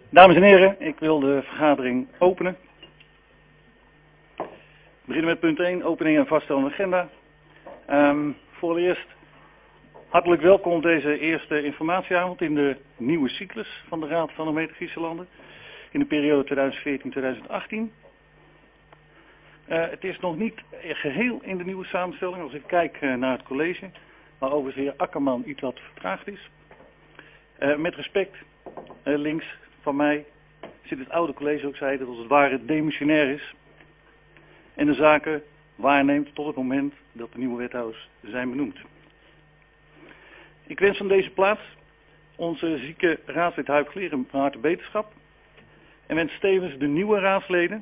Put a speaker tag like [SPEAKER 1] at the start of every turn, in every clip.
[SPEAKER 1] Dames en heren, ik wil de vergadering openen. We beginnen met punt 1, opening en vaststellende agenda. Voor eerst hartelijk welkom op deze eerste informatieavond in de nieuwe cyclus van de Raad van de Gemeente Grieselanden in de periode 2014-2018. Het is nog niet geheel in de nieuwe samenstelling als ik kijk naar het college, waar overigens de heer Akkerman iets wat vertraagd is. Met respect, links van mij zit het oude college, ook zei dat als het ware demissionair is en de zaken waarneemt tot het moment dat de nieuwe wethouders zijn benoemd. Ik wens van deze plaats onze zieke raadslid Huib Gleren van harte beterschap en wens tevens de nieuwe raadsleden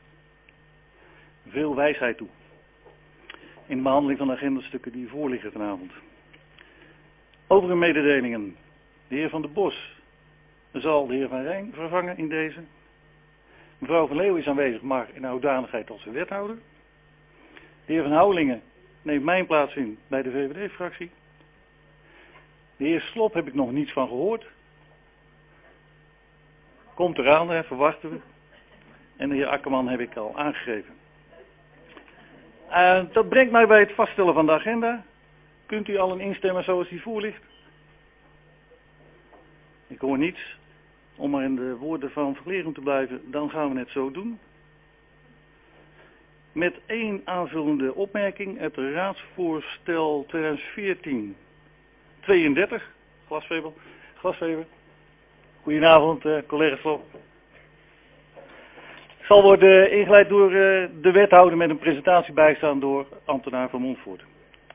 [SPEAKER 1] veel wijsheid toe in de behandeling van de agendastukken die voorliggen vanavond. Overige mededelingen. De heer Van der Bos zal de heer Van Rijn vervangen in deze. Mevrouw Van Leeuwen is aanwezig, maar in hoedanigheid als wethouder. De heer Van Houwelingen neemt mijn plaats in bij de VVD-fractie. De heer Slop heb ik nog niets van gehoord. Komt eraan, verwachten we. En de heer Akkerman heb ik al aangegeven. Dat brengt mij bij het vaststellen van de agenda. Kunt u allen instemmen zoals die voor ligt? Ik hoor niets. Om maar in de woorden van Verleren te blijven, dan gaan we het zo doen. Met één aanvullende opmerking. Het raadsvoorstel 2014-32. Glasvever. Goedenavond, collega Slop. Zal worden ingeleid door de wethouder met een presentatie bijstaan door ambtenaar van Montfort.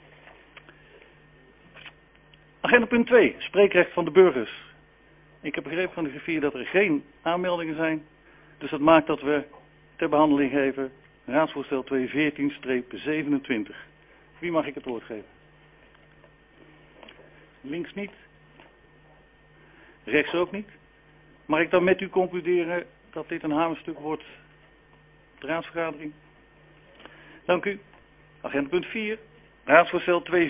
[SPEAKER 1] Agenda punt 2. Spreekrecht van de burgers. Ik heb begrepen van de griffier dat er geen aanmeldingen zijn. Dus dat maakt dat we ter behandeling geven raadsvoorstel 2014-27. Wie mag ik het woord geven? Links niet. Rechts ook niet. Mag ik dan met u concluderen dat dit een hamerstuk wordt, de raadsvergadering? Dank u. Agenda punt 4. Raadsvoorstel 2014-28.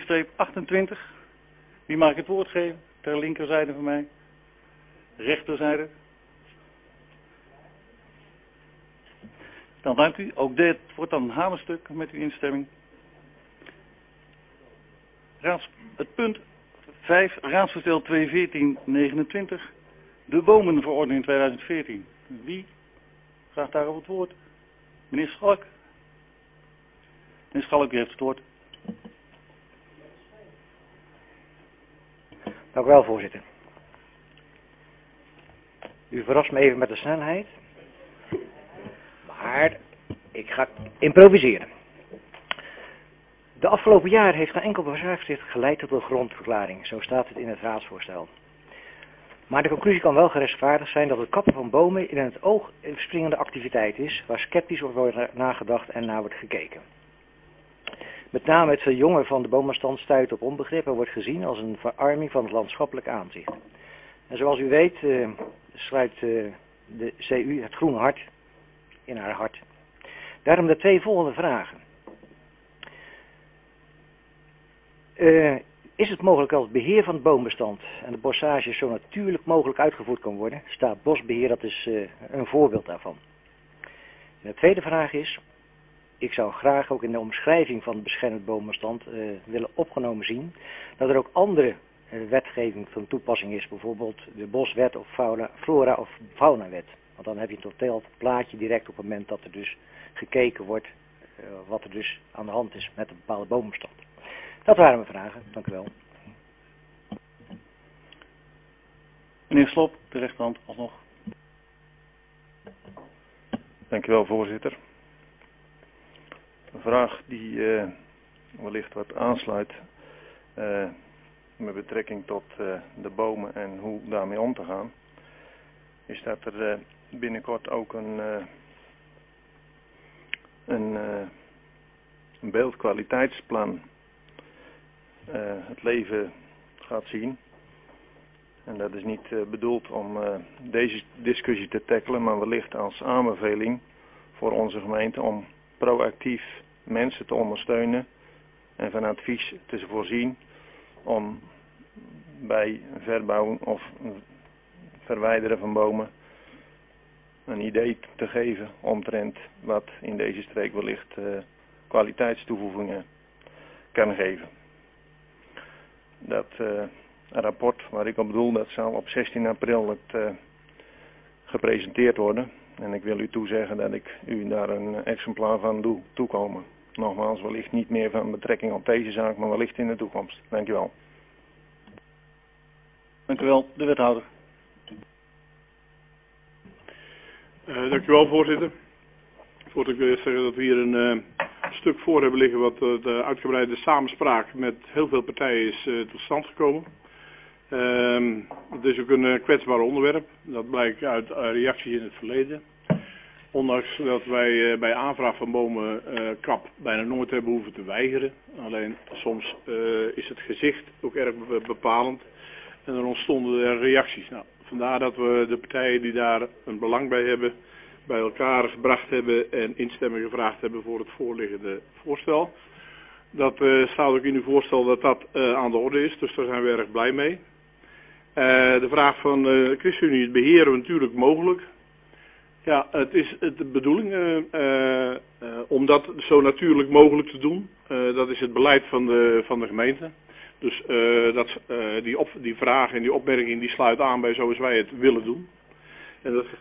[SPEAKER 1] Wie mag ik het woord geven? Ter linkerzijde van mij. Rechterzijde. Dan dank u. Ook dit wordt dan een hamerstuk met uw instemming. Het punt 5. Raadsvoorstel 2014-29. De bomenverordening 2014. Wie vraagt daarover het woord? Meneer Schalk. Meneer Schalk, u heeft het woord.
[SPEAKER 2] Dank u wel, voorzitter. U verrast me even met de snelheid. Maar ik ga improviseren. De afgelopen jaar heeft geen enkel bezwaarschrift geleid tot een grondverklaring. Zo staat het in het raadsvoorstel. Maar de conclusie kan wel gerechtvaardigd zijn dat het kappen van bomen in het oog een springende activiteit is, waar sceptisch over wordt nagedacht en naar wordt gekeken. Met name het verjongen van de bomenstand stuit op onbegrip en wordt gezien als een verarming van het landschappelijk aanzicht. En zoals u weet sluit de CU het groene hart in haar hart. Daarom de twee volgende vragen. Is het mogelijk dat het beheer van het boombestand en de bossage zo natuurlijk mogelijk uitgevoerd kan worden? Staatsbosbeheer, dat is een voorbeeld daarvan. En de tweede vraag is, ik zou graag ook in de omschrijving van het beschermd boombestand willen opgenomen zien dat er ook andere wetgeving van toepassing is, bijvoorbeeld de boswet of flora of faunawet. Want dan heb je een totaal plaatje direct op het moment dat er dus gekeken wordt wat er dus aan de hand is met een bepaalde boombestand. Dat waren mijn vragen, dank u wel.
[SPEAKER 1] Meneer Slop, de rechterhand alsnog.
[SPEAKER 3] Dank u wel, voorzitter. Een vraag die wellicht wat aansluit met betrekking tot de bomen en hoe daarmee om te gaan, is dat er binnenkort ook een beeldkwaliteitsplan het leven gaat zien. En dat is niet bedoeld om deze discussie te tackelen, maar wellicht als aanbeveling voor onze gemeente om proactief mensen te ondersteunen en van advies te voorzien om bij verbouw of verwijderen van bomen een idee te geven omtrent wat in deze streek wellicht kwaliteitstoevoegingen kan geven. Dat rapport waar ik op bedoel, dat zal op 16 april gepresenteerd worden. En ik wil u toezeggen dat ik u daar een exemplaar van doe toekomen. Nogmaals, wellicht niet meer van betrekking op deze zaak, maar wellicht in de toekomst. Dank u wel.
[SPEAKER 1] Dank u wel, de wethouder.
[SPEAKER 4] Dank u wel, voorzitter. Voordat ik wil eerst zeggen dat we hier een stuk voor hebben liggen wat de uitgebreide samenspraak met heel veel partijen is tot stand gekomen. Het is ook een kwetsbaar onderwerp. Dat blijkt uit reacties in het verleden. Ondanks dat wij bij aanvraag van bomenkap bijna nooit hebben hoeven te weigeren. Alleen soms is het gezicht ook erg bepalend. En er ontstonden er reacties. Nou, vandaar dat we de partijen die daar een belang bij hebben, bij elkaar gebracht hebben en instemming gevraagd hebben voor het voorliggende voorstel. Dat staat ook in uw voorstel dat dat aan de orde is, dus daar zijn we erg blij mee. De vraag van de ChristenUnie, het beheren we natuurlijk mogelijk. Ja, het is de bedoeling om dat zo natuurlijk mogelijk te doen. Dat is het beleid van de gemeente. Dus die vraag en die opmerking die sluit aan bij zoals wij het willen doen. En dat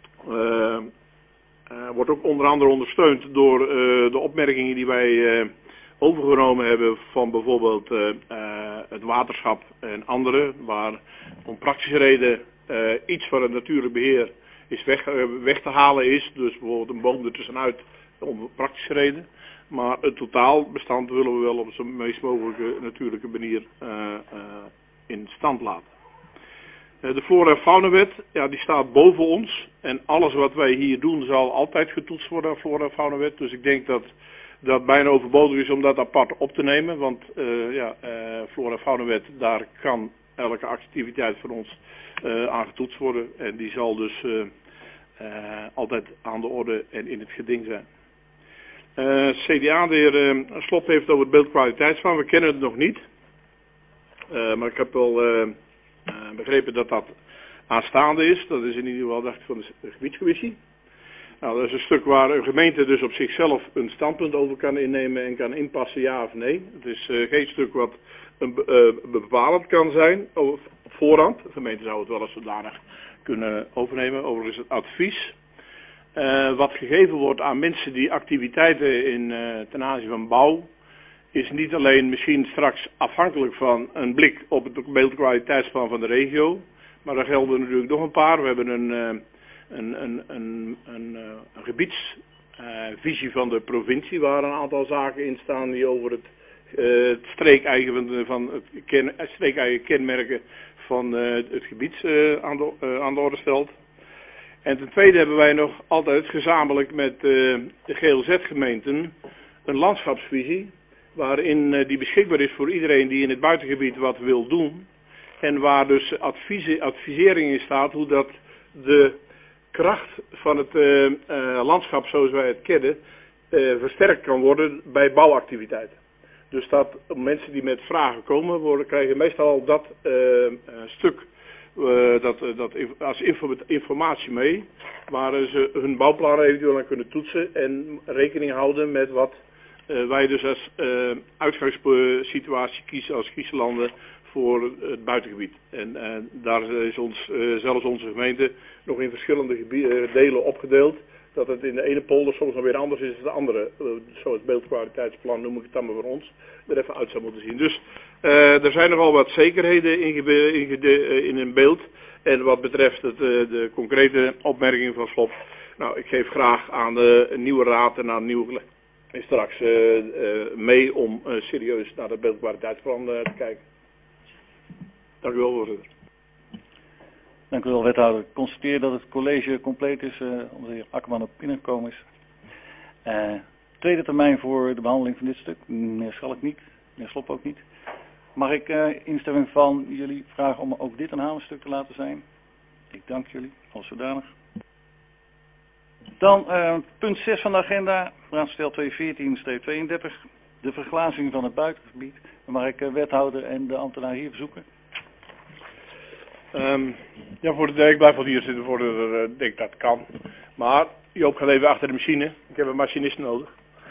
[SPEAKER 4] wordt ook onder andere ondersteund door de opmerkingen die wij overgenomen hebben van bijvoorbeeld het waterschap en anderen, waar om praktische reden iets van het natuurlijk beheer is weg te halen is. Dus bijvoorbeeld een boom ertussenuit om praktische reden. Maar het totaalbestand willen we wel op de meest mogelijke natuurlijke manier in stand laten. De flora- en faunawet, ja, die staat boven ons. En alles wat wij hier doen zal altijd getoetst worden aan flora- en faunawet. Dus ik denk dat dat bijna overbodig is om dat apart op te nemen. Want flora- en faunawet, daar kan elke activiteit van ons aan getoetst worden. En die zal dus altijd aan de orde en in het geding zijn. CDA, de heer Slop heeft over het beeldkwaliteitsplan. We kennen het nog niet. Maar ik heb wel begrepen dat dat aanstaande is. Dat is in ieder geval, dacht ik, van de gebiedscommissie. Nou, dat is een stuk waar een gemeente dus op zichzelf een standpunt over kan innemen en kan inpassen, ja of nee. Het is geen stuk wat bepalend kan zijn op voorhand. De gemeente zou het wel eens zodanig kunnen overnemen. Overigens het advies. Wat gegeven wordt aan mensen die activiteiten ten aanzien van bouw, is niet alleen misschien straks afhankelijk van een blik op het beeldkwaliteitsplan van de regio, maar daar gelden natuurlijk nog een paar. We hebben een gebiedsvisie van de provincie waar een aantal zaken in staan die over het streekeigen kenmerken van het gebied aan de orde stelt. En ten tweede hebben wij nog altijd gezamenlijk met de GLZ-gemeenten een landschapsvisie, waarin die beschikbaar is voor iedereen die in het buitengebied wat wil doen. En waar dus advisering in staat hoe dat de kracht van het landschap zoals wij het kennen versterkt kan worden bij bouwactiviteiten. Dus dat mensen die met vragen komen, krijgen meestal dat stuk als informatie mee, waar ze hun bouwplannen eventueel aan kunnen toetsen en rekening houden met wat wij dus als uitgangssituatie kiezen als kiezerlanden voor het buitengebied. En daar is zelfs onze gemeente nog in verschillende delen opgedeeld. Dat het in de ene polder soms nog weer anders is dan de andere. Zoals beeldkwaliteitsplan noem ik het dan maar voor ons. Er even uit zou moeten zien. Dus er zijn nogal wat zekerheden in een beeld. En wat betreft de concrete opmerking van Slop. Nou, ik geef graag aan de nieuwe raad en aan de nieuwe straks mee om serieus naar het beeldkwaliteitsplan te kijken. Dank u wel, voorzitter.
[SPEAKER 1] Dank u wel, wethouder. Ik constateer dat het college compleet is, omdat de heer Akkerman ook binnengekomen is. Tweede termijn voor de behandeling van dit stuk. Meneer Schalk niet, meneer Slop ook niet. Mag ik instemming van jullie vragen om ook dit een hamerstuk te laten zijn? Ik dank jullie, als zodanig. Dan punt 6 van de agenda, raadsvoorstel 214-32, de verglazing van het buitengebied. Dan mag ik wethouder en de ambtenaar hier verzoeken.
[SPEAKER 4] Ja, voorzitter, ik blijf wel hier zitten, voorzitter. Ik denk dat kan. Maar Joop gaat even achter de machine. Ik heb een machinist nodig.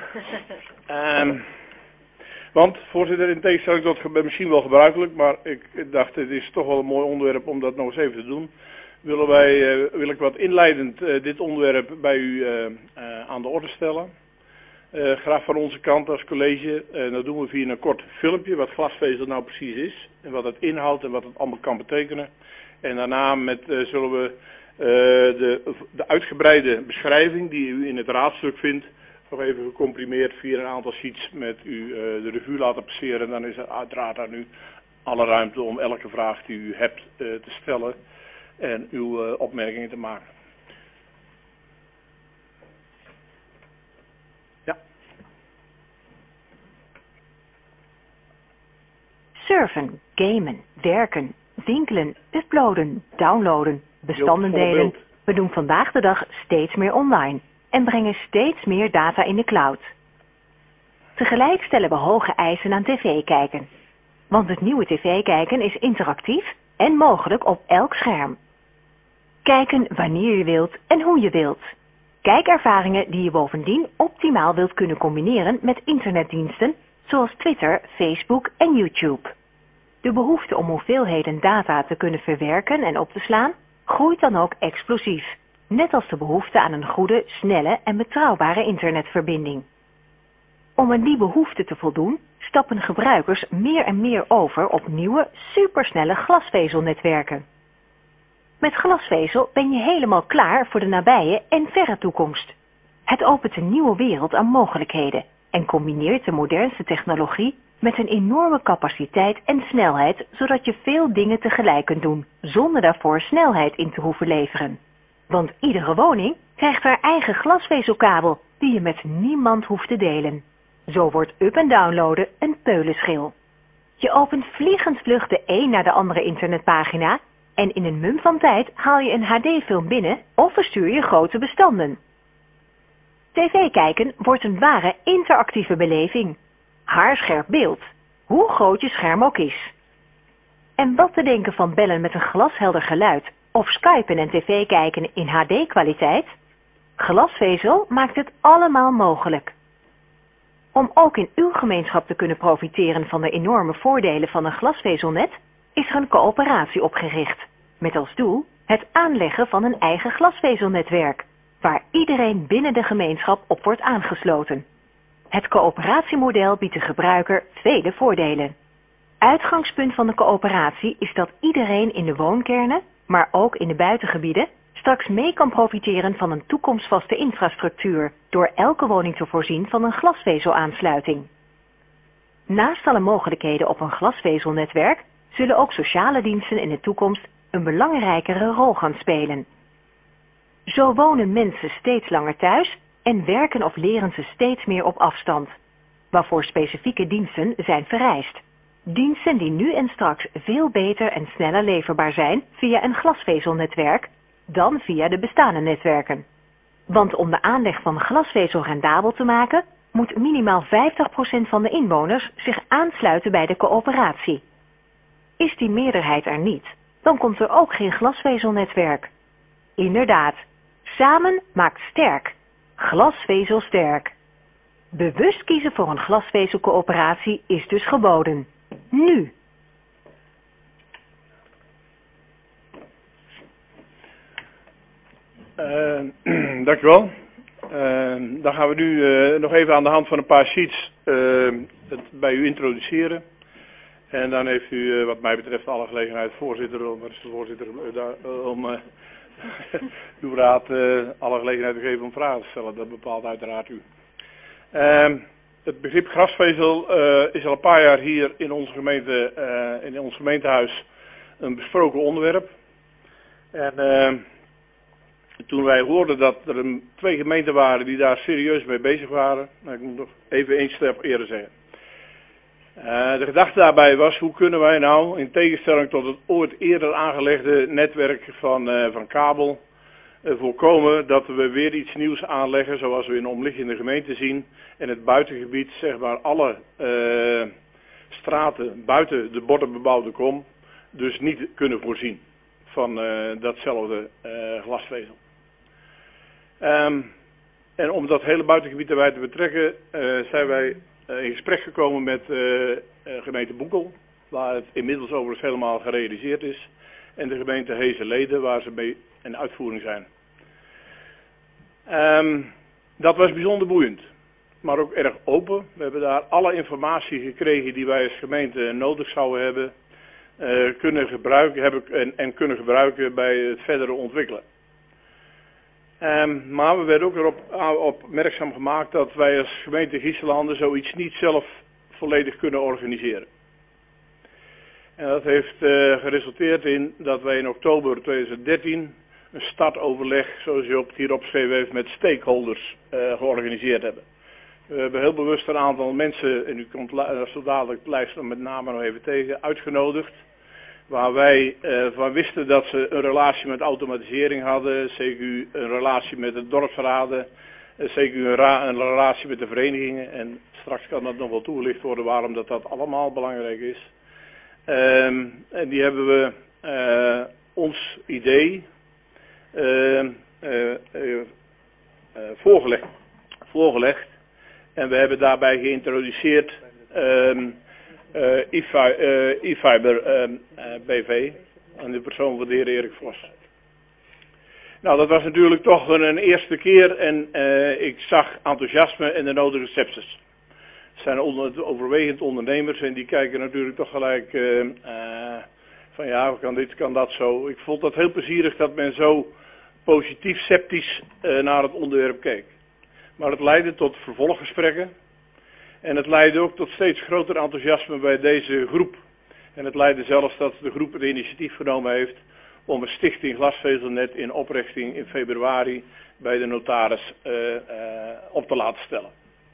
[SPEAKER 4] Want, voorzitter, in tegenstelling tot misschien wel gebruikelijk, maar ik dacht, het is toch wel een mooi onderwerp om dat nog eens even te doen. Wil ik wat inleidend dit onderwerp bij u aan de orde stellen. Graag van onze kant als college. Dat doen we via een kort filmpje wat glasvezel nou precies is. En wat het inhoudt en wat het allemaal kan betekenen. En daarna zullen we de uitgebreide beschrijving die u in het raadstuk vindt, nog even gecomprimeerd via een aantal sheets met u de revue laten passeren. En dan is er uiteraard aan u alle ruimte om elke vraag die u hebt te stellen en uw opmerkingen te maken. Ja.
[SPEAKER 5] Surfen, gamen, werken, winkelen, uploaden, downloaden, bestanden delen. We doen vandaag de dag steeds meer online en brengen steeds meer data in de cloud. Tegelijk stellen we hoge eisen aan tv-kijken. Want het nieuwe tv-kijken is interactief en mogelijk op elk scherm. Kijken wanneer je wilt en hoe je wilt. Kijkervaringen die je bovendien optimaal wilt kunnen combineren met internetdiensten zoals Twitter, Facebook en YouTube. De behoefte om hoeveelheden data te kunnen verwerken en op te slaan groeit dan ook explosief. Net als de behoefte aan een goede, snelle en betrouwbare internetverbinding. Om aan die behoefte te voldoen, stappen gebruikers meer en meer over op nieuwe, supersnelle glasvezelnetwerken. Met glasvezel ben je helemaal klaar voor de nabije en verre toekomst. Het opent een nieuwe wereld aan mogelijkheden en combineert de modernste technologie met een enorme capaciteit en snelheid, zodat je veel dingen tegelijk kunt doen, zonder daarvoor snelheid in te hoeven leveren. Want iedere woning krijgt haar eigen glasvezelkabel, die je met niemand hoeft te delen. Zo wordt up- en downloaden een peulenschil. Je opent vliegensvlug de een naar de andere internetpagina en in een mum van tijd haal je een HD-film binnen of verstuur je grote bestanden. TV kijken wordt een ware interactieve beleving. Haarscherp beeld, hoe groot je scherm ook is. En wat te denken van bellen met een glashelder geluid of skypen en tv kijken in HD-kwaliteit? Glasvezel maakt het allemaal mogelijk. Om ook in uw gemeenschap te kunnen profiteren van de enorme voordelen van een glasvezelnet, is er een coöperatie opgericht, met als doel het aanleggen van een eigen glasvezelnetwerk, waar iedereen binnen de gemeenschap op wordt aangesloten. Het coöperatiemodel biedt de gebruiker vele voordelen. Uitgangspunt van de coöperatie is dat iedereen in de woonkernen, maar ook in de buitengebieden, straks mee kan profiteren van een toekomstvaste infrastructuur, door elke woning te voorzien van een glasvezelaansluiting. Naast alle mogelijkheden op een glasvezelnetwerk, zullen ook sociale diensten in de toekomst een belangrijkere rol gaan spelen. Zo wonen mensen steeds langer thuis en werken of leren ze steeds meer op afstand, waarvoor specifieke diensten zijn vereist. Diensten die nu en straks veel beter en sneller leverbaar zijn via een glasvezelnetwerk dan via de bestaande netwerken. Want om de aanleg van glasvezel rendabel te maken, moet minimaal 50% van de inwoners zich aansluiten bij de coöperatie. Is die meerderheid er niet, dan komt er ook geen glasvezelnetwerk. Inderdaad, samen maakt sterk. Glasvezel sterk. Bewust kiezen voor een glasvezelcoöperatie is dus geboden. Nu!
[SPEAKER 4] Dank u wel. Dan gaan we nu nog even aan de hand van een paar sheets het bij u introduceren. En dan heeft u wat mij betreft alle gelegenheid, voorzitter, om uw raad alle gelegenheid te geven om vragen te stellen. Dat bepaalt uiteraard u. Het begrip grasvezel is al een paar jaar hier in onze gemeente, in ons gemeentehuis, een besproken onderwerp. En toen wij hoorden dat er 2 gemeenten waren die daar serieus mee bezig waren, nou, ik moet nog even 1 stap eerder zeggen. De gedachte daarbij was, hoe kunnen wij nou, in tegenstelling tot het ooit eerder aangelegde netwerk van kabel, voorkomen dat we weer iets nieuws aanleggen, zoals we in de omliggende gemeenten zien, en het buitengebied, zeg maar alle straten buiten de bordbebouwde kom, dus niet kunnen voorzien. van datzelfde glasvezel. En om dat hele buitengebied erbij te betrekken, zijn wij in gesprek gekomen met gemeente Boekel, waar het inmiddels overigens helemaal gerealiseerd is, en de gemeente Heeseleden, waar ze mee in uitvoering zijn. Dat was bijzonder boeiend, maar ook erg open. We hebben daar alle informatie gekregen die wij als gemeente nodig zouden hebben, kunnen gebruiken bij het verdere ontwikkelen. Maar we werden ook erop opmerkzaam gemaakt dat wij als gemeente Giesselanden zoiets niet zelf volledig kunnen organiseren. En dat heeft geresulteerd in dat wij in oktober 2013 een startoverleg, zoals je hier opgeschreven heeft, met stakeholders georganiseerd hebben. We hebben heel bewust een aantal mensen, en u komt zo dadelijk luisteren met name nog even tegen, uitgenodigd. Waar wij van wisten dat ze een relatie met automatisering hadden, CQ een relatie met de dorpsraden, CQ een relatie met de verenigingen. En straks kan dat nog wel toegelicht worden waarom dat allemaal belangrijk is. En die hebben we ons idee voorgelegd. En we hebben daarbij geïntroduceerd e-fiber BV en de persoon van de heer Erik Vos. Nou, dat was natuurlijk toch een eerste keer en ik zag enthousiasme en de nodige sepsis. Het zijn overwegend ondernemers en die kijken natuurlijk toch gelijk van ja, kan dit, kan dat zo. Ik vond dat heel plezierig dat men zo positief sceptisch naar het onderwerp keek. Maar het leidde tot vervolggesprekken. En het leidde ook tot steeds groter enthousiasme bij deze groep. En het leidde zelfs dat de groep het initiatief genomen heeft om een stichting Glasvezelnet in oprichting in februari bij de notaris op te laten stellen.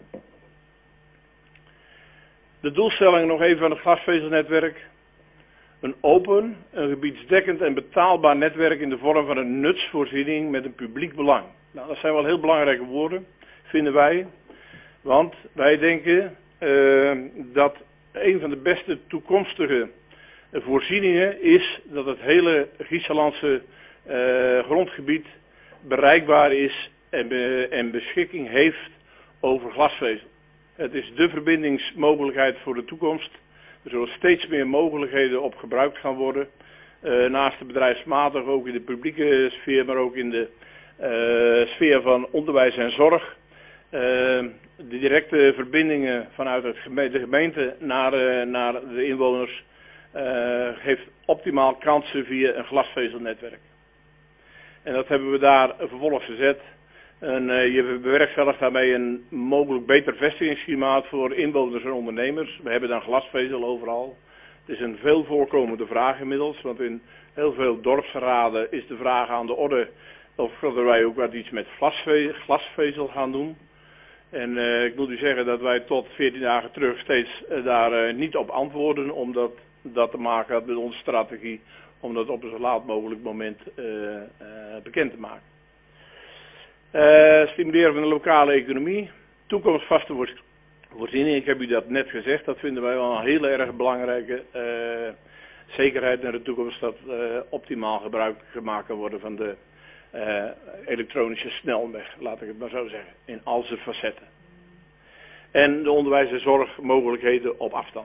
[SPEAKER 4] De doelstelling nog even van het glasvezelnetwerk. Een open, een gebiedsdekkend en betaalbaar netwerk in de vorm van een nutsvoorziening met een publiek belang. Nou, dat zijn wel heel belangrijke woorden, vinden wij. Want wij denken dat een van de beste toekomstige voorzieningen is dat het hele Giesselandse grondgebied bereikbaar is en beschikking heeft over glasvezel. Het is de verbindingsmogelijkheid voor de toekomst. Er zullen steeds meer mogelijkheden op gebruikt gaan worden. Naast de bedrijfsmatig ook in de publieke sfeer, maar ook in de sfeer van onderwijs en zorg. De directe verbindingen vanuit de gemeente naar de inwoners heeft optimaal kansen via een glasvezelnetwerk. En dat hebben we daar vervolgens gezet. En je bewerkstelligt daarmee een mogelijk beter vestigingsklimaat voor inwoners en ondernemers. We hebben dan glasvezel overal. Het is een veel voorkomende vraag inmiddels, want in heel veel dorpsraden is de vraag aan de orde of wij ook wat iets met glasvezel gaan doen. En ik moet u zeggen dat wij tot 14 dagen terug steeds daar niet op antwoorden, omdat dat te maken had met onze strategie om dat op een zo laat mogelijk moment bekend te maken. Stimuleren van de lokale economie, toekomstvaste voorziening, ik heb u dat net gezegd, dat vinden wij wel een hele erg belangrijke zekerheid naar de toekomst dat optimaal gebruik gemaakt kan worden van de elektronische snelweg, laat ik het maar zo zeggen, in al zijn facetten. En de onderwijs- en zorgmogelijkheden op afstand.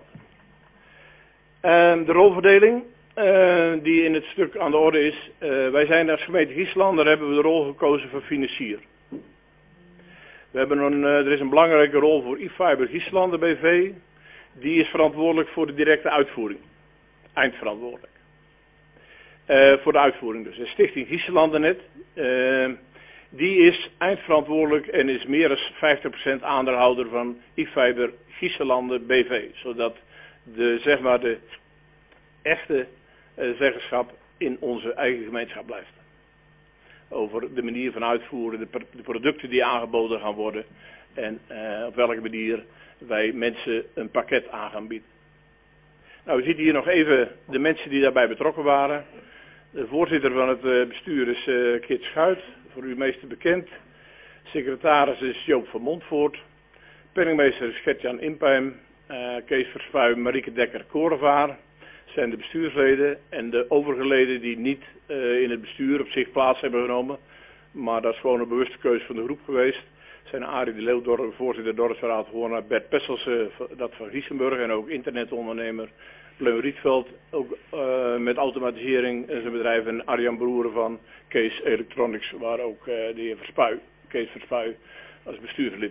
[SPEAKER 4] De rolverdeling die in het stuk aan de orde is. Wij zijn als gemeente Giesland, daar hebben we de rol gekozen van financier. We hebben er is een belangrijke rol voor e-fiber Giesland BV. Die is verantwoordelijk voor de directe uitvoering. Eindverantwoordelijk. Voor de uitvoering dus. De stichting Gieslandenet, die is eindverantwoordelijk en is meer dan 50% aandeelhouder van e-fiber Giesselanden BV. Zodat de echte zeggenschap in onze eigen gemeenschap blijft. Over de manier van uitvoeren, de producten die aangeboden gaan worden en op welke manier wij mensen een pakket aan gaan bieden. Nou, u ziet hier nog even de mensen die daarbij betrokken waren. De voorzitter van het bestuur is Kit Schuit, voor u meeste bekend. Secretaris is Joop van Montvoort. Penningmeester is Gert-Jan Impheim. Kees Verspuy, Marieke Dekker-Korevaar. zijn de bestuursleden en de overige leden die niet in het bestuur op zich plaats hebben genomen. Maar dat is gewoon een bewuste keuze van de groep geweest. Zijn Arie de Leeuw, voorzitter Dorpsraad Hoorn, Bert Pesselsen, dat van Giesenburg en ook internetondernemer Bleun Rietveld, ook met automatisering en zijn bedrijf, en Arjan Broeren van Kees Electronics, waar ook de heer Kees Verspuy als bestuurslid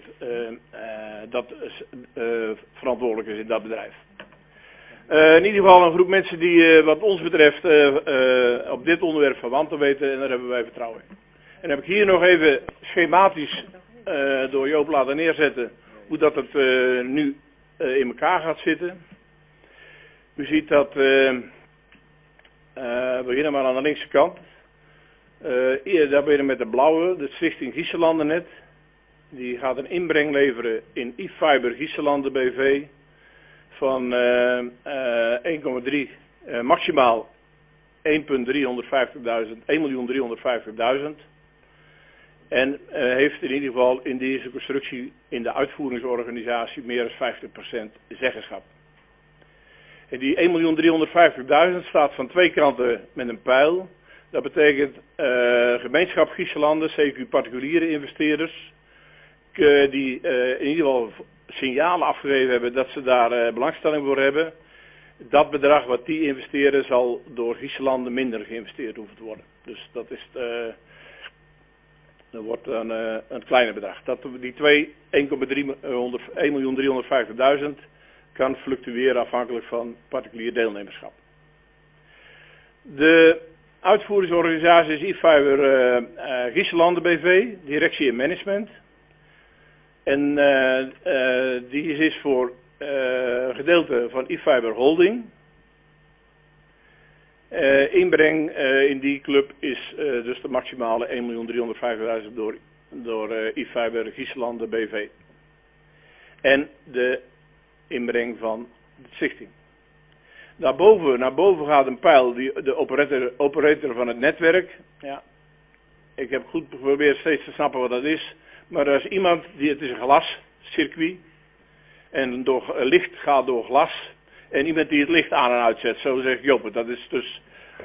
[SPEAKER 4] verantwoordelijk is in dat bedrijf. In ieder geval een groep mensen die wat ons betreft op dit onderwerp van wanten weten, en daar hebben wij vertrouwen in. En dan heb ik hier nog even schematisch door Joop laten neerzetten hoe dat het nu in elkaar gaat zitten. U ziet dat, we beginnen maar aan de linkse kant. Daar beginnen met de blauwe, de Stichting Gieselandennet. Die gaat een inbreng leveren in e-fiber Gieselanden BV van 1,3, maximaal 1.350.000. En heeft in ieder geval in deze constructie in de uitvoeringsorganisatie meer dan 50% zeggenschap. En die 1.350.000 staat van twee kanten met een pijl. Dat betekent gemeenschap Gieselanden, CQ particuliere investeerders, die in ieder geval signalen afgegeven hebben dat ze daar belangstelling voor hebben. Dat bedrag wat die investeren zal door Gieselanden minder geïnvesteerd hoeven te worden. Dus dat is dat wordt een kleiner bedrag. Die 1.350.000 kan fluctueren afhankelijk van particulier deelnemerschap. De uitvoeringsorganisatie is e-fiber Gieselanden BV, directie en management. En die is voor gedeelte van e-fiber holding. Inbreng in die club is dus de maximale 1.350.000 door e-fiber Gieselanden BV. En de inbreng van de stichting. Naar boven gaat een pijl, de operator van het netwerk. Ja, ik heb goed geprobeerd steeds te snappen wat dat is. Maar er is iemand, het is een glascircuit. En licht gaat door glas. En iemand die het licht aan en uitzet, zo zegt Joppe. Dat is dus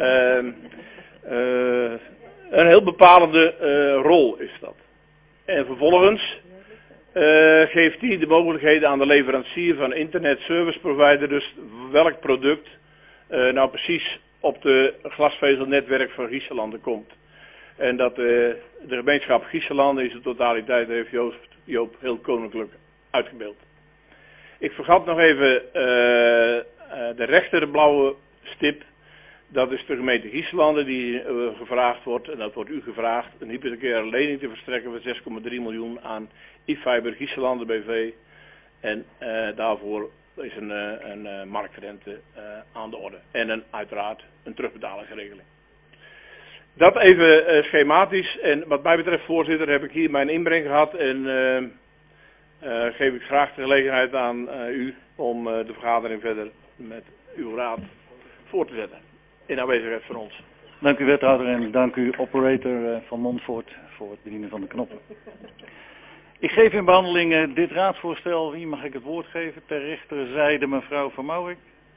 [SPEAKER 4] een heel bepalende rol is dat. En vervolgens geeft hij de mogelijkheden aan de leverancier van internet service provider, dus welk product nou precies op de glasvezelnetwerk van Gieselanden komt. En dat de gemeenschap Gieselanden in zijn totaliteit heeft Joop heel koninklijk uitgebeeld. Ik vergat nog even de rechterblauwe stip. Dat is de gemeente Gieselanden die gevraagd wordt, en dat wordt u gevraagd, een hypothecaire lening te verstrekken van 6,3 miljoen aan e-fiber Gieselanden BV. En daarvoor is een marktrente aan de orde. En uiteraard een terugbetalingsregeling. Dat even schematisch. En wat mij betreft, voorzitter, heb ik hier mijn inbreng gehad. En geef ik graag de gelegenheid aan u om de vergadering verder met uw raad voor te zetten. In aanwezigheid van ons.
[SPEAKER 1] Dank u wethouder en dank u operator van Montfort voor het bedienen van de knoppen. Ik geef in behandeling dit raadsvoorstel. Wie mag ik het woord geven? Ter rechterzijde mevrouw Van Maurik.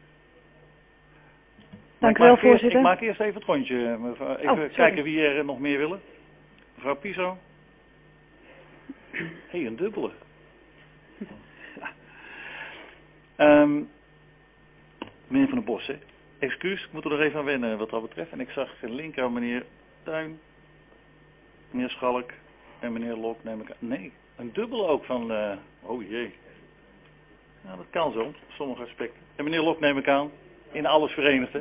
[SPEAKER 6] Dank u wel, voorzitter.
[SPEAKER 1] Ik maak eerst even het rondje. Even kijken wie er nog meer willen. Mevrouw Piso. Hé, een dubbele. Meneer Van der Bos, hè? Excuus, ik moet er nog even aan wennen wat dat betreft. En ik zag linker meneer Tuin, meneer Schalk en meneer Lok, neem ik aan. Nee, een dubbele ook van, oh jee. Nou, dat kan zo, op sommige aspecten. En meneer Lok neem ik aan, in alles verenigd, hè?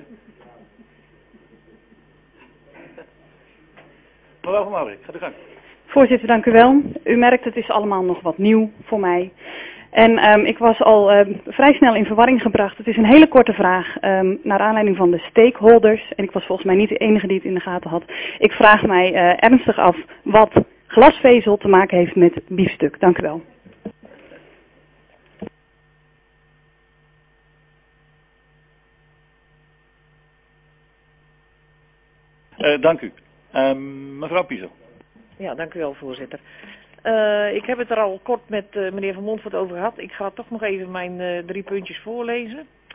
[SPEAKER 1] Mevrouw Van Maurik, gaat u gang.
[SPEAKER 6] Voorzitter, dank u wel. U merkt, het is allemaal nog wat nieuw voor mij. En ik was al vrij snel in verwarring gebracht. Het is een hele korte vraag naar aanleiding van de stakeholders. En ik was volgens mij niet de enige die het in de gaten had. Ik vraag mij ernstig af wat glasvezel te maken heeft met biefstuk. Dank u wel.
[SPEAKER 1] Dank u. Mevrouw Piezel.
[SPEAKER 7] Ja, dank u wel, voorzitter. Ik heb het er al kort met meneer Van Montfort over gehad. Ik ga toch nog even mijn 3 puntjes voorlezen.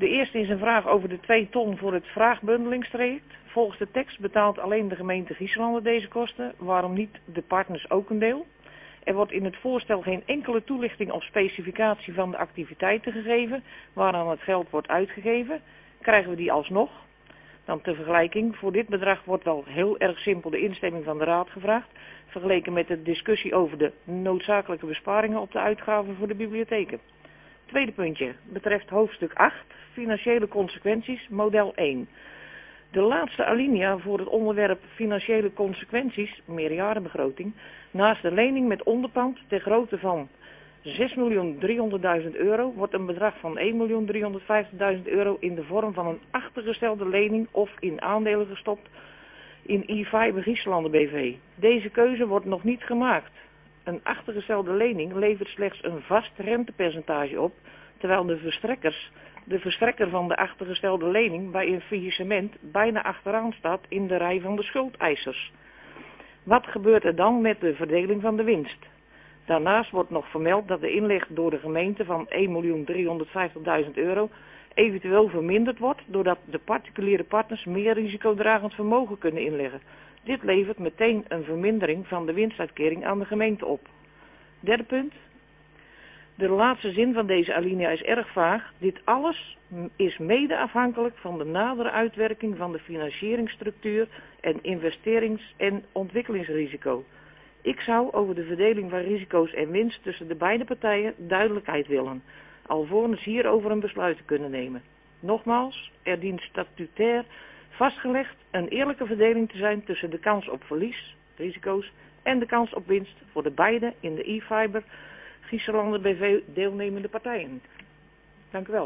[SPEAKER 7] De eerste is een vraag over de 2 ton voor het vraagbundelingstraject. Volgens de tekst betaalt alleen de gemeente Giesselanden deze kosten. Waarom niet de partners ook een deel? Er wordt in het voorstel geen enkele toelichting of specificatie van de activiteiten gegeven waaraan het geld wordt uitgegeven. Krijgen we die alsnog? Dan ter vergelijking, voor dit bedrag wordt wel heel erg simpel de instemming van de raad gevraagd, vergeleken met de discussie over de noodzakelijke besparingen op de uitgaven voor de bibliotheken. Tweede puntje betreft hoofdstuk 8, financiële consequenties, model 1. De laatste alinea voor het onderwerp financiële consequenties, meerjarenbegroting, naast de lening met onderpand ter grootte van 6.300.000 euro wordt een bedrag van 1.350.000 euro in de vorm van een achtergestelde lening of in aandelen gestopt in E-Fiber Giesselanden BV. Deze keuze wordt nog niet gemaakt. Een achtergestelde lening levert slechts een vast rentepercentage op, terwijl de verstrekker van de achtergestelde lening bij een faillissement bijna achteraan staat in de rij van de schuldeisers. Wat gebeurt er dan met de verdeling van de winst? Daarnaast wordt nog vermeld dat de inleg door de gemeente van 1.350.000 euro eventueel verminderd wordt doordat de particuliere partners meer risicodragend vermogen kunnen inleggen. Dit levert meteen een vermindering van de winstuitkering aan de gemeente op. Derde punt. De laatste zin van deze alinea is erg vaag. Dit alles is mede afhankelijk van de nadere uitwerking van de financieringsstructuur en investerings- en ontwikkelingsrisico. Ik zou over de verdeling van risico's en winst tussen de beide partijen duidelijkheid willen, alvorens hierover een besluit te kunnen nemen. Nogmaals, er dient statutair vastgelegd een eerlijke verdeling te zijn tussen de kans op verlies, risico's, en de kans op winst voor de beide in de E-Fiber Giesselanden BV deelnemende partijen. Dank u wel.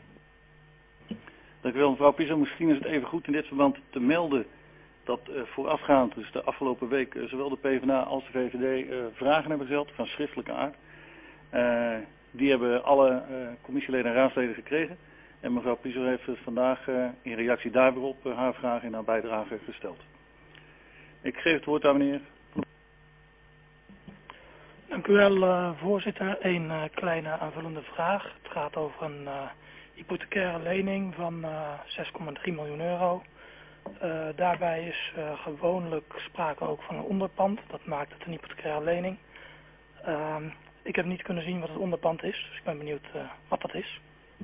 [SPEAKER 1] Dank u wel, mevrouw Pisa. Misschien is het even goed in dit verband te melden dat voorafgaand, dus de afgelopen week, zowel de PvdA als de VVD vragen hebben gesteld van schriftelijke aard. Die hebben alle commissieleden en raadsleden gekregen. En mevrouw Pisa heeft vandaag in reactie daarop haar vragen in haar bijdrage gesteld. Ik geef het woord aan meneer.
[SPEAKER 8] Dank u wel, voorzitter. Een kleine aanvullende vraag. Het gaat over een hypothecaire lening van 6,3 miljoen euro. Daarbij is gewoonlijk sprake ook van een onderpand. Dat maakt het een hypothecaire lening. Ik heb niet kunnen zien wat het onderpand is, dus ik ben benieuwd wat dat is.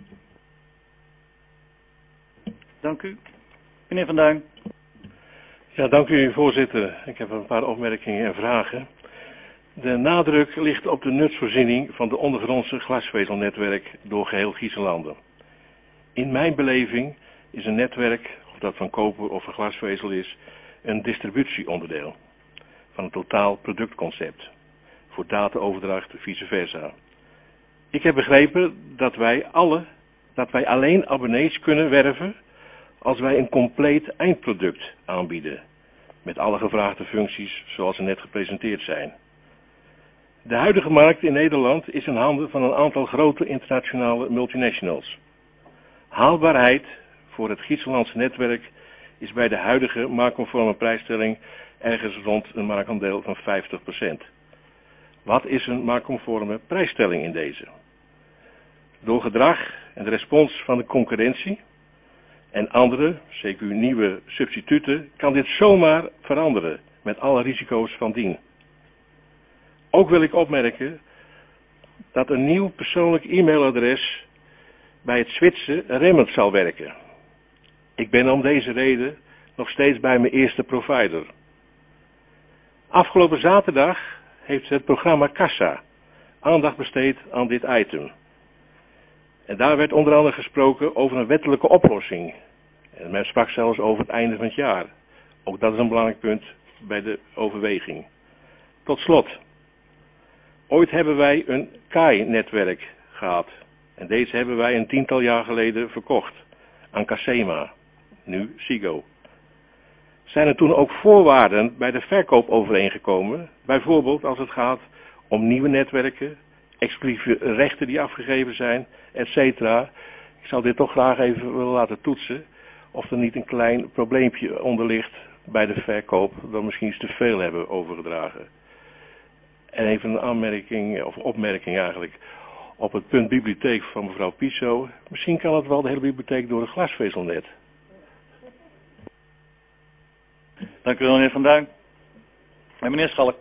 [SPEAKER 1] Dank u. Meneer Van Duin.
[SPEAKER 9] Ja, dank u voorzitter. Ik heb een paar opmerkingen en vragen. De nadruk ligt op de nutsvoorziening van de ondergrondse glasvezelnetwerk door geheel Giesselanden. In mijn beleving is een netwerk, of dat van koper of van glasvezel is, een distributieonderdeel van een totaal productconcept voor dataoverdracht vice versa. Ik heb begrepen dat wij alleen abonnees kunnen werven als wij een compleet eindproduct aanbieden, met alle gevraagde functies zoals ze net gepresenteerd zijn. De huidige markt in Nederland is in handen van een aantal grote internationale multinationals. Haalbaarheid voor het Giesselandse netwerk is bij de huidige marktconforme prijsstelling ergens rond een marktaandeel van 50%. Wat is een marktconforme prijsstelling in deze? Door gedrag en de respons van de concurrentie en andere, zeker nieuwe substituten, kan dit zomaar veranderen met alle risico's van dien. Ook wil ik opmerken dat een nieuw persoonlijk e-mailadres bij het switchen remmend zal werken. Ik ben om deze reden nog steeds bij mijn eerste provider. Afgelopen zaterdag heeft het programma Kassa aandacht besteed aan dit item. En daar werd onder andere gesproken over een wettelijke oplossing. En men sprak zelfs over het einde van het jaar. Ook dat is een belangrijk punt bij de overweging. Tot slot. Ooit hebben wij een KAI-netwerk gehad. En deze hebben wij een 10-tal jaar geleden verkocht aan Casema, nu Sigo. Zijn er toen ook voorwaarden bij de verkoop overeengekomen? Bijvoorbeeld als het gaat om nieuwe netwerken, exclusieve rechten die afgegeven zijn, etc. Ik zou dit toch graag even willen laten toetsen of er niet een klein probleempje onder ligt bij de verkoop, dat we misschien iets te veel hebben overgedragen. En even een aanmerking, of opmerking eigenlijk. op het punt bibliotheek van mevrouw Piso. Misschien kan het wel de hele bibliotheek door een glasvezelnet.
[SPEAKER 1] Dank u wel, meneer Van Duin. En meneer Schalk.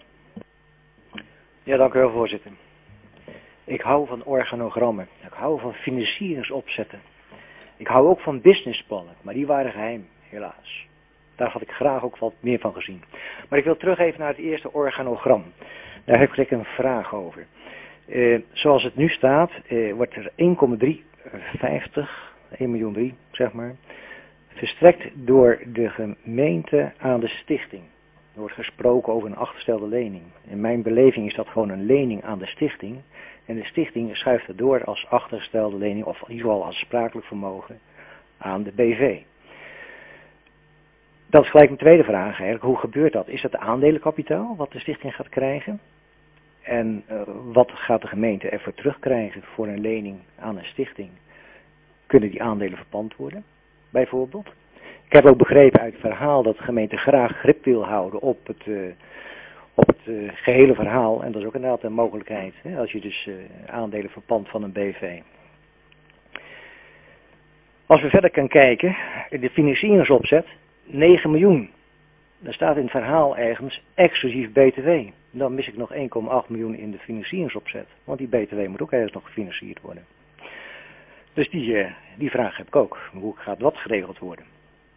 [SPEAKER 2] Ja, dank u wel, voorzitter. Ik hou van organogrammen. Ik hou van financieringsopzetten. Ik hou ook van businessplannen, maar die waren geheim, helaas. Daar had ik graag ook wat meer van gezien. Maar ik wil terug even naar het eerste organogram. Daar heb ik een vraag over. Zoals het nu staat, wordt er 1,350, 1 miljoen 3, zeg maar, verstrekt door de gemeente aan de stichting. Er wordt gesproken over een achtergestelde lening. In mijn beleving is dat gewoon een lening aan de stichting. En de stichting schuift het door als achtergestelde lening, of in ieder geval als sprakelijk vermogen, aan de BV. Dat is gelijk een tweede vraag eigenlijk. Hoe gebeurt dat? Is dat aandelenkapitaal wat de stichting gaat krijgen? En wat gaat de gemeente ervoor terugkrijgen voor een lening aan een stichting? Kunnen die aandelen verpand worden, bijvoorbeeld? Ik heb ook begrepen uit het verhaal dat de gemeente graag grip wil houden op het gehele verhaal. En dat is ook inderdaad een mogelijkheid, hè, als je dus aandelen verpand van een BV. Als we verder gaan kijken, de financieringsopzet, 9 miljoen. Daar staat in het verhaal ergens exclusief BTW. Dan mis ik nog 1,8 miljoen in de financieringsopzet. Want die BTW moet ook ergens nog gefinancierd worden. Dus die vraag heb ik ook. Hoe gaat dat geregeld worden?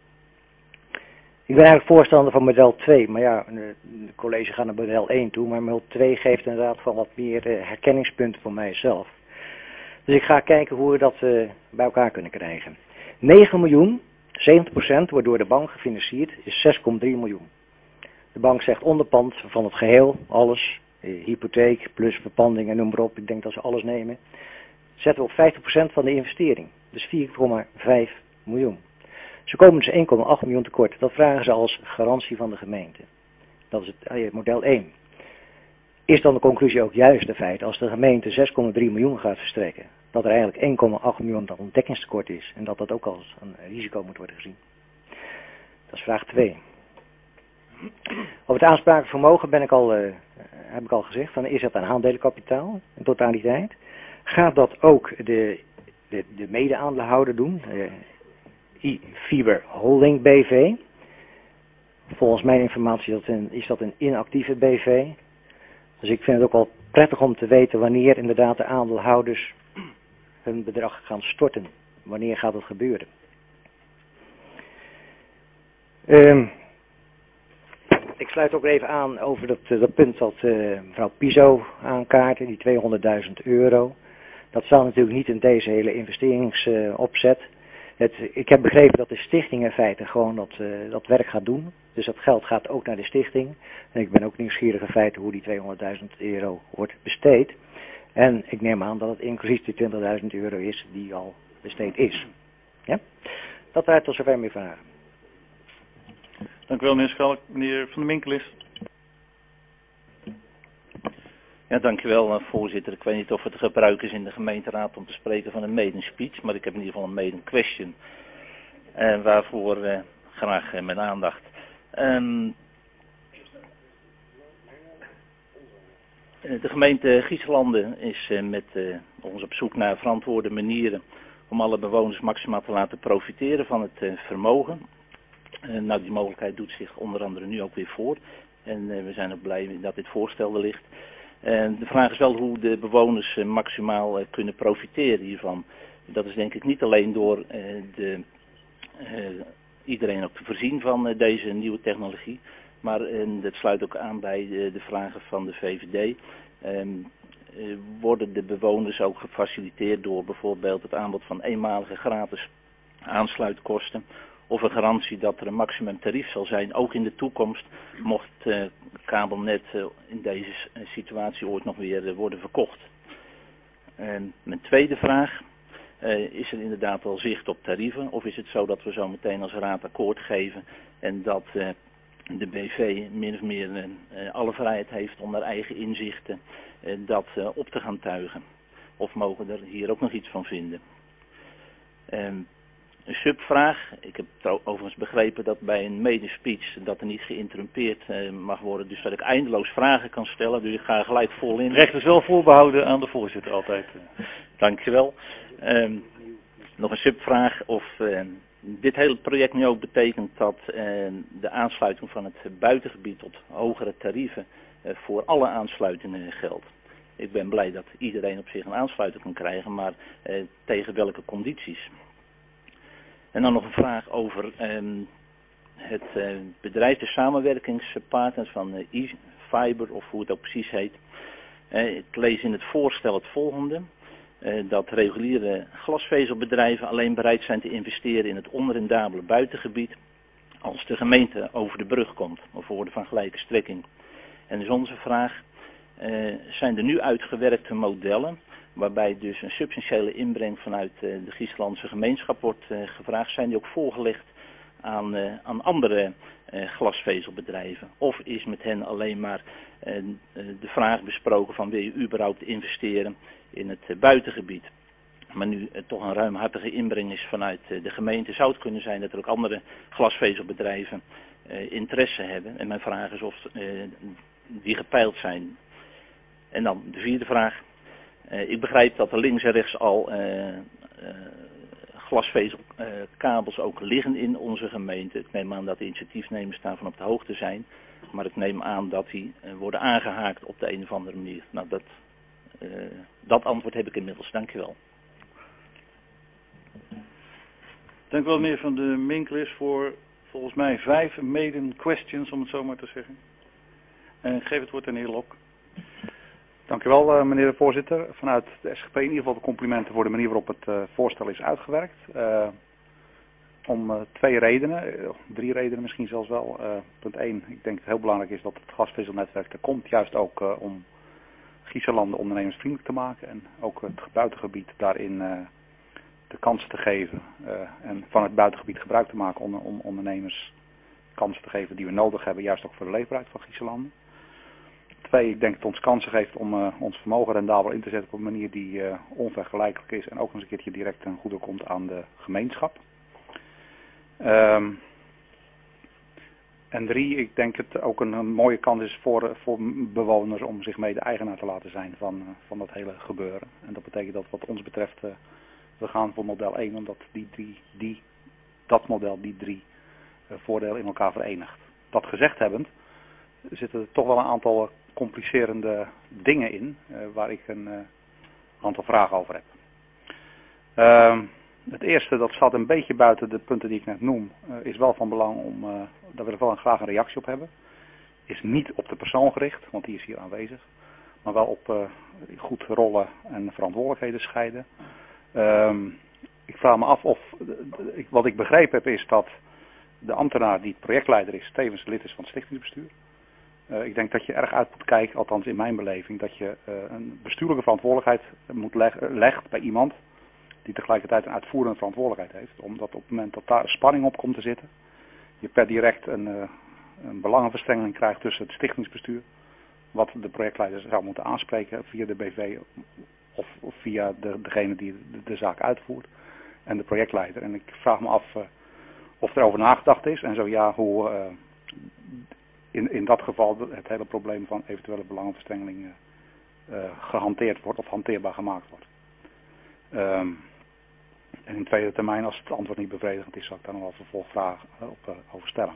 [SPEAKER 2] Ik ben eigenlijk voorstander van model 2. Maar ja, de college gaat naar model 1 toe. Maar model 2 geeft inderdaad van wat meer herkenningspunten voor mijzelf. Dus ik ga kijken hoe we dat bij elkaar kunnen krijgen. 9 miljoen. 70% wordt door de bank gefinancierd, is 6,3 miljoen. De bank zegt onderpand van het geheel, alles, hypotheek plus verpanding en noem maar op, ik denk dat ze alles nemen. Zetten we op 50% van de investering, dus 4,5 miljoen. Ze komen dus 1,8 miljoen tekort, dat vragen ze als garantie van de gemeente. Dat is het model 1. Is dan de conclusie ook juist de feit, als de gemeente 6,3 miljoen gaat verstrekken, dat er eigenlijk 1,8 miljoen dat ontdekkingstekort is en dat dat ook als een risico moet worden gezien. Dat is vraag 2. Over het aansprakelijk vermogen heb ik al gezegd, van is dat een aandelenkapitaal in totaliteit? Gaat dat ook de mede-aandeelhouder doen, Fiber Holding BV? Volgens mijn informatie is dat een inactieve BV. Dus ik vind het ook wel prettig om te weten wanneer inderdaad de aandeelhouders hun bedrag gaan storten. Wanneer gaat dat gebeuren? Ik sluit ook even aan over dat punt dat mevrouw Piso aankaartte, die 200.000 euro. Dat staat natuurlijk niet in deze hele investeringsopzet. Ik heb begrepen dat de stichting in feite gewoon dat werk gaat doen. Dus dat geld gaat ook naar de stichting. En ik ben ook nieuwsgierig in feite hoe die 200.000 euro wordt besteed. En ik neem aan dat het inclusief die 20.000 euro is die al besteed is. Ja? Dat draait tot zover mijn vragen.
[SPEAKER 1] Dank u wel, meneer Schalk. Meneer Van der Minkel is.
[SPEAKER 10] Ja, dankjewel, voorzitter. Ik weet niet of het gebruik is in de gemeenteraad om te spreken van een maiden speech, maar ik heb in ieder geval een maiden question. Waarvoor graag mijn aandacht. De gemeente Giesselanden is met ons op zoek naar verantwoorde manieren om alle bewoners maximaal te laten profiteren van het vermogen. Nou, die mogelijkheid doet zich onder andere nu ook weer voor. En we zijn ook blij dat dit voorstel er ligt. De vraag is wel hoe de bewoners maximaal kunnen profiteren hiervan. Dat is denk ik niet alleen door iedereen ook te voorzien van deze nieuwe technologie. Maar dat sluit ook aan bij de vragen van de VVD. Worden de bewoners ook gefaciliteerd door bijvoorbeeld het aanbod van eenmalige gratis aansluitkosten. Of een garantie dat er een maximum tarief zal zijn, ook in de toekomst, mocht het kabelnet in deze situatie ooit nog weer worden verkocht. Mijn tweede vraag, is er inderdaad al zicht op tarieven, of is het zo dat we zo meteen als raad akkoord geven en dat de BV min of meer alle vrijheid heeft om naar eigen inzichten dat op te gaan tuigen? Of mogen we er hier ook nog iets van vinden? een subvraag. Ik heb overigens begrepen dat bij een medespeech dat er niet geïnterrumpeerd mag worden. Dus dat ik eindeloos vragen kan stellen. Dus ik ga gelijk vol in.
[SPEAKER 1] Recht is wel voorbehouden aan de voorzitter altijd.
[SPEAKER 10] Dankjewel. Nog een subvraag of dit hele project nu ook betekent dat de aansluiting van het buitengebied tot hogere tarieven voor alle aansluitingen geldt. Ik ben blij dat iedereen op zich een aansluiting kan krijgen, maar tegen welke condities? En dan nog een vraag over het bedrijf, de samenwerkingspartners van e-fiber, of hoe het ook precies heet. Ik lees in het voorstel het volgende. Dat reguliere glasvezelbedrijven alleen bereid zijn te investeren in het onrendabele buitengebied als de gemeente over de brug komt, of woorden van gelijke strekking. En dus onze vraag, zijn er nu uitgewerkte modellen waarbij dus een substantiële inbreng vanuit de Gieslandse gemeenschap wordt gevraagd, zijn die ook voorgelegd aan andere glasvezelbedrijven? Of is met hen alleen maar de vraag besproken van wil je überhaupt investeren in het buitengebied? Maar nu toch een ruimhartige inbreng is vanuit de gemeente, zou het kunnen zijn dat er ook andere glasvezelbedrijven interesse hebben. En mijn vraag is of die gepeild zijn. En dan de vierde vraag. Ik begrijp dat er links en rechts al glasvezelkabels ook liggen in onze gemeente. Ik neem aan dat de initiatiefnemers daarvan op de hoogte zijn. Maar ik neem aan dat die worden aangehaakt op de een of andere manier. Nou, dat antwoord heb ik inmiddels. Dankjewel.
[SPEAKER 1] Dank u wel, meneer Van de Minklis, voor volgens mij 5 maiden questions, om het zo maar te zeggen. En ik geef het woord aan de heer Lok.
[SPEAKER 11] Dank u wel, meneer de voorzitter. Vanuit de SGP in ieder geval de complimenten voor de manier waarop het voorstel is uitgewerkt. Om 2 redenen, 3 redenen misschien zelfs wel. Punt 1, ik denk dat het heel belangrijk is dat het glasvezelnetwerk er komt, juist ook om Gieselanden ondernemersvriendelijk te maken. En ook het buitengebied daarin de kans te geven. En van het buitengebied gebruik te maken om ondernemers kansen te geven die we nodig hebben, juist ook voor de leefbaarheid van Gieselanden. 2, ik denk dat het ons kansen geeft om ons vermogen rendabel in te zetten op een manier die onvergelijkelijk is en ook eens een keertje direct ten goede komt aan de gemeenschap. En 3, ik denk het ook een mooie kans is voor bewoners om zich mede eigenaar te laten zijn van dat hele gebeuren. En dat betekent dat wat ons betreft we gaan voor model 1, omdat dat model die 3 voordelen in elkaar verenigt. Dat gezegd hebbend, zitten er toch wel een aantal complicerende dingen in, waar ik een aantal vragen over heb. Het eerste, dat staat een beetje buiten de punten die ik net noem, is wel van belang om, daar wil ik wel graag een reactie op hebben. Is niet op de persoon gericht, want die is hier aanwezig, maar wel op goed rollen en verantwoordelijkheden scheiden. Ik vraag me af of, wat ik begrepen heb is dat de ambtenaar die het projectleider is, tevens lid is van het stichtingsbestuur. Ik denk dat je erg uit moet kijken, althans in mijn beleving, dat je een bestuurlijke verantwoordelijkheid legt bij iemand die tegelijkertijd een uitvoerende verantwoordelijkheid heeft. Omdat op het moment dat daar spanning op komt te zitten, je per direct een belangenverstrengeling krijgt tussen het stichtingsbestuur, wat de projectleider zou moeten aanspreken via de BV of via degene die de zaak uitvoert en de projectleider. En ik vraag me af of er over nagedacht is en zo ja, hoe in dat geval het hele probleem van eventuele belangenverstrengeling gehanteerd wordt of hanteerbaar gemaakt wordt. En in tweede termijn, als het antwoord niet bevredigend is, zal ik daar nog wel vervolgvragen over stellen.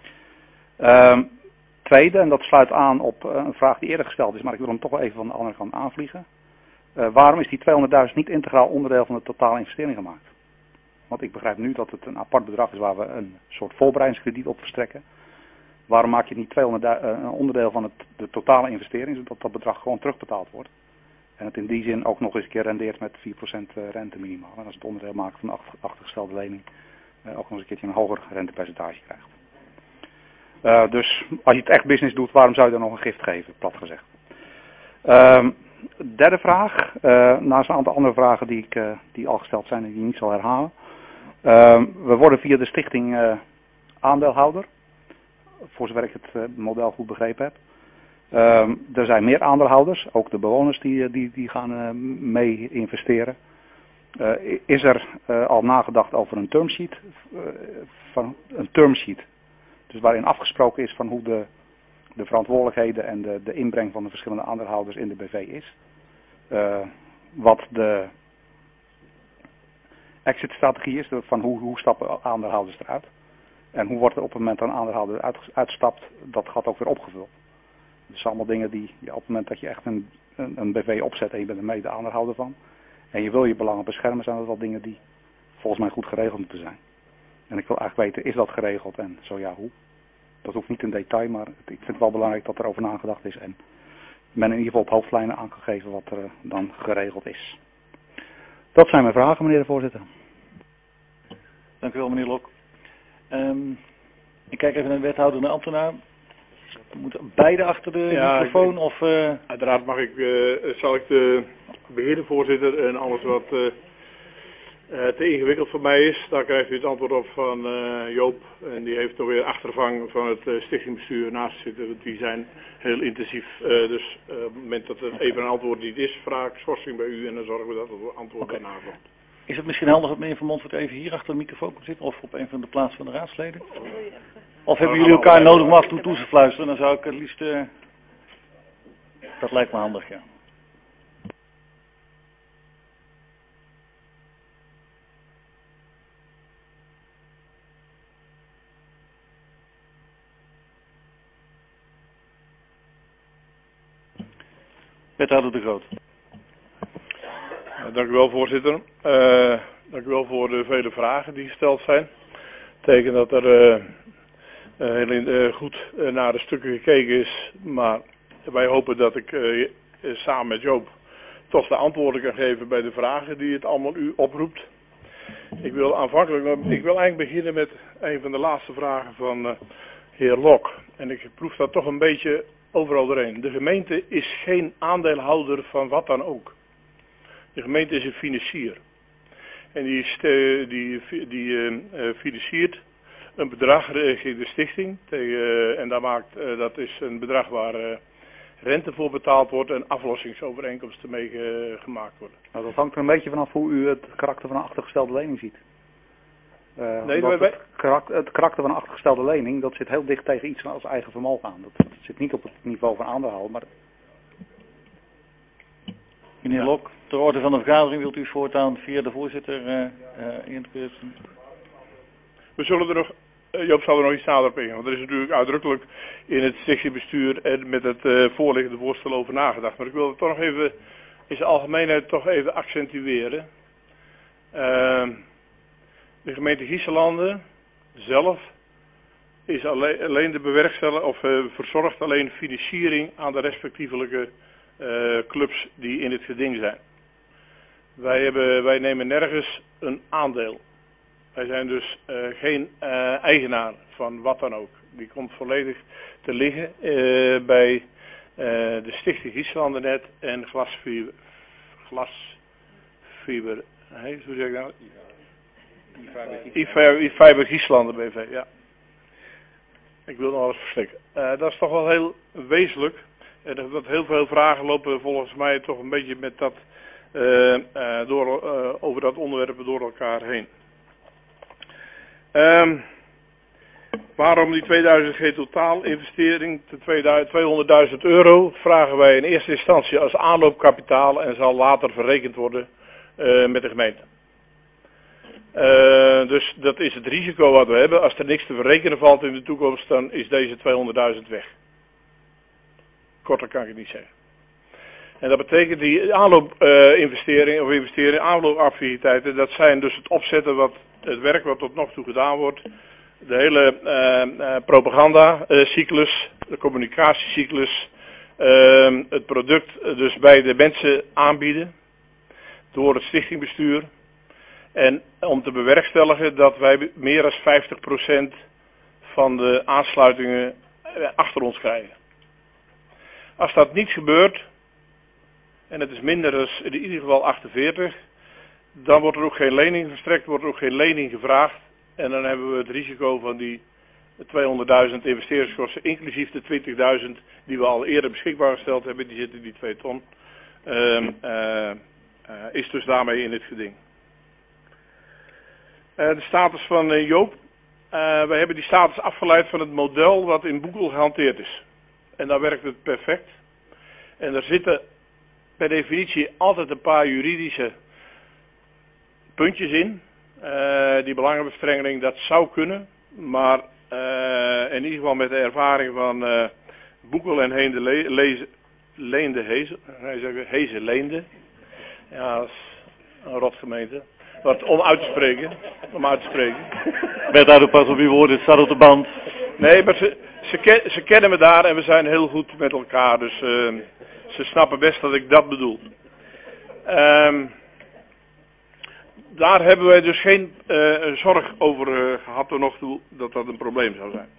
[SPEAKER 11] Tweede, en dat sluit aan op een vraag die eerder gesteld is, maar ik wil hem toch wel even van de andere kant aanvliegen. Waarom is die 200.000 niet integraal onderdeel van de totale investering gemaakt? Want ik begrijp nu dat het een apart bedrag is waar we een soort voorbereidingskrediet op verstrekken. Waarom maak je niet 200.000 een onderdeel van de totale investering, zodat dat bedrag gewoon terugbetaald wordt? En het in die zin ook nog eens een keer rendeert met 4% rente minimaal. En als het onderdeel maken van de achtergestelde lening ook nog eens een keertje een hoger rentepercentage krijgt. Dus als je het echt business doet, waarom zou je dan nog een gift geven, plat gezegd. Derde vraag, naast een aantal andere vragen die al gesteld zijn en die ik niet zal herhalen. We worden via de stichting aandeelhouder, voor zover ik het model goed begrepen heb. Er zijn meer aandeelhouders, ook de bewoners die gaan mee investeren. Is er al nagedacht over een termsheet? Een termsheet. Dus waarin afgesproken is van hoe de verantwoordelijkheden en de inbreng van de verschillende aandeelhouders in de BV is. Wat de exit-strategie is, van hoe stappen aandeelhouders eruit. En hoe wordt er op het moment dat een aandeelhouder uitstapt, dat gaat ook weer opgevuld. Dat zijn allemaal dingen die op het moment dat je echt een BV opzet en je bent er mede aandeelhouder van. En je wil je belangen beschermen, zijn dat wel dingen die volgens mij goed geregeld moeten zijn. En ik wil eigenlijk weten, is dat geregeld en zo ja, hoe? Dat hoeft niet in detail, maar ik vind het wel belangrijk dat er over nagedacht is. En men in ieder geval op hoofdlijnen aangegeven wat er dan geregeld is. Dat zijn mijn vragen, meneer de voorzitter.
[SPEAKER 1] Dank u wel, meneer Lok. Ik kijk even naar de wethouder en de ambtenaar. Moeten beide achter de microfoon? Of,
[SPEAKER 4] Uiteraard zal ik de beheerder, voorzitter en alles wat te ingewikkeld voor mij is, daar krijgt u het antwoord op van Joop. En die heeft nog weer achtervang van het stichtingbestuur naast zitten. Want die zijn heel intensief. Dus op het moment dat er even een antwoord niet is, vraag ik schorsing bij u en dan zorgen we dat het antwoord daarna komt.
[SPEAKER 1] Is het misschien handig dat meneer Van Montfort even hier achter de microfoon komt zitten? Of op een van de plaatsen van de raadsleden? Of hebben jullie elkaar nodig om af en toe te fluisteren? Dan zou ik het liefst... Dat lijkt me handig, ja. Wethouder De Groot.
[SPEAKER 4] Dank u wel, voorzitter. Dank u wel voor de vele vragen die gesteld zijn. Dat betekent dat er heel goed naar de stukken gekeken is. Maar wij hopen dat ik samen met Joop toch de antwoorden kan geven bij de vragen die het allemaal u oproept. Ik wil eigenlijk beginnen met een van de laatste vragen van heer Lok. En ik proef dat toch een beetje overal doorheen. De gemeente is geen aandeelhouder van wat dan ook. De gemeente is een financier. En die financiert een bedrag richting de stichting. En dat is een bedrag waar rente voor betaald wordt en aflossingsovereenkomsten mee gemaakt worden.
[SPEAKER 11] Nou, dat hangt er een beetje vanaf hoe u het karakter van een achtergestelde lening ziet. Het karakter van een achtergestelde lening, dat zit heel dicht tegen iets als eigen vermogen aan. Dat zit niet op het niveau van aandeelhouden, maar...
[SPEAKER 1] Meneer Lok, ter orde van de vergadering wilt u voortaan via de voorzitter intreden?
[SPEAKER 4] We zullen er nog, Joop zal er nog iets nader op ingaan, want er is natuurlijk uitdrukkelijk in het stichtingbestuur en met het voorliggende voorstel over nagedacht. Maar ik wil het toch nog even in zijn algemeenheid toch even accentueren. De gemeente Giessenlanden zelf is alleen de bewerkstelling of verzorgt alleen financiering aan de respectievelijke clubs die in het geding zijn. Wij nemen nergens een aandeel. Wij zijn dus geen eigenaar van wat dan ook. Die komt volledig te liggen bij de Stichting Giessenlandennet en Glasfiber. Hoe zeg ik nou? E-Fiber Gieslanden BV, ja. Ik wil nog wel eens verslikken. Dat is toch wel heel wezenlijk. Dat heel veel vragen lopen volgens mij toch een beetje met dat, over dat onderwerp door elkaar heen. Waarom die 2000 G totaalinvestering, de €200.000, vragen wij in eerste instantie als aanloopkapitaal en zal later verrekend worden met de gemeente. Dus dat is het risico wat we hebben. Als er niks te verrekenen valt in de toekomst, dan is deze 200.000 weg. Korter kan ik het niet zeggen. En dat betekent die aanloopinvesteringen of investeringen, aanloopactiviteiten, dat zijn dus het opzetten het werk wat tot nog toe gedaan wordt. De hele propagandacyclus, de communicatiecyclus, het product dus bij de mensen aanbieden door het stichtingbestuur. En om te bewerkstelligen dat wij meer dan 50% van de aansluitingen achter ons krijgen. Als dat niet gebeurt, en het is minder dan in ieder geval 48, dan wordt er ook geen lening verstrekt, wordt er ook geen lening gevraagd. En dan hebben we het risico van die 200.000 investeringskosten, inclusief de 20.000 die we al eerder beschikbaar gesteld hebben, die zitten in die 2 ton, is dus daarmee in het geding. De status van Joop. We hebben die status afgeleid van het model wat in Boekel gehanteerd is. En daar werkt het perfect. En er zitten per definitie altijd een paar juridische puntjes in. Die belangenverstrengeling, dat zou kunnen. Maar in ieder geval met de ervaring van Boekel en Heeze-Leende. Ja, dat is een rotgemeente. Wat om uit te spreken.
[SPEAKER 1] Wethouder, pas op uw woorden, het staat op de band.
[SPEAKER 4] Nee, maar ze kennen me daar en we zijn heel goed met elkaar. Dus ze snappen best dat ik dat bedoel. Daar hebben wij dus geen zorg over gehad tot nog toe dat dat een probleem zou zijn.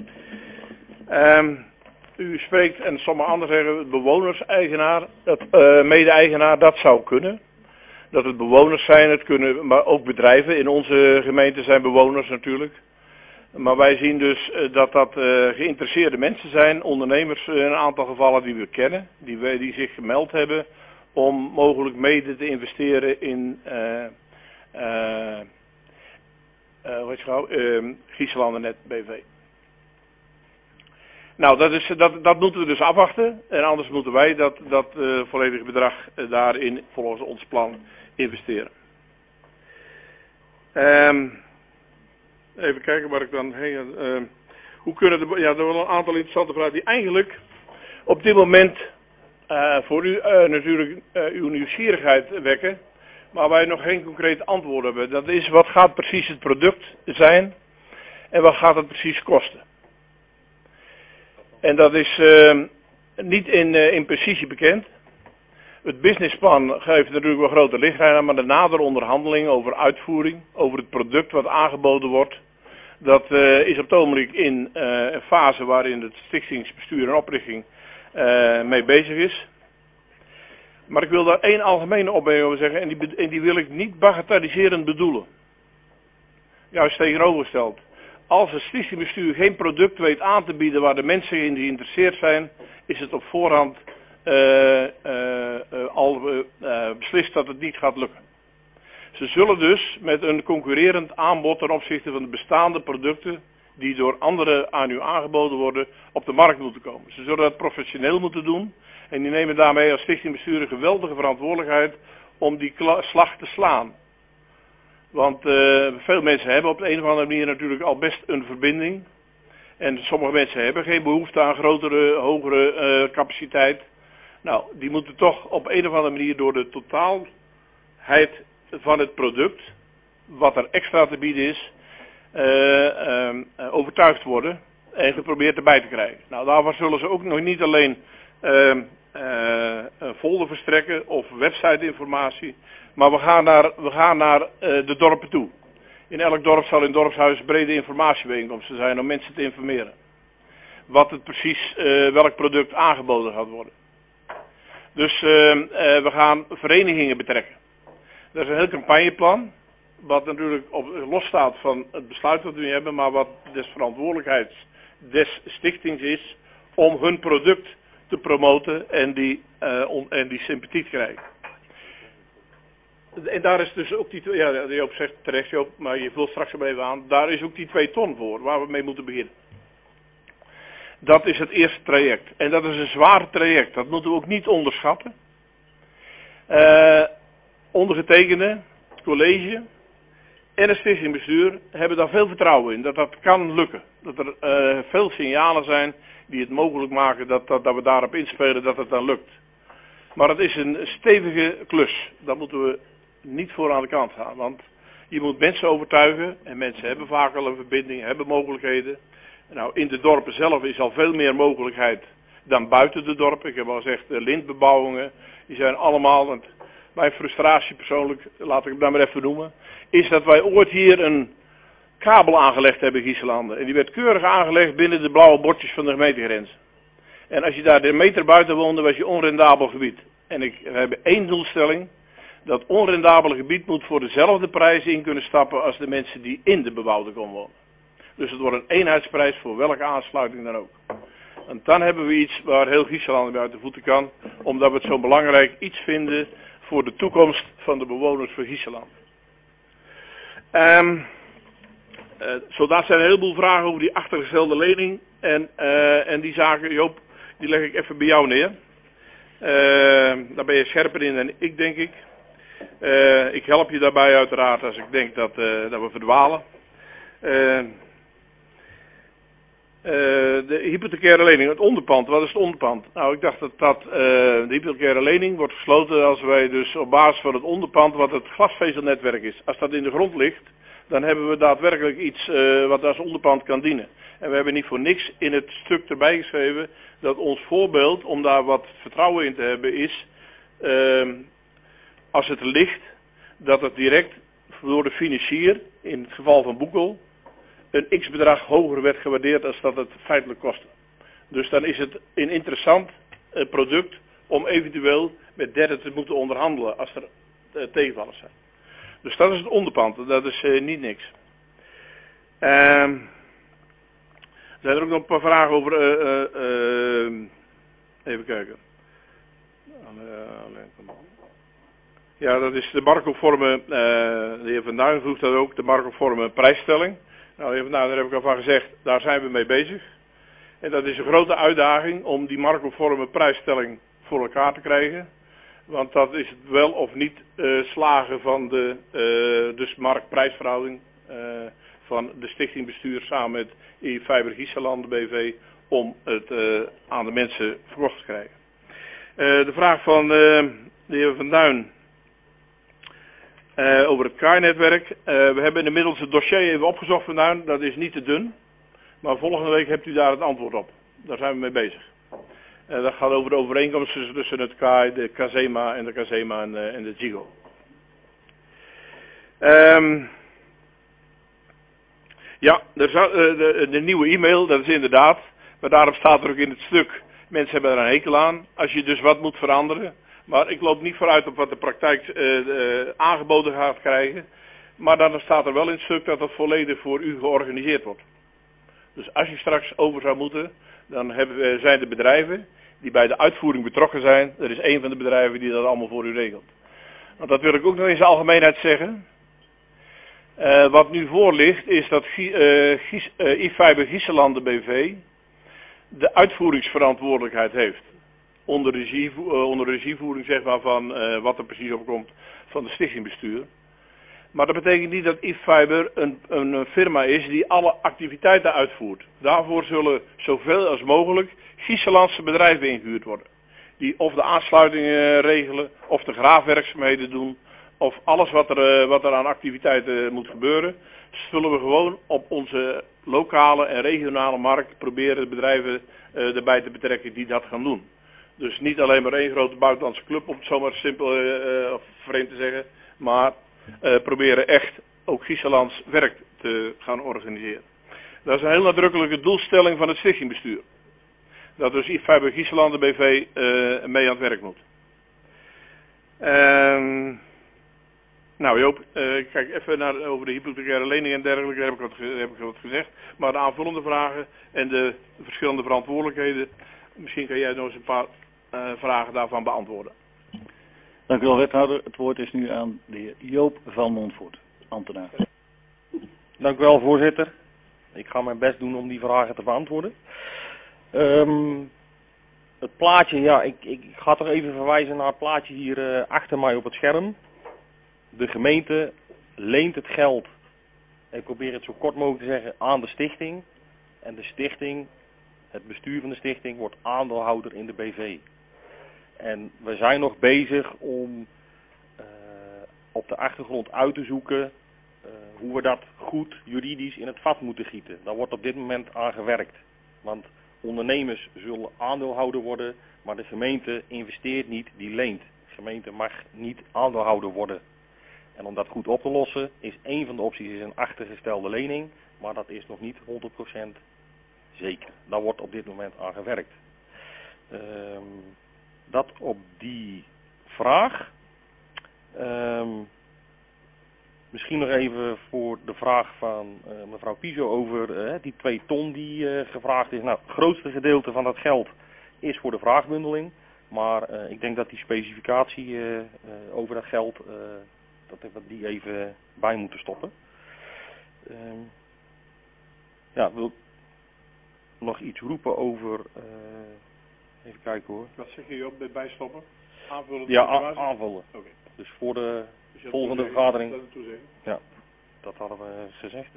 [SPEAKER 4] U spreekt, en sommige anderen zeggen, bewonerseigenaar, mede-eigenaar, dat zou kunnen. Dat het bewoners zijn, het kunnen, maar ook bedrijven. In onze gemeente zijn bewoners natuurlijk. Maar wij zien dus dat dat geïnteresseerde mensen zijn, ondernemers in een aantal gevallen die we kennen, die zich gemeld hebben om mogelijk mede te investeren in Grieslanden BV. Nou, dat moeten we dus afwachten. En anders moeten wij dat volledige bedrag daarin volgens ons plan investeren. Even kijken waar ik dan heen. Hoe kunnen er zijn wel een aantal interessante vragen die eigenlijk op dit moment voor u natuurlijk uw nieuwsgierigheid wekken. Maar wij nog geen concreet antwoord hebben. Dat is, wat gaat precies het product zijn en wat gaat het precies kosten? En dat is niet in precisie bekend. Het businessplan geeft natuurlijk wel grote lichtlijnen aan, maar de nadere onderhandeling over uitvoering, over het product wat aangeboden wordt, dat is op het ogenblik in een fase waarin het stichtingsbestuur en oprichting mee bezig is. Maar ik wil daar één algemene opmerking over zeggen en die wil ik niet bagatelliserend bedoelen. Juist tegenovergesteld. Als het stichtingbestuur geen product weet aan te bieden waar de mensen in geïnteresseerd zijn, is het op voorhand beslist dat het niet gaat lukken. Ze zullen dus met een concurrerend aanbod ten opzichte van de bestaande producten die door anderen aan u aangeboden worden op de markt moeten komen. Ze zullen dat professioneel moeten doen en die nemen daarmee als stichtingbestuur een geweldige verantwoordelijkheid om die slag te slaan. Want veel mensen hebben op de een of andere manier natuurlijk al best een verbinding. En sommige mensen hebben geen behoefte aan grotere, hogere capaciteit. Nou, die moeten toch op een of andere manier door de totaalheid van het product, wat er extra te bieden is, overtuigd worden en geprobeerd erbij te krijgen. Nou, daarvoor zullen ze ook nog niet alleen een folder verstrekken of website-informatie, maar we gaan naar de dorpen toe. In elk dorp zal in dorpshuis brede informatiebijeenkomsten zijn om mensen te informeren. Wat het precies, welk product aangeboden gaat worden. Dus we gaan verenigingen betrekken. Dat is een heel campagneplan, wat natuurlijk los staat van het besluit dat we nu hebben, maar wat des verantwoordelijkheid des stichtings is om hun product te promoten en die sympathie te krijgen. En daar is dus ook die, ja, Joop zegt terecht Joop, maar je vult straks even aan, daar is ook die 2 ton voor, waar we mee moeten beginnen. Dat is het eerste traject. En dat is een zwaar traject, dat moeten we ook niet onderschatten. Ondergetekende, het college en het stichtingbestuur hebben daar veel vertrouwen in, dat dat kan lukken. Dat er veel signalen zijn die het mogelijk maken dat we daarop inspelen dat het dan lukt. Maar het is een stevige klus, daar moeten we niet voor aan de kant gaan, want je moet mensen overtuigen en mensen hebben vaak al een verbinding, hebben mogelijkheden. Nou, in de dorpen zelf is al veel meer mogelijkheid dan buiten de dorpen. Ik heb al gezegd, de lintbebouwingen, die zijn allemaal, want mijn frustratie persoonlijk, laat ik het nou maar even noemen, is dat wij ooit hier een kabel aangelegd hebben in Grieslanden. En die werd keurig aangelegd binnen de blauwe bordjes van de gemeentegrens. En als je daar de meter buiten woonde, was je onrendabel gebied. En we hebben één doelstelling. Dat onrendabele gebied moet voor dezelfde prijs in kunnen stappen als de mensen die in de bebouwde kom wonen. Dus het wordt een eenheidsprijs voor welke aansluiting dan ook. En dan hebben we iets waar heel Grieslanden bij uit de voeten kan. Omdat we het zo belangrijk iets vinden voor de toekomst van de bewoners van Grieslanden. Zodat zijn een heleboel vragen over die achtergestelde lening. En die zaken, Joop, die leg ik even bij jou neer. Daar ben je scherper in dan ik, denk ik. Ik help je daarbij uiteraard als ik denk dat we verdwalen. De hypothecaire lening, het onderpand. Wat is het onderpand? Nou, ik dacht dat de hypothecaire lening wordt gesloten als wij dus op basis van het onderpand, wat het glasvezelnetwerk is. Als dat in de grond ligt, dan hebben we daadwerkelijk iets wat als onderpand kan dienen. En we hebben niet voor niks in het stuk erbij geschreven dat ons voorbeeld, om daar wat vertrouwen in te hebben, is als het ligt, dat het direct door de financier, in het geval van Boekel, een x-bedrag hoger werd gewaardeerd dan dat het feitelijk kostte. Dus dan is het een interessant product om eventueel met derden te moeten onderhandelen als er tegenvallers zijn. Dus dat is het onderpand, dat is niet niks. Zijn er ook nog een paar vragen over, even kijken. Ja, dat is de marktconforme, de heer Van Duin vroeg dat ook, de marktconforme prijsstelling. Nou, daar heb ik al van gezegd, daar zijn we mee bezig. En dat is een grote uitdaging om die marktconforme prijsstelling voor elkaar te krijgen. Want dat is het wel of niet slagen van de dus marktprijsverhouding van de stichtingbestuur samen met E-Fiber Gieselanden BV om het aan de mensen verkocht te krijgen. De vraag van de heer Van Duin over het KAI-netwerk. We hebben inmiddels het dossier even opgezocht, Van Duin. Dat is niet te dun. Maar volgende week hebt u daar het antwoord op. Daar zijn we mee bezig. Dat gaat over de overeenkomsten tussen het KAI, de Casema en de Casema en de Zigo. Ja, de nieuwe e-mail, dat is inderdaad. Maar daarom staat er ook in het stuk, mensen hebben er een hekel aan. Als je dus wat moet veranderen. Maar ik loop niet vooruit op wat de praktijk aangeboden gaat krijgen. Maar dan staat er wel in het stuk dat het volledig voor u georganiseerd wordt. Dus als je straks over zou moeten, dan zijn de bedrijven die bij de uitvoering betrokken zijn. Er is één van de bedrijven die dat allemaal voor u regelt. Want dat wil ik ook nog in zijn algemeenheid zeggen. Wat nu voor ligt is dat E-Fiber Gieselanden BV de uitvoeringsverantwoordelijkheid heeft. Onder regievoering zeg maar van wat er precies opkomt van de stichtingbestuur. Maar dat betekent niet dat E-Fiber een firma is die alle activiteiten uitvoert. Daarvoor zullen zoveel als mogelijk Gieselandse bedrijven ingehuurd worden. Die of de aansluitingen regelen, of de graafwerkzaamheden doen, of alles wat er aan activiteiten moet gebeuren. Zullen we gewoon op onze lokale en regionale markt proberen de bedrijven erbij te betrekken die dat gaan doen. Dus niet alleen maar één grote buitenlandse club, om het zomaar simpel of vreemd te zeggen, maar proberen echt ook Gieselands werk te gaan organiseren. Dat is een heel nadrukkelijke doelstelling van het stichtingbestuur. Dat dus E-Fiber Gieselanden BV mee aan het werk moet. Nou Joop, kijk even over de hypothecaire lening en dergelijke, heb ik wat gezegd. Maar de aanvullende vragen en de verschillende verantwoordelijkheden, misschien kan jij nog eens een paar vragen daarvan beantwoorden.
[SPEAKER 1] Dank u wel, wethouder. Het woord is nu aan de heer Joop van Montvoort, ambtenaar.
[SPEAKER 12] Dank u wel, voorzitter. Ik ga mijn best doen om die vragen te beantwoorden. Het plaatje, ja, ik ga toch even verwijzen naar het plaatje hier achter mij op het scherm. De gemeente leent het geld, ik probeer het zo kort mogelijk te zeggen, aan de stichting. En de stichting, het bestuur van de stichting, wordt aandeelhouder in de BV. En we zijn nog bezig om op de achtergrond uit te zoeken hoe we dat goed juridisch in het vat moeten gieten. Daar wordt op dit moment aan gewerkt. Want ondernemers zullen aandeelhouder worden, maar de gemeente investeert niet, die leent. De gemeente mag niet aandeelhouder worden. En om dat goed op te lossen is één van de opties een achtergestelde lening, maar dat is nog niet 100% zeker. Daar wordt op dit moment aan gewerkt. Dat op die vraag. Misschien nog even voor de vraag van mevrouw Piso over die 2 ton die gevraagd is. Nou, het grootste gedeelte van dat geld is voor de vraagbundeling. Maar ik denk dat die specificatie over dat geld, dat we die even bij moeten stoppen. Ja, wil nog iets roepen over, even kijken hoor.
[SPEAKER 4] Wat zeg je op bij bijstoppen? Aanvullen?
[SPEAKER 12] Ja, aanvullen.
[SPEAKER 4] Oké.
[SPEAKER 12] Dus voor de
[SPEAKER 4] Dus
[SPEAKER 12] volgende vergadering.
[SPEAKER 4] Dat
[SPEAKER 12] ja, dat hadden we gezegd.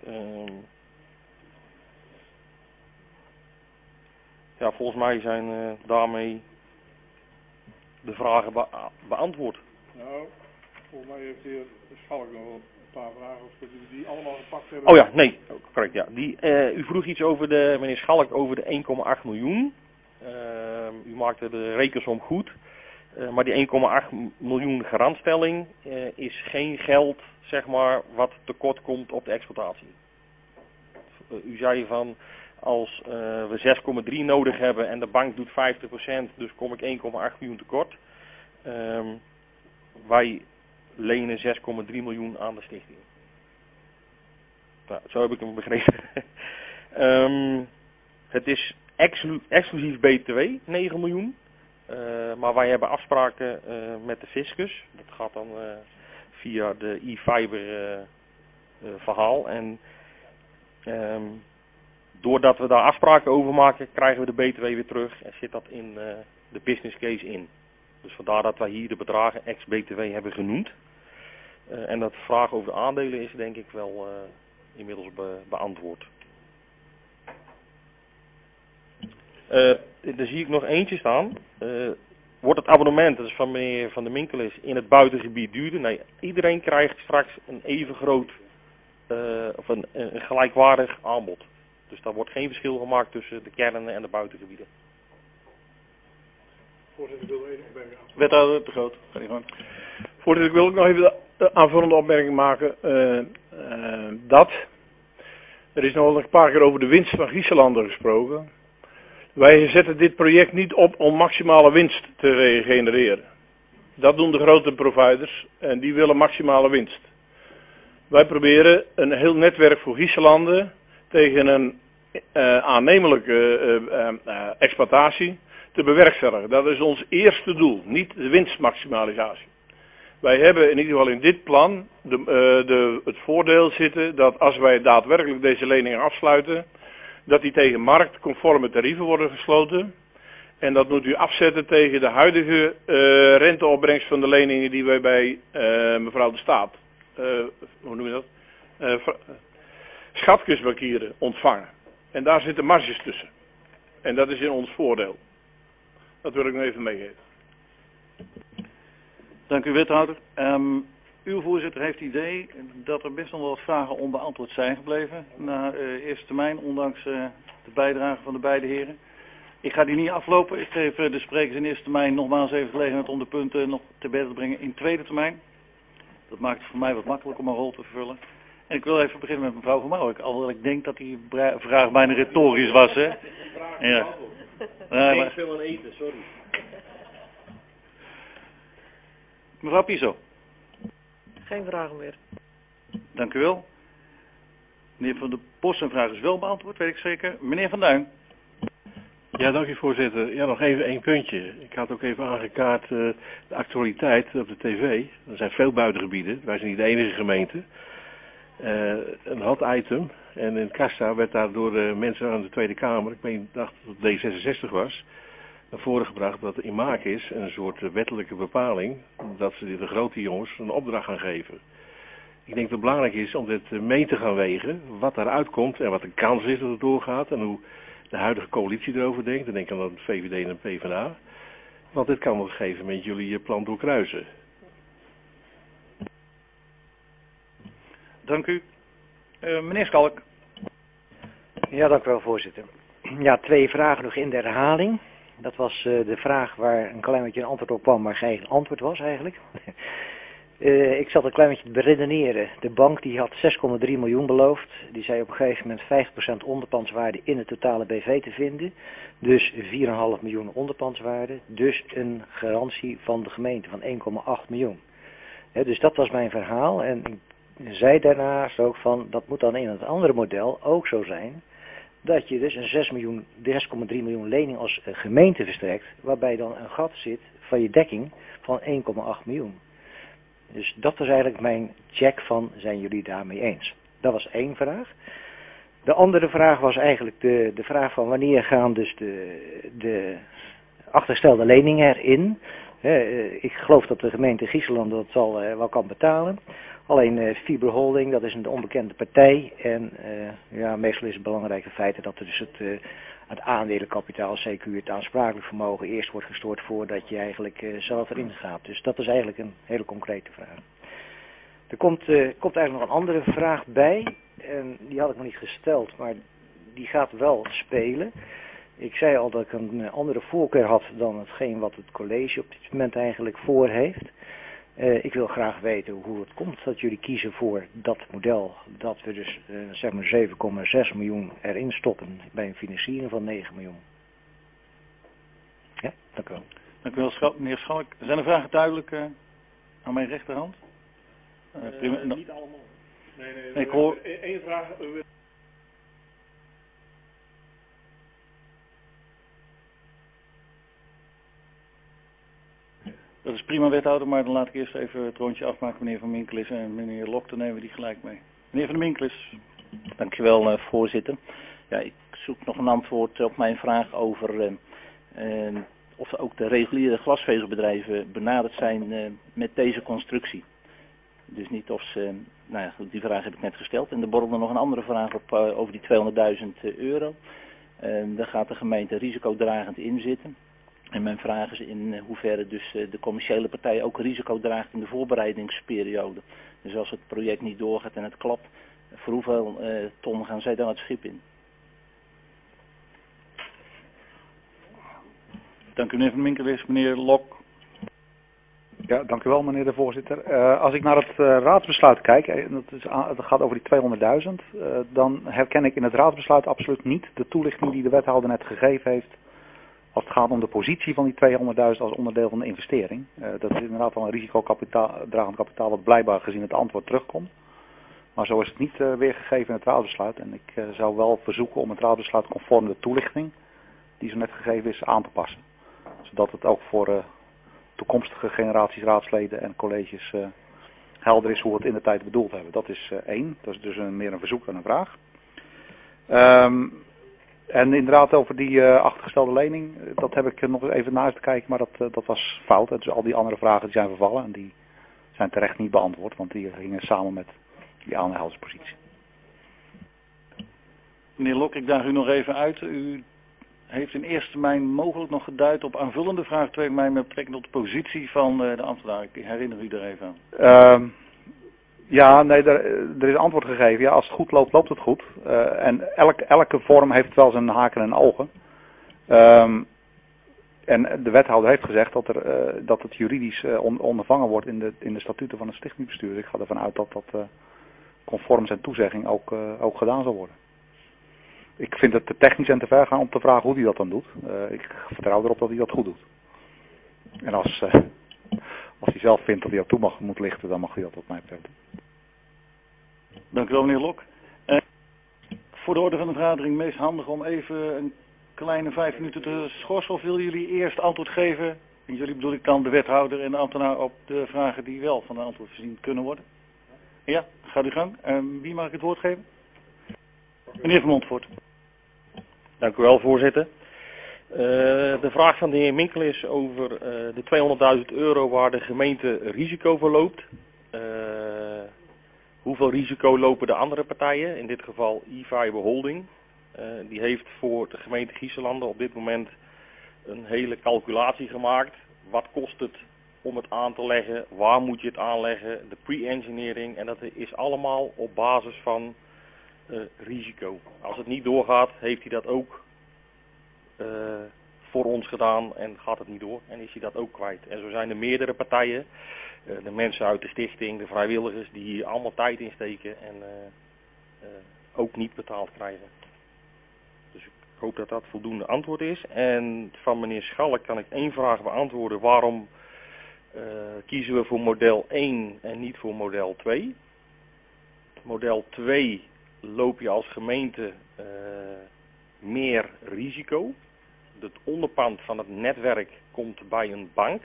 [SPEAKER 12] Ja, volgens mij zijn daarmee de vragen beantwoord.
[SPEAKER 4] Nou, volgens mij heeft de heer Schalk nog een paar vragen, of die allemaal gepakt hebben.
[SPEAKER 12] Oh ja, nee, correct, ja. U vroeg iets over meneer Schalk, over de 1,8 miljoen. U maakte de rekensom goed. Maar die 1,8 miljoen garantstelling is geen geld, zeg maar, wat tekort komt op de exploitatie. U zei van, als we 6,3 nodig hebben en de bank doet 50%, dus kom ik 1,8 miljoen tekort. Wij lenen 6,3 miljoen aan de stichting. Nou, zo heb ik hem begrepen. Het is exclusief BTW, 9 miljoen. Maar wij hebben afspraken met de fiscus. Dat gaat dan via de e-fiber verhaal. En doordat we daar afspraken over maken, krijgen we de BTW weer terug en zit dat in de business case in. Dus vandaar dat wij hier de bedragen ex-BTW hebben genoemd. En dat de vraag over de aandelen is denk ik wel inmiddels beantwoord. Daar zie ik nog eentje staan. Wordt het abonnement, dat is van meneer Van der Minkelis, in het buitengebied duurder? Nee, iedereen krijgt straks een even groot of een gelijkwaardig aanbod. Dus daar wordt geen verschil gemaakt tussen de kernen en de buitengebieden.
[SPEAKER 4] Voorzitter, ik wil even opmerking aan.
[SPEAKER 1] Wethouder Te Groot, ga je gang.
[SPEAKER 4] Voorzitter, ik wil ook nog even de aanvullende opmerking maken. Er is nog een paar keer over de winst van Griezenlanden gesproken. Wij zetten dit project niet op om maximale winst te genereren. Dat doen de grote providers en die willen maximale winst. Wij proberen een heel netwerk voor Griezenlanden tegen een aannemelijke exploitatie te bewerkstelligen. Dat is ons eerste doel, niet de winstmaximalisatie. Wij hebben in ieder geval in dit plan het voordeel zitten dat als wij daadwerkelijk deze leningen afsluiten, dat die tegen marktconforme tarieven worden gesloten. En dat moet u afzetten tegen de huidige renteopbrengst van de leningen die wij bij mevrouw de Staat, hoe noem je dat, schatkistbankieren ontvangen. En daar zitten marges tussen. En dat is in ons voordeel. Dat wil ik nog even meegeven.
[SPEAKER 1] Dank u, wethouder. Uw voorzitter heeft het idee dat er best nog wel wat vragen onbeantwoord zijn gebleven na eerste termijn, ondanks de bijdrage van de beide heren. Ik ga die niet aflopen. Ik geef de sprekers in eerste termijn nogmaals even gelegenheid om de punten nog te bedden te brengen in tweede termijn. Dat maakt het voor mij wat makkelijker om een rol te vervullen. En ik wil even beginnen met mevrouw Van Maurik, alhoewel ik denk dat die vraag bijna retorisch was, hè? Ja.
[SPEAKER 12] Geen veel aan eten, sorry.
[SPEAKER 1] Mevrouw Piso.
[SPEAKER 7] Geen vragen meer.
[SPEAKER 1] Dank u wel. Meneer Van der Bos, zijn vraag is wel beantwoord, weet ik zeker. Meneer Van Duin.
[SPEAKER 9] Ja, dank u voorzitter. Ja, nog even één puntje. Ik had ook even aangekaart de actualiteit op de tv. Er zijn veel buitengebieden. Wij zijn niet de enige gemeente. Een hot item. En in Kassa werd daar door de mensen aan de Tweede Kamer, dacht dat het D66 was, naar voren gebracht dat er in maak is een soort wettelijke bepaling dat ze de grote jongens een opdracht gaan geven. Ik denk dat het belangrijk is om dit mee te gaan wegen, wat daaruit komt en wat de kans is dat het doorgaat en hoe de huidige coalitie erover denkt. Dan denk ik aan de VVD en de PvdA. Want dit kan op een gegeven moment jullie plan doorkruisen.
[SPEAKER 1] Dank u. Meneer Schalk.
[SPEAKER 2] Ja, dank u wel, voorzitter. Ja, 2 vragen nog in de herhaling. Dat was de vraag waar een klein beetje een antwoord op kwam, maar geen antwoord was eigenlijk. Ik zat een klein beetje te beredeneren. De bank die had 6,3 miljoen beloofd. Die zei op een gegeven moment 5% onderpandswaarde in het totale BV te vinden. Dus 4,5 miljoen onderpandswaarde. Dus een garantie van de gemeente van 1,8 miljoen. Dus dat was mijn verhaal. En ik zei daarnaast ook van, dat moet dan in het andere model ook zo zijn, dat je dus een 6,3 miljoen lening als gemeente verstrekt, waarbij dan een gat zit van je dekking van 1,8 miljoen. Dus dat was eigenlijk mijn check van, zijn jullie daarmee eens? Dat was één vraag. De andere vraag was eigenlijk de vraag van wanneer gaan dus de achtergestelde leningen erin. Ik geloof dat de gemeente Giesland dat wel kan betalen. Alleen Fiber Holding, dat is een onbekende partij. En meestal is het belangrijke feit dat er dus het aandelenkapitaal, CQ, het aansprakelijk vermogen, eerst wordt gestort voordat je eigenlijk zelf erin gaat. Dus dat is eigenlijk een hele concrete vraag. Er komt eigenlijk nog een andere vraag bij. En die had ik nog niet gesteld, maar die gaat wel spelen. Ik zei al dat ik een andere voorkeur had dan hetgeen wat het college op dit moment eigenlijk voor heeft. Ik wil graag weten hoe het komt dat jullie kiezen voor dat model. Dat we dus zeg maar 7,6 miljoen erin stoppen bij een financiering van 9 miljoen. Ja, dank u wel.
[SPEAKER 1] Dank u wel, meneer Schalk. Zijn de vragen duidelijk aan mijn rechterhand?
[SPEAKER 4] Niet allemaal. Nee,
[SPEAKER 1] ik hoor...
[SPEAKER 4] Eén vraag.
[SPEAKER 1] Dat is prima, wethouder, maar dan laat ik eerst even het rondje afmaken, meneer Van Minkelis en meneer Lok, dan nemen we die gelijk mee. Meneer Van Minkelis.
[SPEAKER 10] Dankjewel, voorzitter. Ja, ik zoek nog een antwoord op mijn vraag over of ook de reguliere glasvezelbedrijven benaderd zijn met deze constructie. Dus niet of ze, nou ja, die vraag heb ik net gesteld. En er borrelde nog een andere vraag op over die €200.000. Daar gaat de gemeente risicodragend in zitten. En mijn vraag is in hoeverre dus de commerciële partij ook risico draagt in de voorbereidingsperiode. Dus als het project niet doorgaat en het klapt, voor hoeveel ton gaan zij dan het schip in?
[SPEAKER 1] Dank u meneer Van Minkelis, meneer Lok.
[SPEAKER 11] Ja, dank u wel meneer de voorzitter. Als ik naar het raadsbesluit kijk, dat gaat over die 200.000, dan herken ik in het raadsbesluit absoluut niet de toelichting die de wethouder net gegeven heeft als het gaat om de positie van die 200.000 als onderdeel van de investering. Dat is inderdaad wel een risicodragend kapitaal wat blijkbaar gezien het antwoord terugkomt. Maar zo is het niet weergegeven in het raadsbesluit. En ik zou wel verzoeken om het raadsbesluit conform de toelichting die zo net gegeven is aan te passen. Zodat het ook voor toekomstige generaties raadsleden en colleges helder is hoe we het in de tijd bedoeld hebben. Dat is één. Dat is dus meer een verzoek dan een vraag. En inderdaad over die achtergestelde lening, dat heb ik nog even naar te kijken, maar dat was fout. Dus al die andere vragen die zijn vervallen en die zijn terecht niet beantwoord, want die gingen samen met die aanhouderspositie.
[SPEAKER 1] Meneer Lok, ik daag u nog even uit. U heeft in eerste termijn mogelijk nog geduid op aanvullende vraag 2 mei met betrekking tot de positie van de ambtenaar. Ik herinner u er even aan.
[SPEAKER 11] Ja, nee, er is antwoord gegeven. Ja, als het goed loopt, loopt het goed. En elke vorm heeft wel zijn haken en ogen. En de wethouder heeft gezegd dat het juridisch ondervangen wordt in de statuten van het stichtingbestuur. Ik ga ervan uit dat dat conform zijn toezegging ook gedaan zal worden. Ik vind het te technisch en te ver gaan om te vragen hoe hij dat dan doet. Ik vertrouw erop dat hij dat goed doet. En als hij zelf vindt dat hij dat toe moet lichten, dan mag hij dat op mij betreft doen.
[SPEAKER 1] Dank u wel meneer Lok. Voor de orde van de vergadering meest handig om even een kleine 5 minuten te schorsen. Of willen jullie eerst antwoord geven? En jullie bedoel ik dan de wethouder en de ambtenaar op de vragen die wel van de antwoord voorzien kunnen worden. Ja, gaat uw gang. Wie mag ik het woord geven? Meneer Van Montvoort.
[SPEAKER 12] Dank u wel, voorzitter. De vraag van de heer Minkel is over de €200.000 waar de gemeente risico voor loopt. Hoeveel risico lopen de andere partijen? In dit geval e-Fiber Holding. Die heeft voor de gemeente Giesselanden op dit moment een hele calculatie gemaakt. Wat kost het om het aan te leggen? Waar moet je het aanleggen? De pre-engineering. En dat is allemaal op basis van risico. Als het niet doorgaat, heeft hij dat ook voor ons gedaan en gaat het niet door en is hij dat ook kwijt. En zo zijn er meerdere partijen, de mensen uit de stichting, de vrijwilligers, die hier allemaal tijd in steken en ook niet betaald krijgen. Dus ik hoop dat dat voldoende antwoord is. En van meneer Schalk kan ik één vraag beantwoorden. Waarom kiezen we voor model 1 en niet voor model 2? Model 2 loop je als gemeente meer risico. Het onderpand van het netwerk komt bij een bank.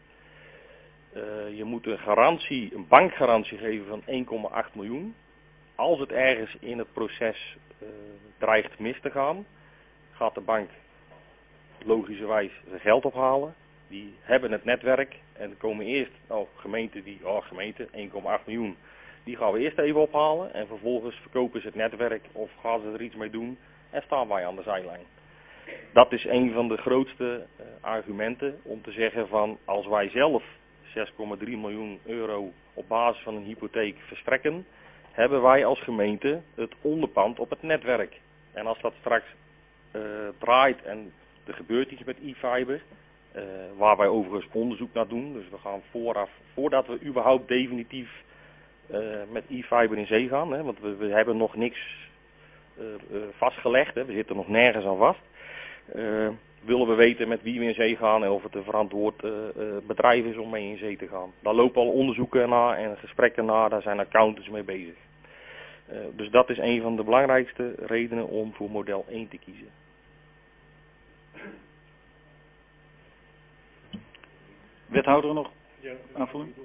[SPEAKER 12] Je moet een bankgarantie geven van 1,8 miljoen. als het ergens in het proces dreigt mis te gaan, gaat de bank logischerwijs zijn geld ophalen. Die hebben het netwerk en er komen eerst gemeenten 1,8 miljoen, die gaan we eerst even ophalen en vervolgens verkopen ze het netwerk of gaan ze er iets mee doen en staan wij aan de zijlijn. Dat is een van de grootste argumenten om te zeggen van als wij zelf 6,3 miljoen euro op basis van een hypotheek verstrekken, hebben wij als gemeente het onderpand op het netwerk. En als dat straks draait en er gebeurt iets met e-fiber, waar wij overigens onderzoek naar doen, dus we gaan voordat we überhaupt definitief met e-fiber in zee gaan, hè, want we hebben nog niks vastgelegd, hè, we zitten nog nergens aan vast, willen we weten met wie we in zee gaan en of het een verantwoord bedrijf is om mee in zee te gaan. Daar lopen al onderzoeken naar en gesprekken naar, daar zijn accountants mee bezig. Dus dat is een van de belangrijkste redenen om voor model 1 te kiezen.
[SPEAKER 1] Wethouder nog aanvulling?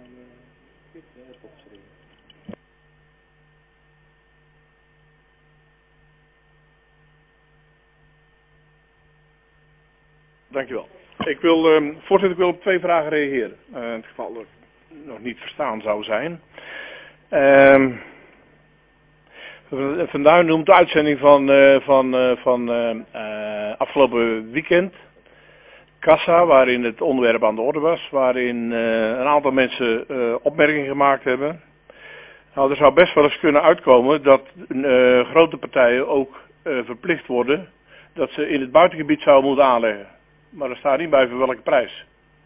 [SPEAKER 4] Dankjewel. Voorzitter, ik wil op 2 vragen reageren. In het geval dat het nog niet verstaan zou zijn. Van Duin noemt de uitzending van afgelopen weekend. Kassa, waarin het onderwerp aan de orde was. Waarin een aantal mensen opmerkingen gemaakt hebben. Nou, er zou best wel eens kunnen uitkomen dat grote partijen ook verplicht worden dat ze in het buitengebied zouden moeten aanleggen. Maar er staat niet bij voor welke prijs.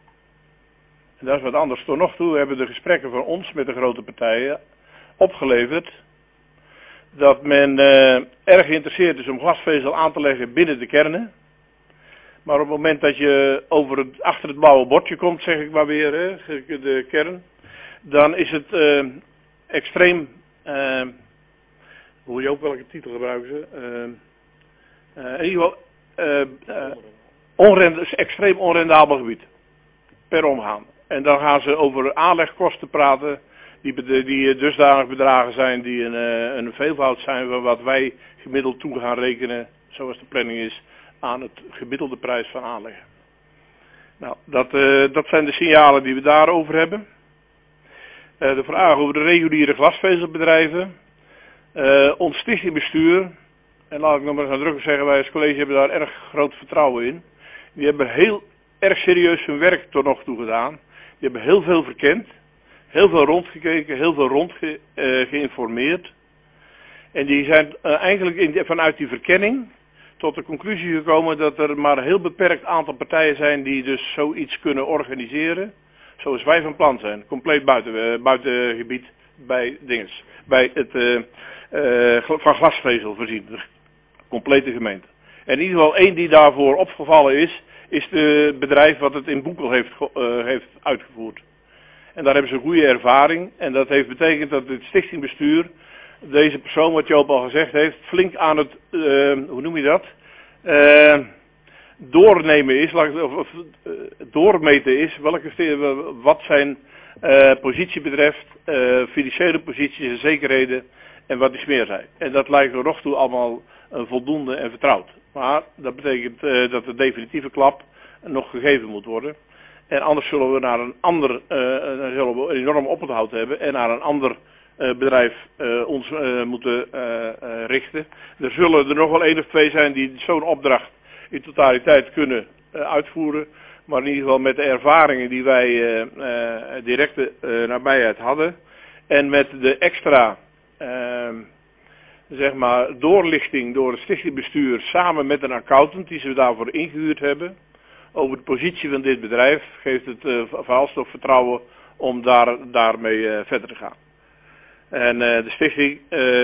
[SPEAKER 4] En dat is wat anders. Tot nog toe hebben de gesprekken van ons met de grote partijen opgeleverd dat men erg geïnteresseerd is om glasvezel aan te leggen binnen de kernen. Maar op het moment dat je achter het blauwe bordje komt, zeg ik maar weer, de kern, dan is het extreem, hoe je ook welke titel gebruiken ze, in ieder geval extreem onrendabel gebied, per omgaan. En dan gaan ze over aanlegkosten praten, die dusdanig bedragen zijn, die een veelvoud zijn van wat wij gemiddeld toe gaan rekenen, zoals de planning is, aan het gemiddelde prijs van aanleggen. Nou, dat zijn de signalen die we daarover hebben. De vraag over de reguliere glasvezelbedrijven. Ons stichtingbestuur, en laat ik nog maar eens nadrukkelijk zeggen, wij als college hebben daar erg groot vertrouwen in. Die hebben heel erg serieus hun werk tot nog toe gedaan. Die hebben heel veel verkend, heel veel rondgekeken, heel veel geïnformeerd. En die zijn eigenlijk vanuit die verkenning tot de conclusie gekomen dat er maar een heel beperkt aantal partijen zijn die dus zoiets kunnen organiseren, zoals wij van plan zijn. Compleet buitengebied bij het van glasvezel voorzien. De complete gemeente. En in ieder geval één die daarvoor opgevallen is het bedrijf wat het in Boekel heeft uitgevoerd. En daar hebben ze een goede ervaring. En dat heeft betekend dat het stichtingbestuur deze persoon, wat Joop al gezegd heeft, flink aan het, hoe noem je dat? Doornemen is, doormeten is, wat zijn positie betreft, financiële posities en zekerheden en wat is meer zijn. En dat lijkt er nog toe allemaal voldoende en vertrouwd. Maar dat betekent dat de definitieve klap nog gegeven moet worden. En anders zullen we naar een ander, zullen we een enorm oponthoud hebben en naar een ander bedrijf ons moeten richten. Er zullen er nog wel 1 of 2 zijn die zo'n opdracht in totaliteit kunnen uitvoeren. Maar in ieder geval met de ervaringen die wij directe nabijheid hadden. En met de extra zeg maar doorlichting door het stichtingbestuur samen met een accountant die ze daarvoor ingehuurd hebben. Over de positie van dit bedrijf geeft het verhaalstof vertrouwen om daarmee verder te gaan. En de stichting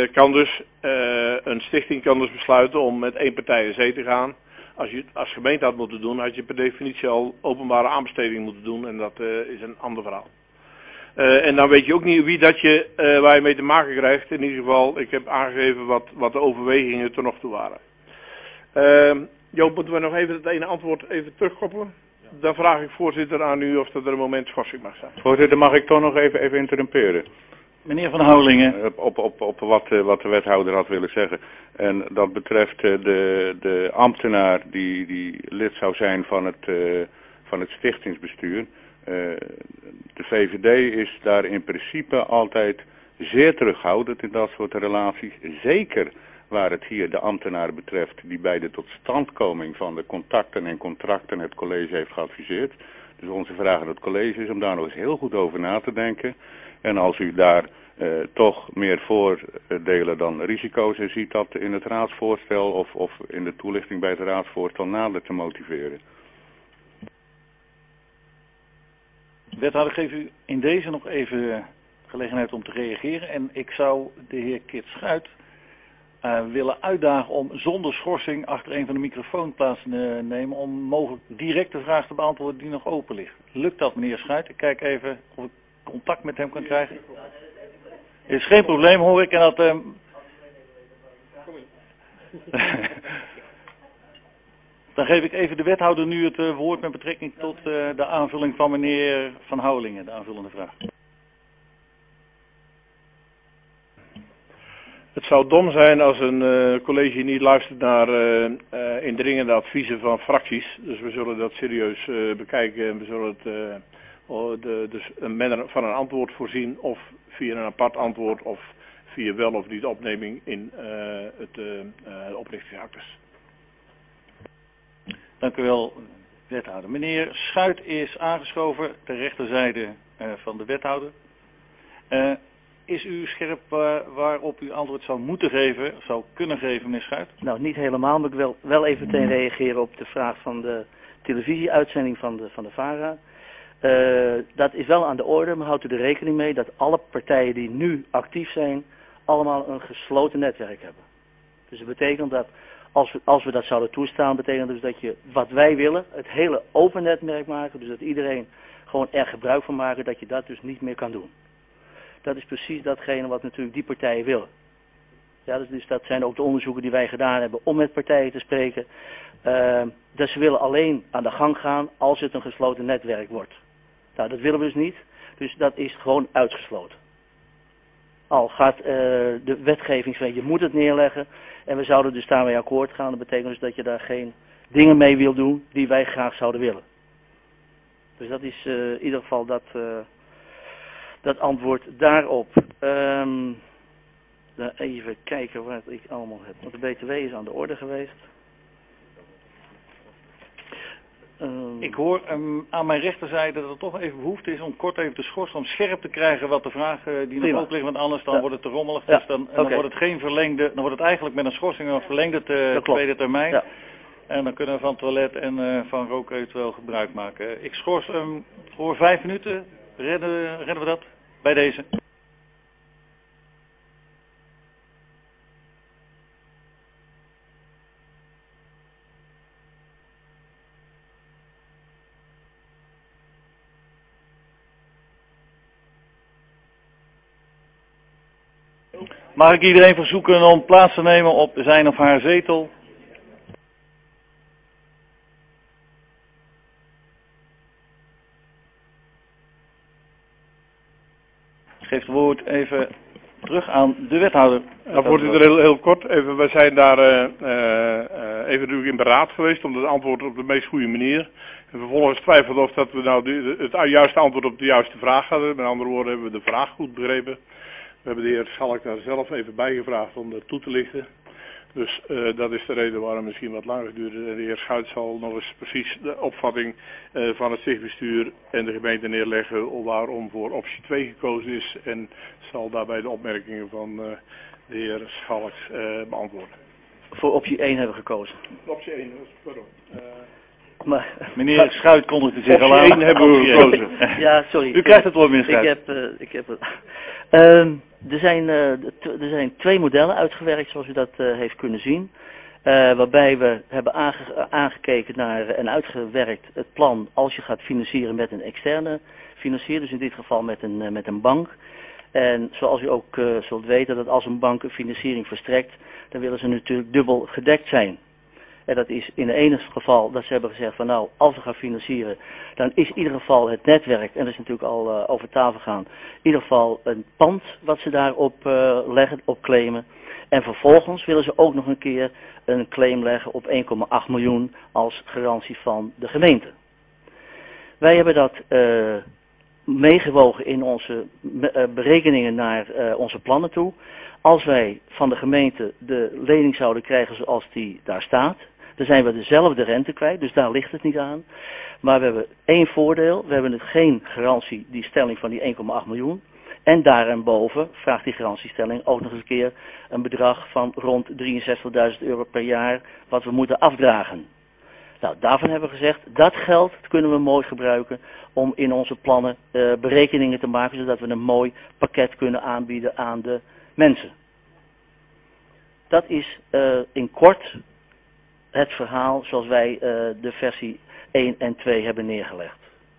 [SPEAKER 4] een stichting kan dus besluiten om met 1 partij in zee te gaan. Als je als gemeente had moeten doen, had je per definitie al openbare aanbesteding moeten doen en dat is een ander verhaal. En dan weet je ook niet wie waar je mee te maken krijgt. In ieder geval, ik heb aangegeven wat de overwegingen tot nog toe waren. Joop, moeten we nog even het ene antwoord even terugkoppelen? Ja. Dan vraag ik voorzitter aan u of dat er een moment schorsing mag zijn.
[SPEAKER 11] Voorzitter, mag ik toch nog even interrumperen?
[SPEAKER 1] Meneer Van Houwelingen.
[SPEAKER 13] Op wat de wethouder had willen zeggen. En dat betreft de ambtenaar die lid zou zijn van het stichtingsbestuur. De VVD is daar in principe altijd zeer terughoudend in dat soort relaties. Zeker waar het hier de ambtenaren betreft die bij de totstandkoming van de contacten en contracten het college heeft geadviseerd. Dus onze vraag aan het college is om daar nog eens heel goed over na te denken. En als u daar toch meer voordelen dan risico's in ziet, dat in het raadsvoorstel of in de toelichting bij het raadsvoorstel nader te motiveren.
[SPEAKER 1] Wethouder, geef u in deze nog even gelegenheid om te reageren. En ik zou de heer Kit Schuit willen uitdagen om zonder schorsing achter een van de microfoons plaats te nemen om mogelijk direct de vraag te beantwoorden die nog open ligt. Lukt dat, meneer Schuit? Ik kijk even of ik contact met hem kan krijgen. Is geen probleem, hoor ik. En dat... Dan geef ik even de wethouder nu het woord met betrekking tot de aanvulling van meneer Van Houwelingen, de aanvullende vraag.
[SPEAKER 4] Het zou dom zijn als een college niet luistert naar indringende adviezen van fracties. Dus we zullen dat serieus bekijken en we zullen het van een antwoord voorzien, of via een apart antwoord of via wel of niet opneming in de oprichtingsactes.
[SPEAKER 1] Dank u wel, wethouder. Meneer Schuit is aangeschoven ter rechterzijde van de wethouder. Is u scherp waarop u antwoord zou moeten geven, zou kunnen geven, meneer Schuit?
[SPEAKER 14] Nou, niet helemaal, maar ik wil wel even meteen reageren op de vraag van de televisieuitzending van de VARA. Dat is wel aan de orde, maar houdt u er rekening mee dat alle partijen die nu actief zijn, allemaal een gesloten netwerk hebben. Dus dat betekent dat, als we dat zouden toestaan, betekent dus dat je, wat wij willen, het hele open netwerk maken, dus dat iedereen gewoon er gebruik van maken, dat je dat dus niet meer kan doen. Dat is precies datgene wat natuurlijk die partijen willen. Ja, dus dat zijn ook de onderzoeken die wij gedaan hebben om met partijen te spreken. Dat ze willen alleen aan de gang gaan als het een gesloten netwerk wordt. Nou, dat willen we dus niet. Dus dat is gewoon uitgesloten. Al gaat de wetgeving zeggen, je moet het neerleggen. En we zouden dus daarmee akkoord gaan. Dat betekent dus dat je daar geen dingen mee wil doen die wij graag zouden willen. Dus dat is in ieder geval dat antwoord daarop. Even kijken wat ik allemaal heb. Want de BTW is aan de orde geweest.
[SPEAKER 1] Ik hoor aan mijn rechterzijde dat er toch even behoefte is om kort even te schorsen, om scherp te krijgen wat de vragen die nog open liggen, want anders dan wordt het te rommelig. Dus dan wordt het geen verlengde, dan wordt het eigenlijk met een schorsing een verlengde tweede termijn. Ja. En dan kunnen we van het toilet en van rook eventueel gebruik maken. Ik schors voor 5 minuten. Redden we dat bij deze? Mag ik iedereen verzoeken om plaats te nemen op zijn of haar zetel? Geef het woord even terug aan de wethouder.
[SPEAKER 4] Nou, voorzitter, heel kort. Even, wij zijn daar even natuurlijk in beraad geweest om het antwoord op de meest goede manier. En vervolgens twijfelden of dat we nou het juiste antwoord op de juiste vraag hadden. Met andere woorden hebben we de vraag goed begrepen. We hebben de heer Schalk daar zelf even bij gevraagd om dat toe te lichten. Dus dat is de reden waarom het misschien wat langer duurde. De heer Schuit zal nog eens precies de opvatting van het stichtbestuur en de gemeente neerleggen waarom voor optie 2 gekozen is. En zal daarbij de opmerkingen van de heer Schalk beantwoorden.
[SPEAKER 14] Voor optie 1 hebben we gekozen.
[SPEAKER 4] Optie 1, pardon.
[SPEAKER 1] Meneer Schuit kondigde zich al aan.
[SPEAKER 4] Optie 1 hebben we gekozen.
[SPEAKER 14] Ja, sorry.
[SPEAKER 1] U krijgt het woord, meneer Schuit.
[SPEAKER 14] Ik heb het. Er zijn 2 modellen uitgewerkt, zoals u dat heeft kunnen zien. Waarbij we hebben aangekeken naar en uitgewerkt het plan als je gaat financieren met een externe financier. Dus in dit geval met een bank. En zoals u ook zult weten, dat als een bank een financiering verstrekt, dan willen ze natuurlijk dubbel gedekt zijn. En dat is in het ene geval dat ze hebben gezegd van nou, als we gaan financieren, dan is in ieder geval het netwerk, en dat is natuurlijk al over tafel gaan, in ieder geval een pand wat ze daarop leggen, op claimen. En vervolgens willen ze ook nog een keer een claim leggen op 1,8 miljoen als garantie van de gemeente. Wij hebben dat meegewogen in onze berekeningen naar onze plannen toe. Als wij van de gemeente de lening zouden krijgen zoals die daar staat, dan zijn we dezelfde rente kwijt, dus daar ligt het niet aan. Maar we hebben één voordeel, we hebben geen garantie, die stelling van die 1,8 miljoen. En daarboven vraagt die garantiestelling ook nog eens een keer een bedrag van rond 63.000 euro per jaar wat we moeten afdragen. Nou, daarvan hebben we gezegd, dat geld kunnen we mooi gebruiken om in onze plannen berekeningen te maken, zodat we een mooi pakket kunnen aanbieden aan de mensen. Dat is in kort het verhaal zoals wij de versie 1 en 2 hebben neergelegd.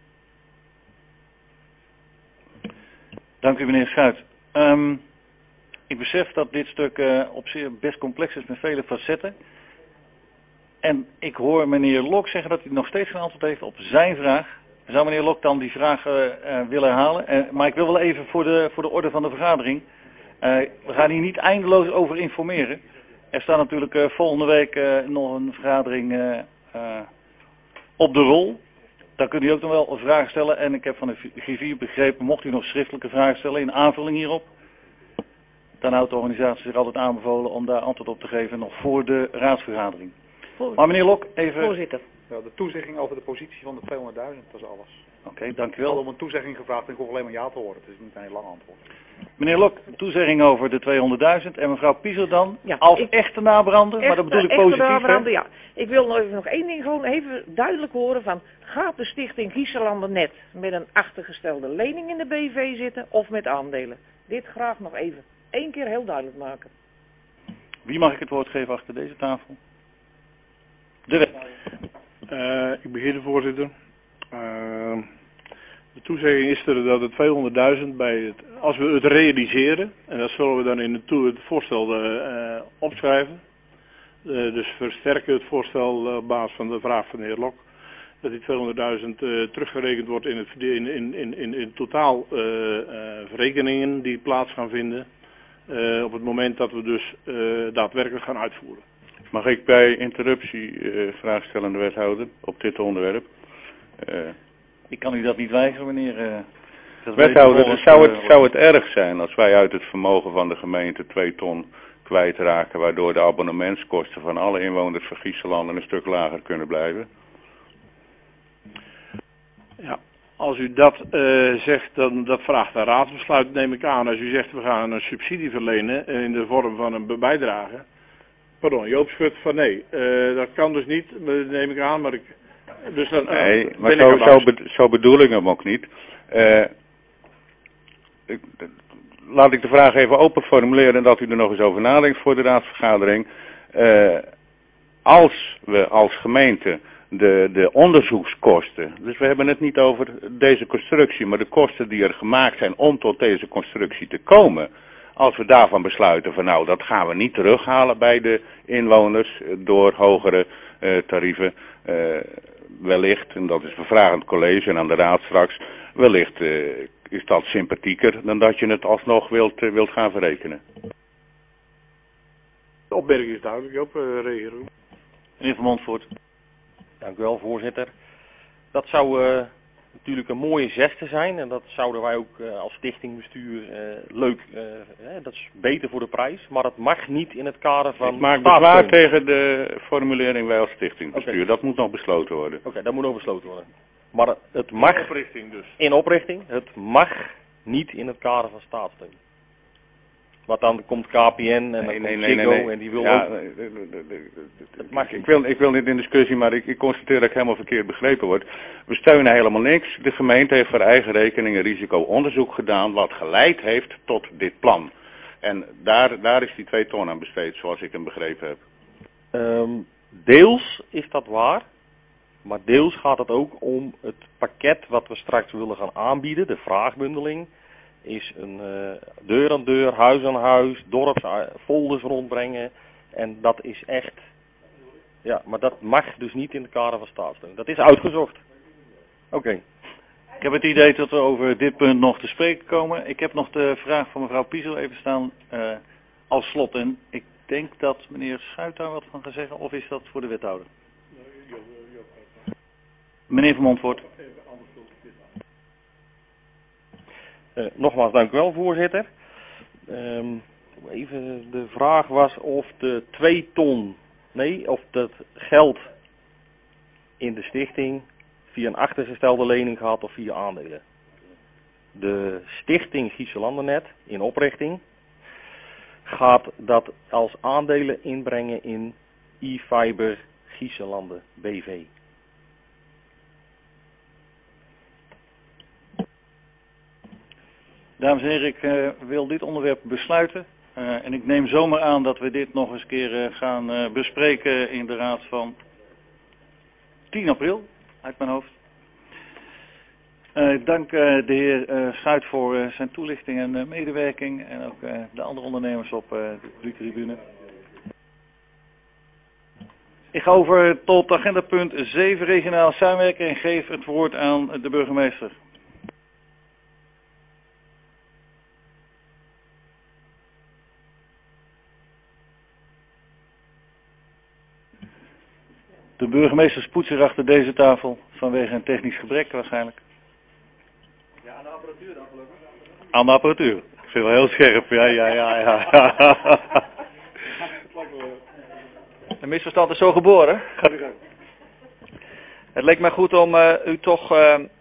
[SPEAKER 1] Dank u meneer Schuit. Ik besef dat dit stuk op zich best complex is met vele facetten. En ik hoor meneer Lok zeggen dat hij nog steeds geen antwoord heeft op zijn vraag. Zou meneer Lok dan die vraag willen herhalen? Maar ik wil wel even voor de orde van de vergadering. We gaan hier niet eindeloos over informeren. Er staat natuurlijk volgende week nog een vergadering op de rol. Daar kunt u ook nog wel vragen stellen. En ik heb van de G4 begrepen, mocht u nog schriftelijke vragen stellen in aanvulling hierop, dan houdt de organisatie zich altijd aanbevolen om daar antwoord op te geven nog voor de raadsvergadering. Maar meneer Lok, even...
[SPEAKER 11] Voorzitter. Ja, de toezegging over de positie van de 200.000, dat is alles.
[SPEAKER 1] Oké, dank u wel.
[SPEAKER 11] Ik had om een toezegging gevraagd en ik hoef alleen maar ja te horen. Het is niet een heel lang antwoord.
[SPEAKER 1] Meneer Lok, toezegging over de 200.000 en mevrouw Pieser dan,
[SPEAKER 7] ja,
[SPEAKER 1] als echte nabrander, maar dat bedoel ik positief.
[SPEAKER 7] Nabrander, ja. Ik wil nog één ding gewoon even duidelijk horen van, gaat de stichting Gieselanden net met een achtergestelde lening in de BV zitten of met aandelen? Dit graag nog even één keer heel duidelijk maken.
[SPEAKER 1] Wie mag ik het woord geven achter deze tafel?
[SPEAKER 4] Ik begin, voorzitter. De toezegging is er dat het 200.000 als we het realiseren, en dat zullen we dan in het voorstel opschrijven, dus versterken het voorstel op basis van de vraag van de heer Lok, dat die 200.000 teruggerekend wordt in totaal verrekeningen die plaats gaan vinden op het moment dat we dus daadwerkelijk gaan uitvoeren.
[SPEAKER 13] Mag ik bij interruptie vraag stellen aan de wethouder op dit onderwerp?
[SPEAKER 1] Ik kan u dat niet weigeren, meneer.
[SPEAKER 13] Wethouder, zou het erg zijn als wij uit het vermogen van de gemeente 2 ton kwijtraken, waardoor de abonnementskosten van alle inwoners van Gieselanden een stuk lager kunnen blijven?
[SPEAKER 4] Ja, als u dat zegt, dan dat vraagt een raadsbesluit, neem ik aan. Als u zegt we gaan een subsidie verlenen in de vorm van een bijdrage. Pardon, Joop schudt van nee, dat kan dus niet, neem ik aan, maar ik... Dus dan,
[SPEAKER 13] nee, maar zo bedoel ik hem ook niet. Laat ik de vraag even open formuleren en dat u er nog eens over nadenkt voor de raadsvergadering. Als we als gemeente de onderzoekskosten, dus we hebben het niet over deze constructie, maar de kosten die er gemaakt zijn om tot deze constructie te komen. Als we daarvan besluiten van nou, dat gaan we niet terughalen bij de inwoners door hogere tarieven. Wellicht, en dat is een vraag aan het college en aan de raad straks, wellicht is dat sympathieker dan dat je het alsnog wilt gaan verrekenen.
[SPEAKER 4] De opmerking is duidelijk, Joop, reageren.
[SPEAKER 1] Meneer Van Montvoort.
[SPEAKER 12] Dank u wel, voorzitter. Dat zou natuurlijk een mooie geste zijn en dat zouden wij ook als stichtingbestuur leuk, dat is beter voor de prijs, maar het mag niet in het kader van...
[SPEAKER 13] Ik maak bezwaar tegen de formulering wij als stichtingbestuur, okay. Dat moet nog besloten worden.
[SPEAKER 12] Oké, dat moet nog besloten worden. Maar het mag...
[SPEAKER 4] In oprichting dus.
[SPEAKER 12] In oprichting, het mag niet in het kader van staatssteun. Want dan komt KPN en dan komt Ziggo en die wil
[SPEAKER 13] ja,
[SPEAKER 12] ook...
[SPEAKER 13] Ik wil niet in discussie, maar ik constateer dat ik helemaal verkeerd begrepen word. We steunen helemaal niks. De gemeente heeft voor eigen rekening een risico-onderzoek gedaan wat geleid heeft tot dit plan. En daar is die 2 ton aan besteed, zoals ik hem begrepen heb.
[SPEAKER 12] Deels is dat waar, maar deels gaat het ook om het pakket wat we straks willen gaan aanbieden, de vraagbundeling. Is een deur aan deur, huis aan huis, dorpsfolders rondbrengen. En dat is echt Ja, maar dat mag dus niet in het kader van staatssteun. Dat is uitgezocht. Oké.
[SPEAKER 1] Ik heb het idee dat we over dit punt nog te spreken komen. Ik heb nog de vraag van mevrouw Piezel even staan als slot. En ik denk dat meneer Schuit daar wat van gaat zeggen. Of is dat voor de wethouder? Meneer Van Montvoort.
[SPEAKER 12] Nogmaals, dank u wel, voorzitter. Even, de vraag was of de 2 ton, of dat geld in de stichting via een achtergestelde lening gaat of via aandelen. De stichting Gieslandernet in oprichting gaat dat als aandelen inbrengen in e-fiber Giesselanden BV.
[SPEAKER 1] Dames en heren, ik wil dit onderwerp besluiten. En ik neem zomaar aan dat we dit nog eens keer gaan bespreken in de raad van 10 april, uit mijn hoofd. Ik dank de heer Schuit voor zijn toelichting en medewerking en ook de andere ondernemers op de tribune. Ik ga over tot agendapunt 7 regionaal samenwerken en geef het woord aan de burgemeester. De burgemeester spoedt zich achter deze tafel vanwege een technisch gebrek waarschijnlijk.
[SPEAKER 15] Ja, aan de apparatuur dan gelukkig.
[SPEAKER 1] Aan de apparatuur. Ik vind wel heel scherp. Ja.
[SPEAKER 15] Een misverstand is zo geboren.
[SPEAKER 1] Gaat u gang.
[SPEAKER 15] Het leek mij goed om u toch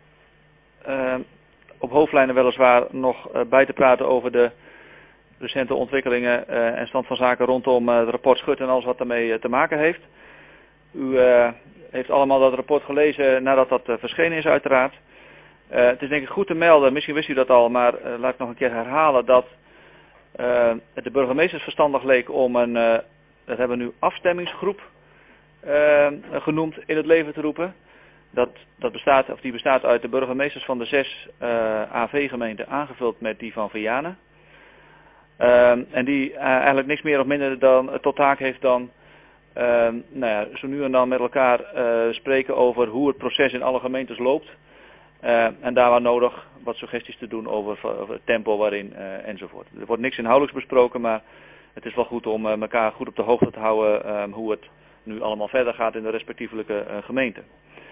[SPEAKER 15] op hoofdlijnen weliswaar nog bij te praten over de recente ontwikkelingen en stand van zaken rondom het rapport Schut en alles wat daarmee te maken heeft. U heeft allemaal dat rapport gelezen nadat dat verschenen is uiteraard. Het is denk ik goed te melden, misschien wist u dat al, maar laat ik nog een keer herhalen dat het de burgemeesters verstandig leek om dat hebben we nu afstemmingsgroep genoemd in het leven te roepen. Die bestaat uit de burgemeesters van de 6 AV-gemeenten aangevuld met die van Vianen. En die eigenlijk niks meer of minder dan tot taak heeft dan zo nu en dan met elkaar spreken over hoe het proces in alle gemeentes loopt. En daar waar nodig wat suggesties te doen over het tempo waarin enzovoort. Er wordt niks inhoudelijks besproken, maar het is wel goed om elkaar goed op de hoogte te houden hoe het nu allemaal verder gaat in de respectievelijke gemeenten.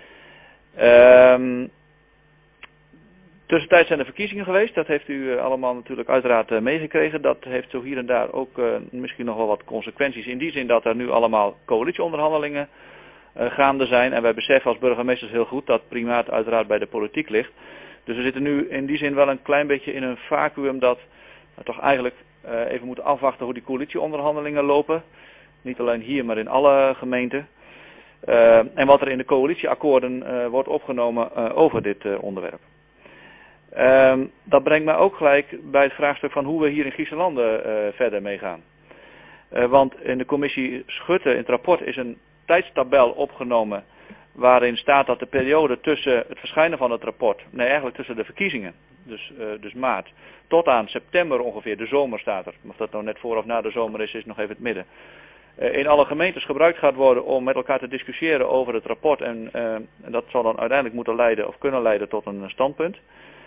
[SPEAKER 15] Tussentijds zijn er verkiezingen geweest, dat heeft u allemaal natuurlijk uiteraard meegekregen. Dat heeft zo hier en daar ook misschien nog wel wat consequenties in die zin dat er nu allemaal coalitieonderhandelingen gaande zijn. En wij beseffen als burgemeesters heel goed dat primaat uiteraard bij de politiek ligt. Dus we zitten nu in die zin wel een klein beetje in een vacuüm dat we toch eigenlijk even moeten afwachten hoe die coalitieonderhandelingen lopen. Niet alleen hier, maar in alle gemeenten. En wat er in de coalitieakkoorden wordt opgenomen over dit onderwerp. Dat brengt mij ook gelijk bij het vraagstuk van hoe we hier in Giesselanden verder mee gaan. Want in de commissie Schutte, in het rapport, is een tijdstabel opgenomen waarin staat dat de periode tussen het verschijnen van het rapport, eigenlijk tussen de verkiezingen, dus maart, tot aan september ongeveer, de zomer staat er. Of dat nou net voor of na de zomer is nog even het midden. In alle gemeentes gebruikt gaat worden om met elkaar te discussiëren over het rapport en dat zal dan uiteindelijk moeten leiden of kunnen leiden tot een standpunt.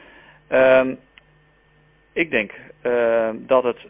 [SPEAKER 15] Ik denk dat het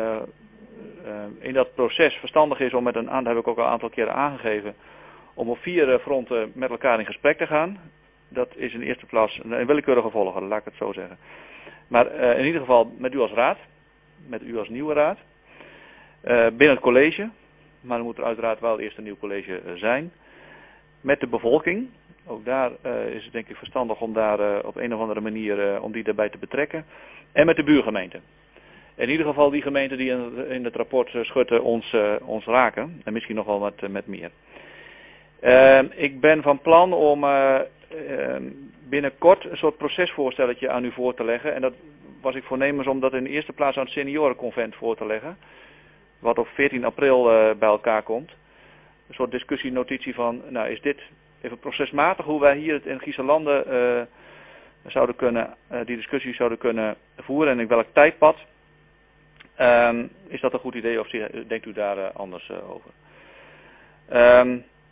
[SPEAKER 15] in dat proces verstandig is om dat heb ik ook al een aantal keren aangegeven, om op 4 fronten met elkaar in gesprek te gaan. Dat is in eerste plaats een willekeurige volgorde, laat ik het zo zeggen. Maar in ieder geval met u als raad, met u als nieuwe raad, binnen het college, maar er moet er uiteraard wel eerst een nieuw college zijn, met de bevolking. Ook daar is het denk ik verstandig om daar op een of andere manier om die daarbij te betrekken. En met de buurgemeenten. In ieder geval die gemeenten die in het rapport Schutte ons raken. En misschien nog wel met meer. Ik ben van plan om binnenkort een soort procesvoorstelletje aan u voor te leggen. En dat was ik voornemens om dat in de eerste plaats aan het seniorenconvent voor te leggen. Wat op 14 april bij elkaar komt. Een soort discussienotitie van, is dit even procesmatig hoe wij hier in Giesselanden die discussie zouden kunnen voeren en in welk tijdpad. Is dat een goed idee of denkt u daar anders over?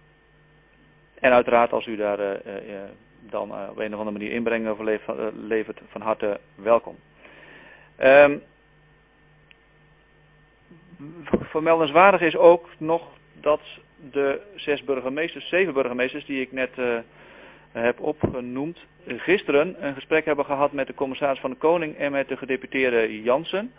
[SPEAKER 15] En uiteraard als u daar dan op een of andere manier inbreng over levert, van harte welkom. Vermeldenswaardig is ook nog dat de 7 burgemeesters die ik net heb opgenoemd, gisteren een gesprek hebben gehad met de commissaris van de Koning en met de gedeputeerde Jansen.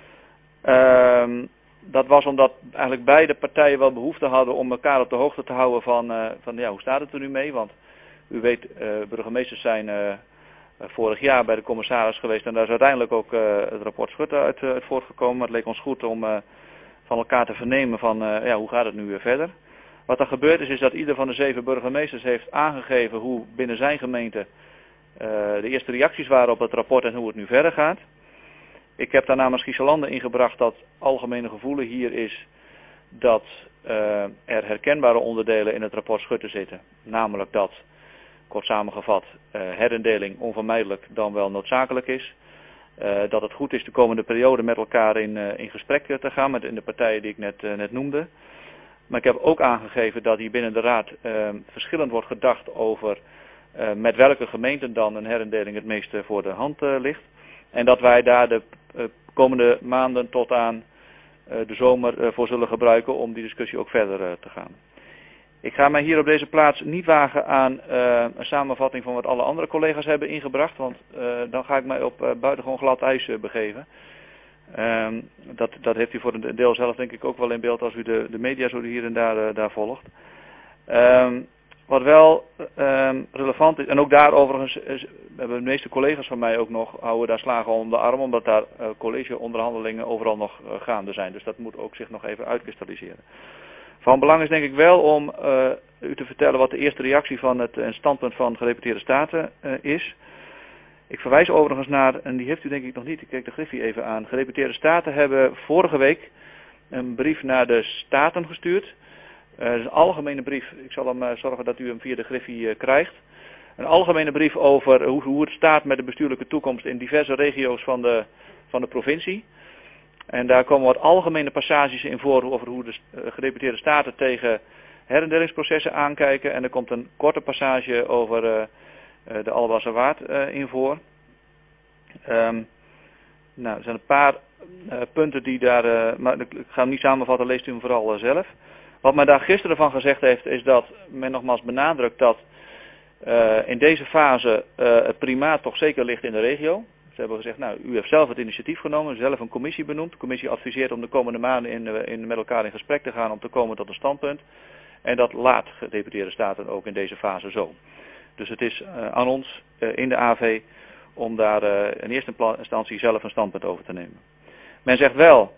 [SPEAKER 15] Dat was omdat eigenlijk beide partijen wel behoefte hadden om elkaar op de hoogte te houden van hoe staat het er nu mee. Want u weet, burgemeesters zijn vorig jaar bij de commissaris geweest en daar is uiteindelijk ook het rapport Schutte uit voortgekomen. Maar het leek ons goed om van elkaar te vernemen van hoe gaat het nu verder. Wat er gebeurd is dat ieder van de 7 burgemeesters heeft aangegeven hoe binnen zijn gemeente de eerste reacties waren op het rapport en hoe het nu verder gaat. Ik heb daar namens Giesselanden ingebracht dat algemene gevoelen hier is dat er herkenbare onderdelen in het rapport Schutte zitten. Namelijk dat, kort samengevat, herindeling onvermijdelijk dan wel noodzakelijk is. Dat het goed is de komende periode met elkaar in gesprek te gaan met in de partijen die ik net noemde. Maar ik heb ook aangegeven dat hier binnen de Raad verschillend wordt gedacht over met welke gemeenten dan een herindeling het meest voor de hand ligt. En dat wij daar de komende maanden tot aan de zomer voor zullen gebruiken om die discussie ook verder te gaan. Ik ga mij hier op deze plaats niet wagen aan een samenvatting van wat alle andere collega's hebben ingebracht, want dan ga ik mij op buitengewoon glad ijs begeven. Dat heeft u voor een deel zelf denk ik ook wel in beeld als u de media zo hier en daar volgt. Wat wel relevant is, en ook daar overigens hebben de meeste collega's van mij ook nog, houden daar slagen om de arm, omdat daar collegeonderhandelingen overal nog gaande zijn. Dus dat moet ook zich nog even uitkristalliseren. Van belang is denk ik wel om u te vertellen wat de eerste reactie van het standpunt van gedeputeerde staten is. Ik verwijs overigens naar, en die heeft u denk ik nog niet, ik kijk de griffie even aan. Gedeputeerde staten hebben vorige week een brief naar de staten gestuurd. Het is een algemene brief, ik zal hem zorgen dat u hem via de griffie krijgt. Een algemene brief over hoe het staat met de bestuurlijke toekomst in diverse regio's van de provincie. En daar komen wat algemene passages in voor over hoe de gedeputeerde staten tegen herindelingsprocessen aankijken. En er komt een korte passage over de Alblasse Waard in voor. Er zijn een paar punten die daar, maar ik ga hem niet samenvatten, leest u hem vooral zelf. Wat men daar gisteren van gezegd heeft is dat men nogmaals benadrukt dat in deze fase het primaat toch zeker ligt in de regio. Ze hebben gezegd, nou, u heeft zelf het initiatief genomen, zelf een commissie benoemd. De commissie adviseert om de komende maanden met elkaar in gesprek te gaan om te komen tot een standpunt. En dat laat gedeputeerde staten ook in deze fase zo. Dus het is aan ons in de AV om daar in eerste instantie zelf een standpunt over te nemen. Men zegt wel,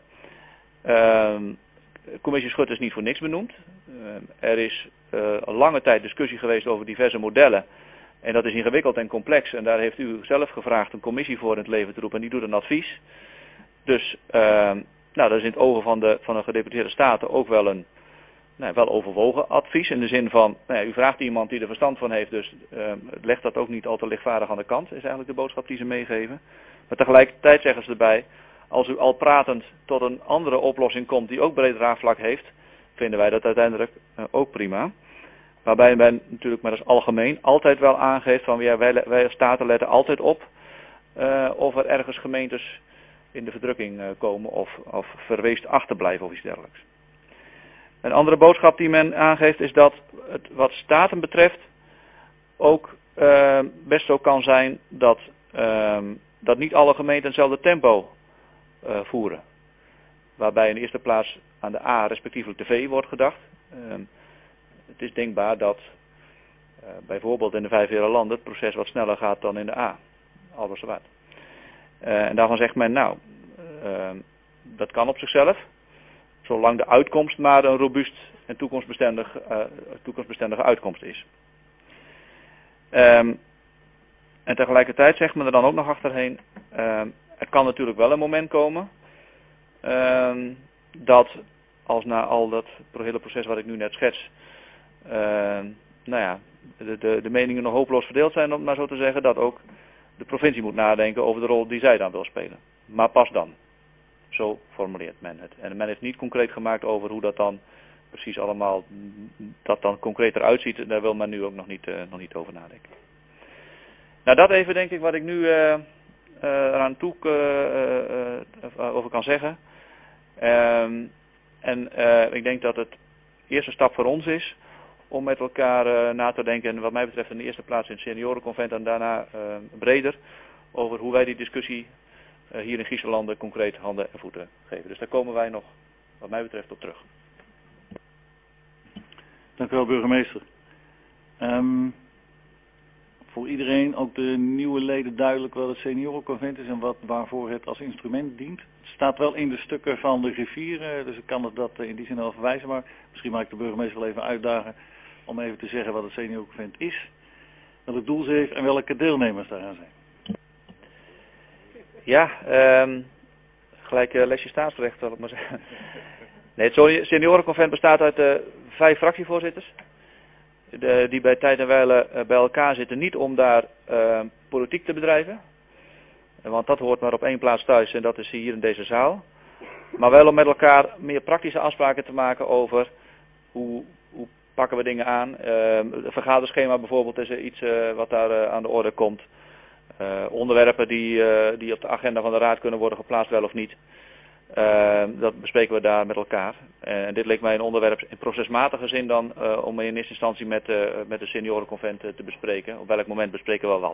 [SPEAKER 15] commissie Schutte is niet voor niks benoemd. Er is een lange tijd discussie geweest over diverse modellen. En dat is ingewikkeld en complex. En daar heeft u zelf gevraagd een commissie voor in het leven te roepen. En die doet een advies. Dus dat is in het ogen van de gedeputeerde staten ook wel een wel overwogen advies. In de zin van, u vraagt iemand die er verstand van heeft. Dus legt dat ook niet al te lichtvaardig aan de kant. Is eigenlijk de boodschap die ze meegeven. Maar tegelijkertijd zeggen ze erbij, als u al pratend tot een andere oplossing komt die ook breed draagvlak heeft, vinden wij dat uiteindelijk ook prima. Waarbij men natuurlijk, maar dat is algemeen, altijd wel aangeeft van wij als staten letten altijd op of er ergens gemeentes in de verdrukking komen of verweest achterblijven of iets dergelijks. Een andere boodschap die men aangeeft is dat het wat staten betreft ook best zo kan zijn dat niet alle gemeenten hetzelfde tempo voeren. Waarbij in de eerste plaats aan de A respectievelijk de V wordt gedacht. Het is denkbaar dat bijvoorbeeld in de 5 landen het proces wat sneller gaat dan in de A, Alblasse Waard. En daarvan zegt men, dat kan op zichzelf, zolang de uitkomst maar een robuust en toekomstbestendige uitkomst is. En tegelijkertijd zegt men er dan ook nog achterheen, er kan natuurlijk wel een moment komen dat als na al dat hele proces wat ik nu net schets, de meningen nog hopeloos verdeeld zijn, om het maar zo te zeggen, dat ook de provincie moet nadenken over de rol die zij dan wil spelen. Maar pas dan. Zo formuleert men het. En men heeft niet concreet gemaakt over hoe dat dan precies allemaal dat dan concreter uitziet, daar wil men nu ook nog niet over nadenken. Nou, dat even denk ik wat ik nu eraan toe over kan zeggen. Ik denk dat het eerste stap voor ons is om met elkaar na te denken, en wat mij betreft in de eerste plaats in het seniorenconvent en daarna breder, over hoe wij die discussie hier in Griezenlanden concreet handen en voeten geven. Dus daar komen wij nog, wat mij betreft, op terug.
[SPEAKER 1] Dank u wel, burgemeester. Voor iedereen, ook de nieuwe leden, duidelijk wat het seniorenconvent is en waarvoor het als instrument dient. Het staat wel in de stukken van de griffier, dus ik kan het dat in die zin wel verwijzen, maar misschien mag ik de burgemeester wel even uitdagen om even te zeggen wat het seniorenconvent is, welke doel ze heeft en welke deelnemers daaraan zijn.
[SPEAKER 15] Ja, gelijk lesje staatsrecht, zal ik maar zeggen. Nee, het seniorenconvent bestaat uit 5 fractievoorzitters. Die bij tijd en wijle bij elkaar zitten, niet om daar politiek te bedrijven. Want dat hoort maar op één plaats thuis en dat is hier in deze zaal. Maar wel om met elkaar meer praktische afspraken te maken over hoe pakken we dingen aan. Het vergaderschema bijvoorbeeld is iets wat daar aan de orde komt. Onderwerpen die op de agenda van de raad kunnen worden geplaatst, wel of niet. Dat bespreken we daar met elkaar. En dit leek mij een onderwerp in procesmatige zin dan om in eerste instantie met de seniorenconvent te bespreken. Op welk moment bespreken we wat.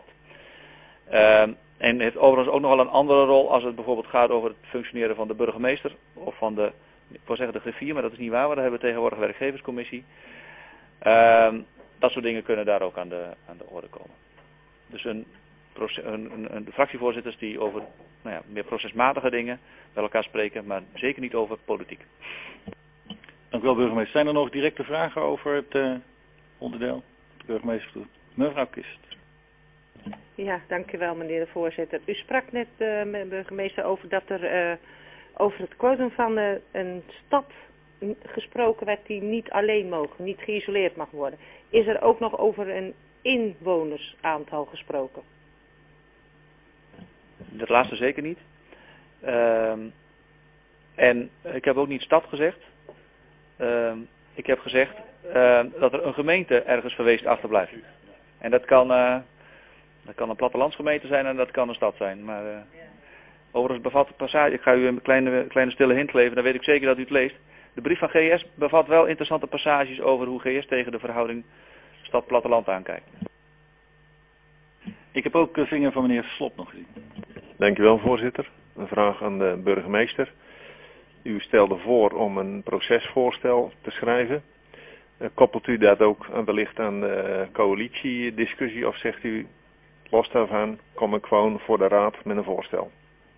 [SPEAKER 15] En heeft overigens ook nogal een andere rol als het bijvoorbeeld gaat over het functioneren van de burgemeester. Of van de, ik wil zeggen de griffier, maar dat is niet waar, want daar hebben we tegenwoordig een werkgeverscommissie. Dat soort dingen kunnen daar ook aan de orde komen. Dus de fractievoorzitters die over meer procesmatige dingen met elkaar spreken, maar zeker niet over politiek.
[SPEAKER 1] Dank u wel, burgemeester. Zijn er nog directe vragen over het onderdeel? De burgemeester doet. Mevrouw Kist.
[SPEAKER 16] Ja, dank u wel, meneer de voorzitter. U sprak net met de burgemeester over dat er over het quotum van een stad gesproken werd die niet alleen mogen, niet geïsoleerd mag worden. Is er ook nog over een inwonersaantal gesproken?
[SPEAKER 15] Dat laatste zeker niet. En ik heb ook niet stad gezegd. Ik heb gezegd dat er een gemeente ergens verweest achterblijft. En dat kan een plattelandsgemeente zijn en dat kan een stad zijn. Maar overigens bevat de passage, ik ga u een kleine stille hint geven, dan weet ik zeker dat u het leest. De brief van GS bevat wel interessante passages over hoe GS tegen de verhouding stad-platteland aankijkt.
[SPEAKER 1] Ik heb ook vinger van meneer Slop nog gezien.
[SPEAKER 9] Dank u wel, voorzitter. Een vraag aan de burgemeester. U stelde voor om een procesvoorstel te schrijven. Koppelt u dat ook wellicht aan de coalitiediscussie of zegt u, los daarvan kom ik gewoon voor de raad met een voorstel?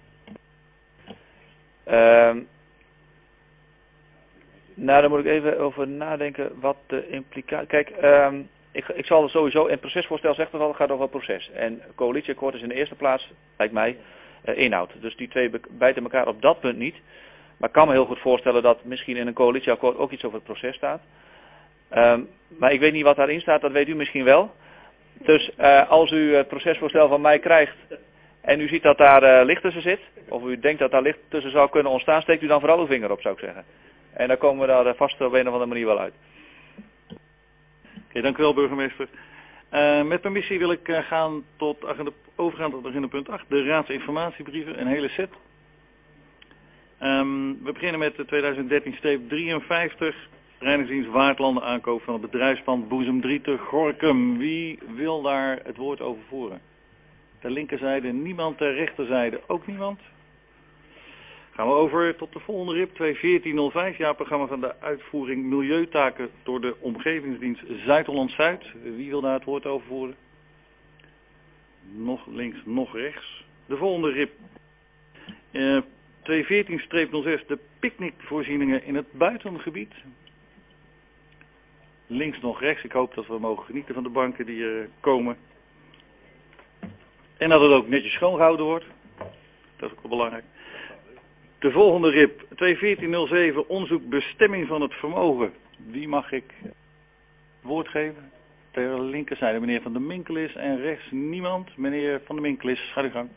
[SPEAKER 15] Nou, daar moet ik even over nadenken wat de implicatie... Kijk, ik zal er sowieso... Een procesvoorstel zegt er al, het gaat over het proces. En coalitieakkoord is in de eerste plaats, lijkt mij, inhoud. Dus die twee bijten elkaar op dat punt niet. Maar ik kan me heel goed voorstellen dat misschien in een coalitieakkoord ook iets over het proces staat. Maar ik weet niet wat daarin staat, dat weet u misschien wel. Dus als u het procesvoorstel van mij krijgt en u ziet dat daar licht tussen zit, of u denkt dat daar licht tussen zou kunnen ontstaan, steekt u dan vooral uw vinger op, zou ik zeggen. En dan komen we daar vast op een of andere manier wel uit.
[SPEAKER 1] Oké, dank u wel, burgemeester. Met permissie wil ik overgaan tot agenda punt 8, de raadsinformatiebrieven, een hele set. We beginnen met de 2013-53, Verenigdienst Waardlanden aankoop van het bedrijfspand Boezem 3 te Gorinchem. Wie wil daar het woord over voeren? Ter linkerzijde niemand, ter rechterzijde ook niemand. Gaan we over tot de volgende RIP 21405, jaarprogramma van de uitvoering milieutaken door de omgevingsdienst Zuid-Holland-Zuid. Wie wil daar het woord over voeren? Nog links, nog rechts. De volgende RIP 214-06, de picknickvoorzieningen in het buitengebied. Links nog rechts, ik hoop dat we mogen genieten van de banken die er komen. En dat het ook netjes schoongehouden wordt. Dat is ook wel belangrijk. De volgende RIP 214-07, onderzoek bestemming van het vermogen. Wie mag ik het woord geven? Ter linkerzijde meneer Van der Minkelis en rechts niemand. Meneer Van der Minkelis, ga uw gang.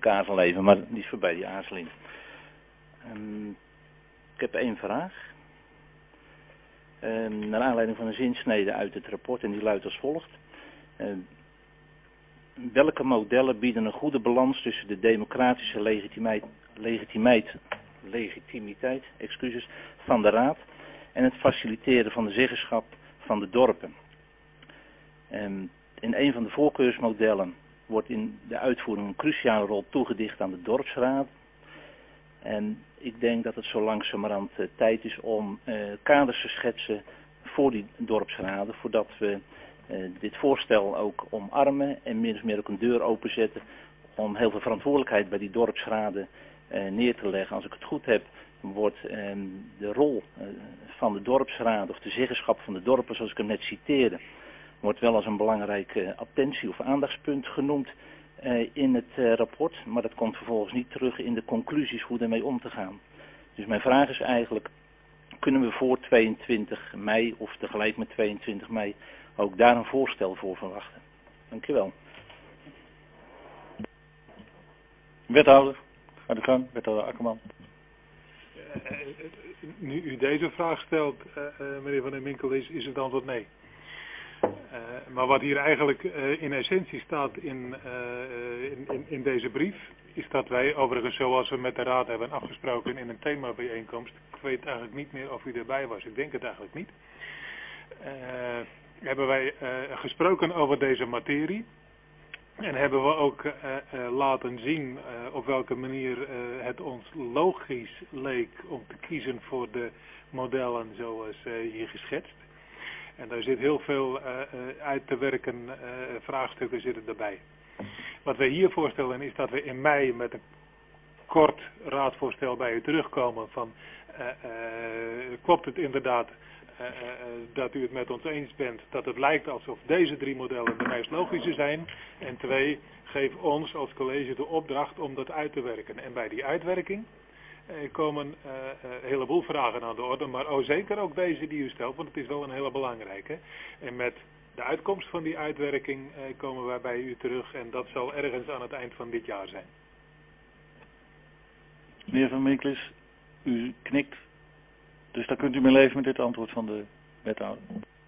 [SPEAKER 10] elkaar van leven, maar die is voorbij, die aarzeling. Ik heb 1 vraag. Naar aanleiding van een zinsnede uit het rapport en die luidt als volgt. Welke modellen bieden een goede balans tussen de democratische legitimiteit van de Raad en het faciliteren van de zeggenschap van de dorpen? In een van de voorkeursmodellen wordt in de uitvoering een cruciale rol toegedicht aan de dorpsraad. En ik denk dat het zo langzamerhand tijd is om kaders te schetsen voor die dorpsraden, voordat we dit voorstel ook omarmen en min of meer ook een deur openzetten om heel veel verantwoordelijkheid bij die dorpsraden neer te leggen. Als ik het goed heb, wordt de rol van de dorpsraad of de zeggenschap van de dorpen, zoals ik hem net citeerde, wordt wel als een belangrijk attentie- of aandachtspunt genoemd in het rapport, maar dat komt vervolgens niet terug in de conclusies hoe ermee om te gaan. Dus mijn vraag is eigenlijk, kunnen we voor 22 mei of tegelijk met 22 mei ook daar een voorstel voor verwachten? Dankjewel.
[SPEAKER 1] Wethouder, ga de gang, wethouder Akkerman.
[SPEAKER 17] Nu u deze vraag stelt, meneer Van den Winkel, is het antwoord nee. Maar wat hier eigenlijk in essentie staat in deze brief, is dat wij overigens, zoals we met de raad hebben afgesproken in een themabijeenkomst, ik weet eigenlijk niet meer of u erbij was, ik denk het eigenlijk niet, hebben wij gesproken over deze materie. En hebben we ook laten zien op welke manier het ons logisch leek om te kiezen voor de modellen zoals hier geschetst. En daar zit heel veel uit te werken vraagstukken zitten erbij. Wat wij hier voorstellen is dat we in mei met een kort raadvoorstel bij u terugkomen van klopt het inderdaad dat u het met ons eens bent dat het lijkt alsof deze 3 modellen de meest logische zijn. En 2, geef ons als college de opdracht om dat uit te werken. En bij die uitwerking komen een heleboel vragen aan de orde, maar zeker ook deze die u stelt, want het is wel een hele belangrijke. En met de uitkomst van die uitwerking komen wij bij u terug en dat zal ergens aan het eind van dit jaar zijn.
[SPEAKER 1] Meneer Van Minkels, u knikt. Dus daar kunt u mee leven met dit antwoord van de wethouder.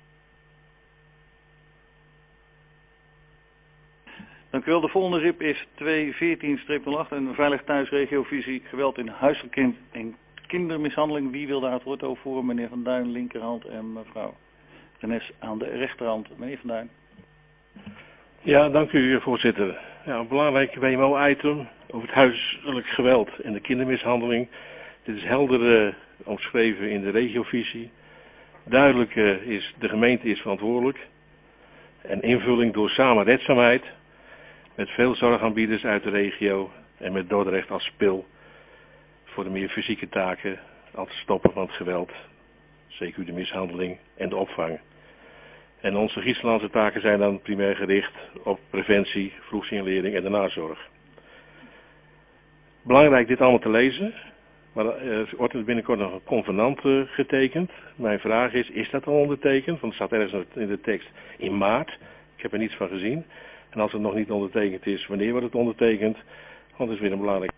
[SPEAKER 1] Dank u wel. De volgende RIP is 214-08, een veilig thuisregiovisie, geweld in huiselijk kind en kindermishandeling. Wie wil daar het woord over voeren? Meneer Van Duin, linkerhand, en mevrouw Renes aan de rechterhand. Meneer Van Duin.
[SPEAKER 9] Ja, dank u voorzitter. Ja, een belangrijk WMO-item over het huiselijk geweld en de kindermishandeling. Dit is helder omschreven in de regiovisie. Duidelijk is, de gemeente is verantwoordelijk. En invulling door samenredzaamheid met veel zorgaanbieders uit de regio en met Dordrecht als spil voor de meer fysieke taken als het stoppen van het geweld, CQ de mishandeling en de opvang. En onze Gieslandse taken zijn dan primair gericht op preventie, vroegsignalering en de nazorg. Belangrijk dit allemaal te lezen, maar er wordt er binnenkort nog een convenant getekend. Mijn vraag is dat al ondertekend? Want het staat ergens in de tekst in maart. Ik heb er niets van gezien. En als het nog niet ondertekend is, wanneer wordt het ondertekend? Want het is weer een belangrijk...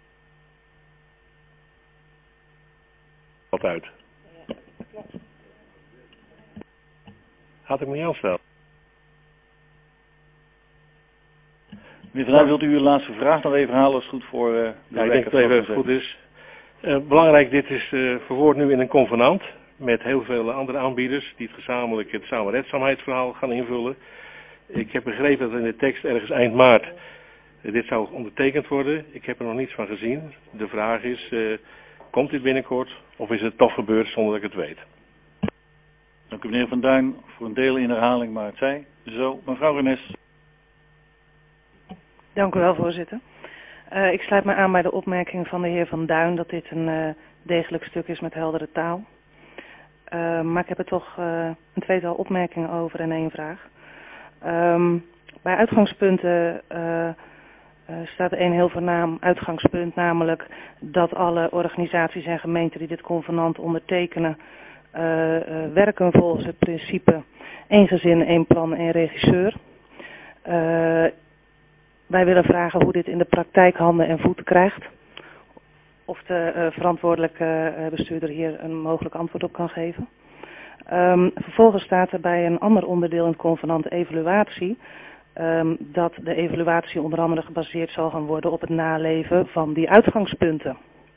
[SPEAKER 9] Wat uit. Had ik me niet aanstellen.
[SPEAKER 1] Meneer Van Duin, wilt u uw laatste vraag nog even halen als het goed voor de
[SPEAKER 9] ja, ik denk dat het even goed is. Belangrijk, dit is verwoord nu in een convenant met heel veel andere aanbieders die het gezamenlijk het samenredzaamheidsverhaal gaan invullen. Ik heb begrepen dat in de tekst ergens eind maart dit zou ondertekend worden. Ik heb er nog niets van gezien. De vraag is, komt dit binnenkort of is het toch gebeurd zonder dat ik het weet?
[SPEAKER 1] Dank u meneer Van Duin voor een deel in herhaling, maar het zij zo. Mevrouw Renes.
[SPEAKER 18] Dank u wel, voorzitter. Ik sluit me aan bij de opmerking van de heer Van Duin dat dit een degelijk stuk is met heldere taal. Maar ik heb er toch een tweetal opmerkingen over en 1 vraag. Bij uitgangspunten staat 1 heel voornaam uitgangspunt, namelijk dat alle organisaties en gemeenten die dit convenant ondertekenen werken volgens het principe 1 gezin, 1 plan, 1 regisseur. Wij willen vragen hoe dit in de praktijk handen en voeten krijgt. Of de verantwoordelijke bestuurder hier een mogelijk antwoord op kan geven. Vervolgens staat er bij een ander onderdeel in het convenant evaluatie dat de evaluatie onder andere gebaseerd zal gaan worden op het naleven van die uitgangspunten.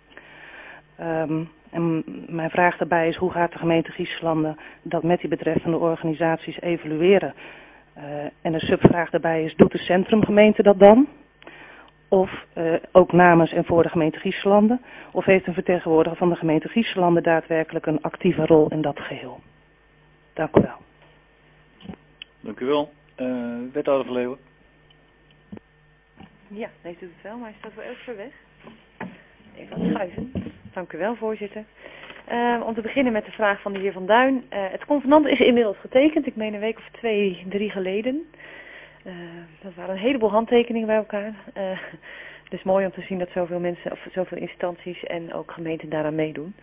[SPEAKER 18] En mijn vraag daarbij is, hoe gaat de gemeente Giesslanden dat met die betreffende organisaties evalueren? En de subvraag daarbij is, doet de centrumgemeente dat dan? Of ook namens en voor de gemeente Giesslanden? Of heeft een vertegenwoordiger van de gemeente Giesslanden daadwerkelijk een actieve rol in dat geheel? Dank u wel.
[SPEAKER 1] Dank u wel. Wethouder Van Leeuwen.
[SPEAKER 19] Ja, nee, doet het wel, maar hij staat wel erg ver weg. Even wat schuiven. Dank u wel, voorzitter. Om te beginnen met de vraag van de heer Van Duin. Het convenant is inmiddels getekend, ik meen een week of 2, 3 geleden. Dat waren een heleboel handtekeningen bij elkaar. Dus mooi om te zien dat zoveel mensen, of zoveel instanties en ook gemeenten daaraan meedoen.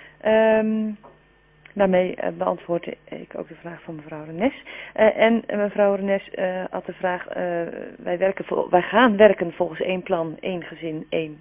[SPEAKER 19] Daarmee beantwoord ik ook de vraag van mevrouw Renes. En mevrouw Renes had de vraag, wij gaan werken volgens 1 plan, 1 gezin, 1...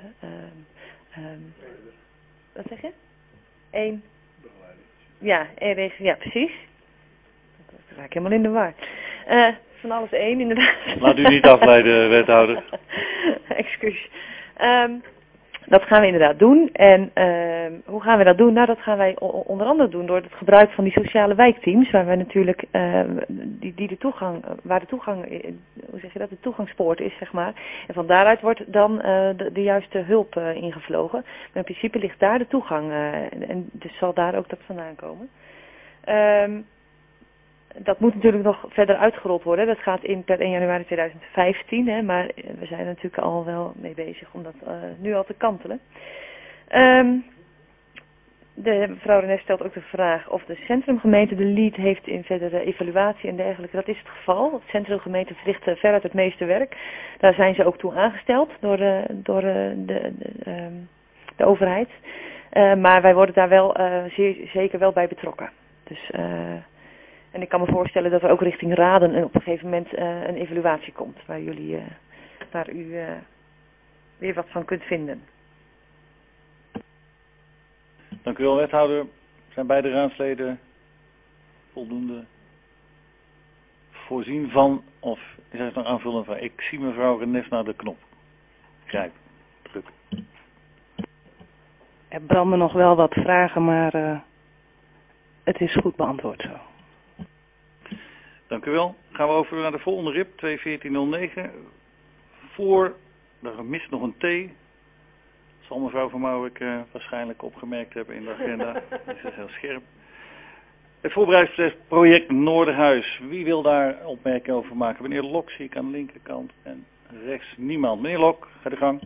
[SPEAKER 19] wat zeg je? 1... Ja, 1 regio, ja precies. Dat raak ik helemaal in de war. Van alles 1 inderdaad.
[SPEAKER 1] Laat u niet afleiden, wethouder.
[SPEAKER 19] Excuus. Dat gaan we inderdaad doen. En hoe gaan we dat doen? Nou, dat gaan wij onder andere doen door het gebruik van die sociale wijkteams, waar wij natuurlijk die de toegang, waar de toegang, hoe zeg je dat, de toegangspoort is, zeg maar. En van daaruit wordt dan de juiste hulp ingevlogen. Maar in principe ligt daar de toegang en dus zal daar ook dat vandaan komen. Dat moet natuurlijk nog verder uitgerold worden. Dat gaat in per 1 januari 2015. Hè, maar we zijn er natuurlijk al wel mee bezig om dat nu al te kantelen. Mevrouw Renes stelt ook de vraag of de centrumgemeente de lead heeft in verdere evaluatie en dergelijke. Dat is het geval. De centrumgemeente verricht veruit het meeste werk. Daar zijn ze ook toe aangesteld door de overheid. Maar wij worden daar wel zeker wel bij betrokken. Dus... En ik kan me voorstellen dat er ook richting raden en op een gegeven moment een evaluatie komt waar u weer wat van kunt vinden.
[SPEAKER 1] Dank u wel, wethouder. Zijn beide raadsleden voldoende voorzien van, of is er nog aanvullend van? Ik zie mevrouw Renes naar de knop grijpen. Druk.
[SPEAKER 18] Er branden nog wel wat vragen, maar het is goed beantwoord zo.
[SPEAKER 1] Dank u wel. Gaan we over naar de volgende RIP, 21409. Er mist nog een T. Zal mevrouw Van Maurik waarschijnlijk opgemerkt hebben in de agenda. Dat is heel scherp. Het voorbereidingsproject Noorderhuis. Wie wil daar opmerkingen over maken? Meneer Lok zie ik aan de linkerkant en rechts niemand. Meneer Lok, ga de gang.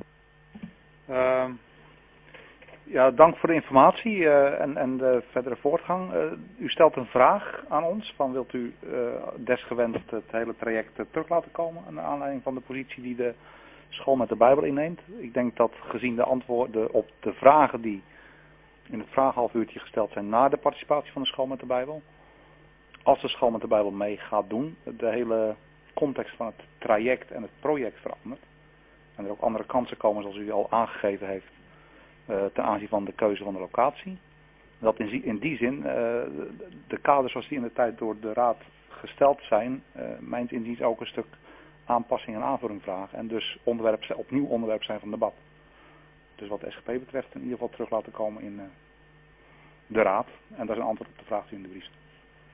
[SPEAKER 11] Ja, dank voor de informatie en de verdere voortgang. U stelt een vraag aan ons van wilt u desgewenst het hele traject terug laten komen naar aanleiding van de positie die de school met de Bijbel inneemt. Ik denk dat gezien de antwoorden op de vragen die in het vragenhalfuurtje gesteld zijn na de participatie van de school met de Bijbel, als de school met de Bijbel mee gaat doen, de hele context van het traject en het project verandert. En er ook andere kansen komen zoals u al aangegeven heeft. Ten aanzien van de keuze van de locatie. Dat in die zin de kaders zoals die in de tijd door de raad gesteld zijn, mijns inziens ook een stuk aanpassing en aanvulling vragen. En dus opnieuw onderwerp zijn van debat. Dus wat de SGP betreft in ieder geval terug laten komen in de raad. En dat is een antwoord op de vraag die u in de brief stelt.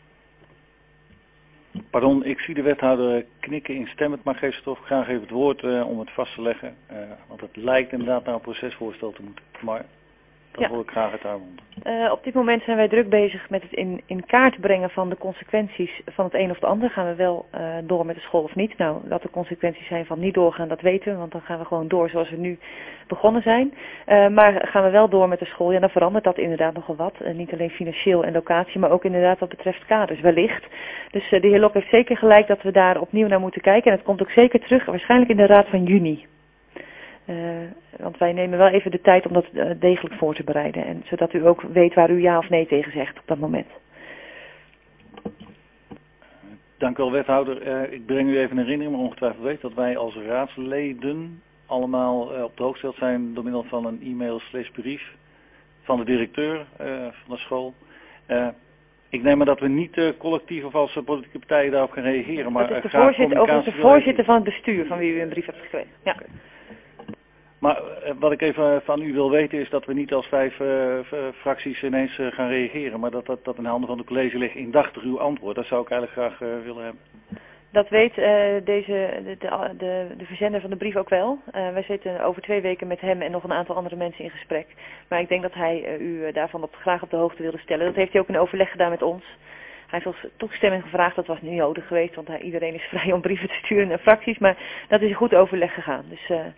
[SPEAKER 1] Pardon, ik zie de wethouder knikken instemmend, maar geef ze toch graag even het woord om het vast te leggen. Want het lijkt inderdaad naar een procesvoorstel te moeten. Maar dat hoor ik graag uit haar mond.
[SPEAKER 19] Op dit moment zijn wij druk bezig met het in kaart brengen van de consequenties van het een of het ander. Gaan we wel door met de school of niet? Nou, wat de consequenties zijn van niet doorgaan, dat weten we. Want dan gaan we gewoon door zoals we nu begonnen zijn. Maar gaan we wel door met de school, ja, dan verandert dat inderdaad nogal wat. Niet alleen financieel en locatie, maar ook inderdaad wat betreft kaders, wellicht. Dus de heer Lok heeft zeker gelijk dat we daar opnieuw naar moeten kijken. En het komt ook zeker terug, waarschijnlijk in de raad van juni. Want wij nemen wel even de tijd om dat degelijk voor te bereiden. En zodat u ook weet waar u ja of nee tegen zegt op dat moment.
[SPEAKER 1] Dank u wel, wethouder. Ik breng u even in herinnering, maar ongetwijfeld weet dat wij als raadsleden allemaal op de hoogte gesteld zijn door middel van een e-mail/brief van de directeur van de school. Ik neem maar dat we niet collectief of als politieke partijen daarop gaan reageren. Maar
[SPEAKER 19] dat is de voorzitter van het bestuur van wie u een brief hebt gekregen. Ja.
[SPEAKER 1] Okay. Maar wat ik even van u wil weten is dat we niet als 5 fracties ineens gaan reageren. Maar dat in handen van de college ligt indachtig uw antwoord. Dat zou ik eigenlijk graag willen hebben.
[SPEAKER 19] Dat weet de verzender van de brief ook wel. Wij zitten over 2 weken met hem en nog een aantal andere mensen in gesprek. Maar ik denk dat hij u daarvan graag op de hoogte wilde stellen. Dat heeft hij ook in overleg gedaan met ons. Hij heeft ons toestemming gevraagd, dat was niet nodig geweest, want iedereen is vrij om brieven te sturen naar fracties. Maar dat is een goed overleg gegaan. Dus, ja.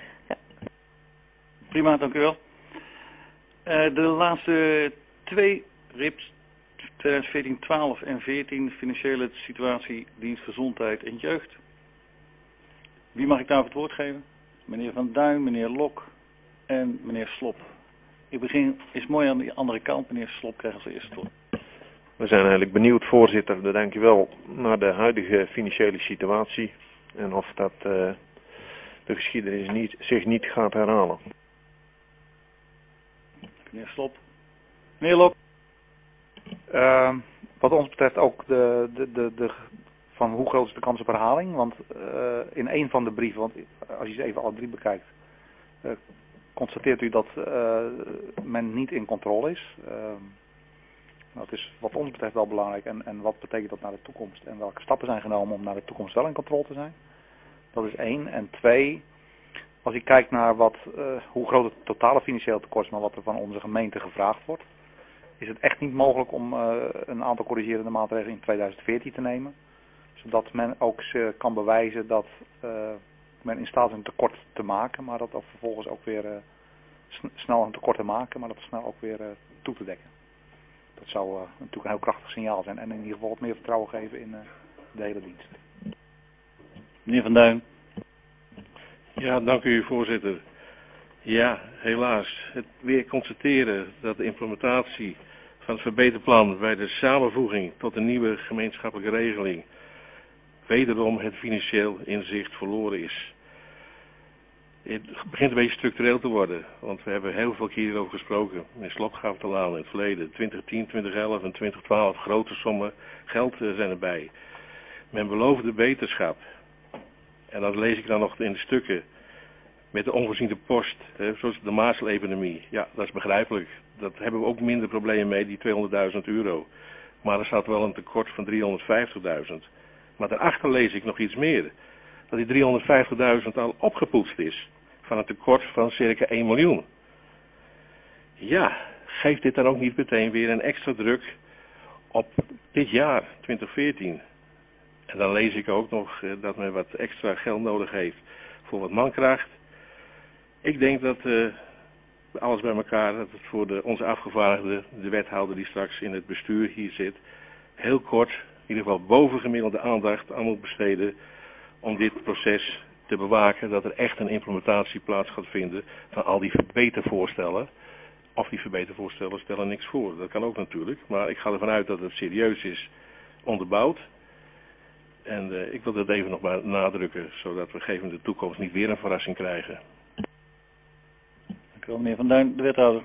[SPEAKER 1] Prima, dank u wel. De laatste 2 RIP's, 2014, 12 en 14, financiële situatie, dienst, gezondheid en jeugd. Wie mag ik daarvoor het woord geven? Meneer Van Duin, meneer Lok en meneer Slop. Ik begin, is mooi aan de andere kant, meneer Slop krijgt als eerste het woord.
[SPEAKER 20] We zijn eigenlijk benieuwd, voorzitter, dank u wel, naar de huidige financiële situatie en of dat de geschiedenis zich niet gaat herhalen.
[SPEAKER 1] Meneer Slop. Meneer Lok.
[SPEAKER 11] Wat ons betreft ook van hoe groot is de kans op herhaling. Want in een van de brieven, want als je ze even alle 3 bekijkt, constateert u dat men niet in controle is. Dat is wat ons betreft wel belangrijk. En wat betekent dat naar de toekomst? En welke stappen zijn genomen om naar de toekomst wel in controle te zijn? Dat is 1. En 2, als ik kijk naar hoe groot het totale financieel tekort is, maar wat er van onze gemeente gevraagd wordt, is het echt niet mogelijk om een aantal corrigerende maatregelen in 2014 te nemen. Zodat men ook kan bewijzen dat men in staat is een tekort te maken, maar dat vervolgens ook weer snel een tekort te maken, maar dat snel ook weer toe te dekken. Dat zou natuurlijk een heel krachtig signaal zijn en in ieder geval wat meer vertrouwen geven in de hele dienst.
[SPEAKER 1] Meneer Van Duin.
[SPEAKER 9] Ja, dank u voorzitter. Ja, helaas. Het weer constateren dat de implementatie van het verbeterplan bij de samenvoeging tot een nieuwe gemeenschappelijke regeling wederom het financieel inzicht verloren is. Het begint een beetje structureel te worden, want we hebben heel veel keer hierover gesproken. Meneer Slop gaf het al aan in het verleden. 2010, 2011 en 2012 grote sommen geld zijn erbij. Men beloofde beterschap. En dat lees ik dan nog in de stukken met de onvoorziene post, zoals de Maasel-economie. Ja, dat is begrijpelijk. Daar hebben we ook minder problemen mee, die €200.000. Maar er staat wel een tekort van 350.000. Maar daarachter lees ik nog iets meer. Dat die 350.000 al opgepoetst is van een tekort van circa 1 miljoen. Ja, geeft dit dan ook niet meteen weer een extra druk op dit jaar, 2014? En dan lees ik ook nog dat men wat extra geld nodig heeft voor wat mankracht. Ik denk dat alles bij elkaar, dat het voor onze afgevaardigde, de wethouder die straks in het bestuur hier zit, heel kort, in ieder geval bovengemiddelde aandacht aan moet besteden om dit proces te bewaken, dat er echt een implementatie plaats gaat vinden van al die verbetervoorstellen. Of die verbetervoorstellen stellen niks voor, dat kan ook natuurlijk, maar ik ga ervan uit dat het serieus is onderbouwd. En ik wil dat even nog maar nadrukken, zodat we in de toekomst niet weer een verrassing krijgen.
[SPEAKER 1] Dank u wel, meneer Van Duin, de wethouder.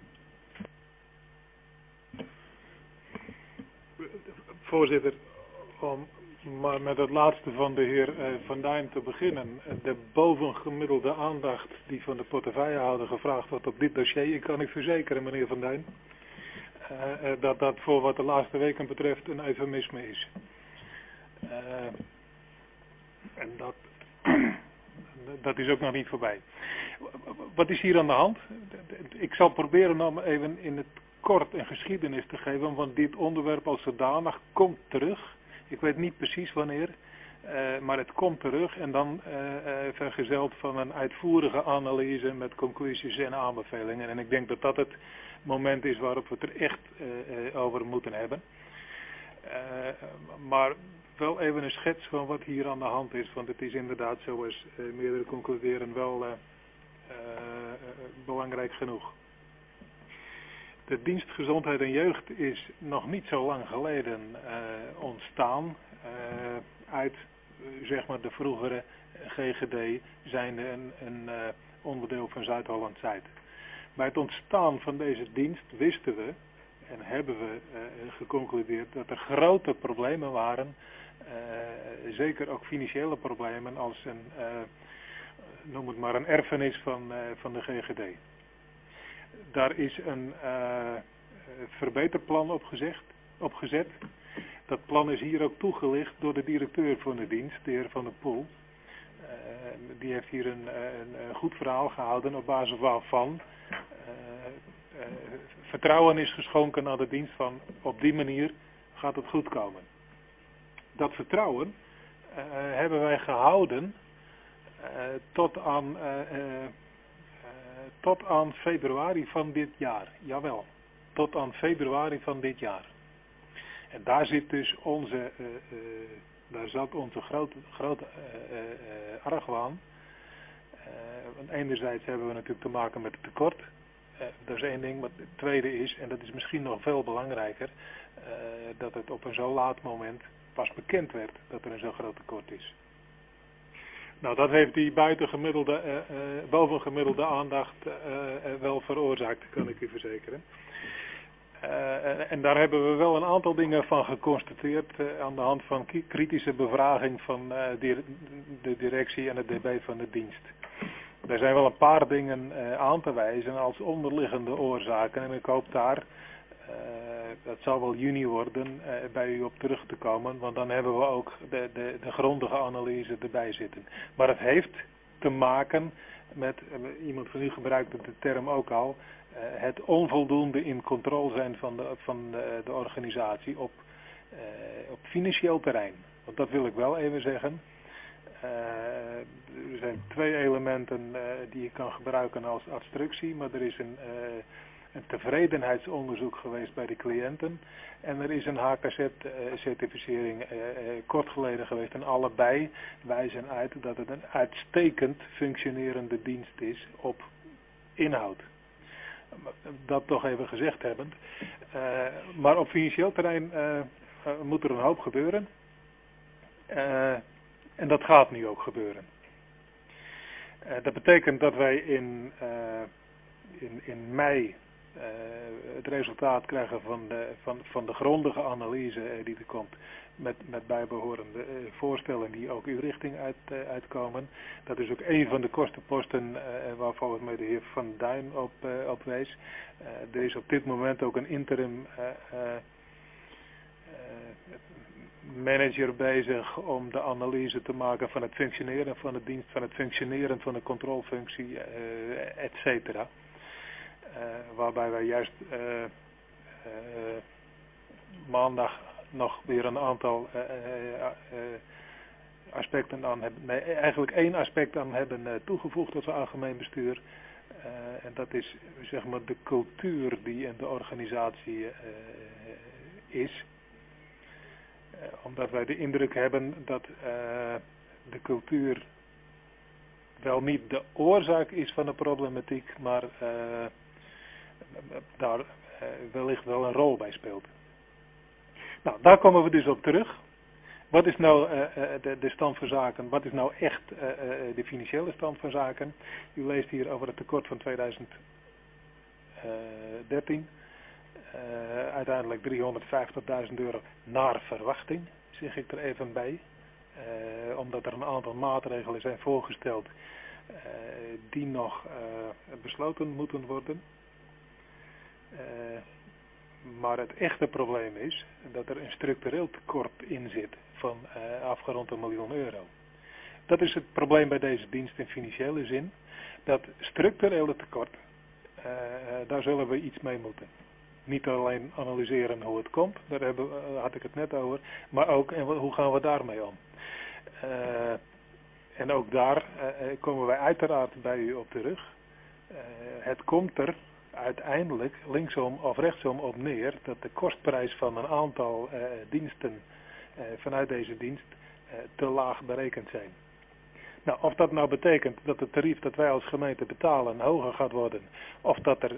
[SPEAKER 17] Voorzitter, om maar met het laatste van de heer Van Duin te beginnen. De bovengemiddelde aandacht die van de portefeuillehouder gevraagd wordt op dit dossier, ik kan u verzekeren, meneer Van Duin, dat dat voor wat de laatste weken betreft een eufemisme is. En dat is ook nog niet voorbij. Wat is hier aan de hand? Ik zal proberen om even in het kort een geschiedenis te geven, want dit onderwerp als zodanig komt terug. Ik weet niet precies wanneer, maar het komt terug en dan vergezeld van een uitvoerige analyse met conclusies en aanbevelingen. En ik denk dat dat het moment is waarop we het er echt over moeten hebben. Maar wel even een schets van wat hier aan de hand is, want het is inderdaad, zoals meerdere concluderen, wel belangrijk genoeg. De dienst Gezondheid en Jeugd is nog niet zo lang geleden ontstaan. uit zeg maar de vroegere GGD zijn een onderdeel van Zuid-Holland-Zuid. Bij het ontstaan van deze dienst wisten we en hebben we geconcludeerd dat er grote problemen waren, zeker ook financiële problemen als een, noem het maar een erfenis van de GGD. Daar is een verbeterplan opgezet. Dat plan is hier ook toegelicht door de directeur van de dienst, de heer Van der Poel. Die heeft hier een goed verhaal gehouden op basis waarvan vertrouwen is geschonken aan de dienst van op die manier gaat het goed komen. Dat vertrouwen hebben wij gehouden tot aan februari van dit jaar. Jawel, tot aan februari van dit jaar. En daar zit dus daar zat onze grote argwaan. Want enerzijds hebben we natuurlijk te maken met het tekort. Dat is één ding. Maar het tweede is, en dat is misschien nog veel belangrijker, dat het op een zo laat moment pas bekend werd dat er een zo groot tekort is. Nou, dat heeft die bovengemiddelde aandacht wel veroorzaakt, kan ik u verzekeren. En daar hebben we wel een aantal dingen van geconstateerd aan de hand van kritische bevraging van de directie en het DB van de dienst. Er zijn wel een paar dingen aan te wijzen als onderliggende oorzaken en ik hoop daar, dat zal wel juni worden, bij u op terug te komen, want dan hebben we ook de grondige analyse erbij zitten. Maar het heeft te maken met, iemand van u gebruikte de term ook al, het onvoldoende in controle zijn van de organisatie op financieel terrein. Want dat wil ik wel even zeggen. Er zijn twee elementen die je kan gebruiken als instructie, maar er is een tevredenheidsonderzoek geweest bij de cliënten en er is een HKZ-certificering kort geleden geweest en allebei wijzen uit dat het een uitstekend functionerende dienst is op inhoud. Dat toch even gezegd hebbend. Maar op financieel terrein moet er een hoop gebeuren. En dat gaat nu ook gebeuren. Dat betekent dat wij in mei het resultaat krijgen van de grondige analyse die er komt. Met bijbehorende voorstellen die ook uw richting uitkomen. Dat is ook een van de kostenposten waar volgens mij de heer Van Duin op wees. Er is op dit moment ook een interim manager bezig om de analyse te maken van het functioneren van de dienst, van het functioneren van de controlefunctie, et cetera. Waarbij wij juist maandag nog weer een aantal aspecten aan hebben, nee, eigenlijk één aspect aan hebben toegevoegd als algemeen bestuur. En dat is zeg maar de cultuur die in de organisatie is. Omdat wij de indruk hebben dat de cultuur wel niet de oorzaak is van de problematiek, maar daar wellicht wel een rol bij speelt. Nou, daar komen we dus op terug. Wat is nou de stand van zaken? Wat is nou echt de financiële stand van zaken? U leest hier over het tekort van 2013. Uiteindelijk €350.000 naar verwachting, zeg ik er even bij. Omdat er een aantal maatregelen zijn voorgesteld die nog besloten moeten worden. Maar het echte probleem is dat er een structureel tekort in zit van afgerond €1 miljoen. Dat is het probleem bij deze dienst in financiële zin. Dat structurele tekort, daar zullen we iets mee moeten. Niet alleen analyseren hoe het komt, daar had ik het net over, maar ook hoe gaan we daarmee om. En ook daar komen wij uiteraard bij u op terug. Het komt er uiteindelijk linksom of rechtsom op neer dat de kostprijs van een aantal diensten vanuit deze dienst te laag berekend zijn. Nou, of dat nou betekent dat het tarief dat wij als gemeente betalen hoger gaat worden, of dat er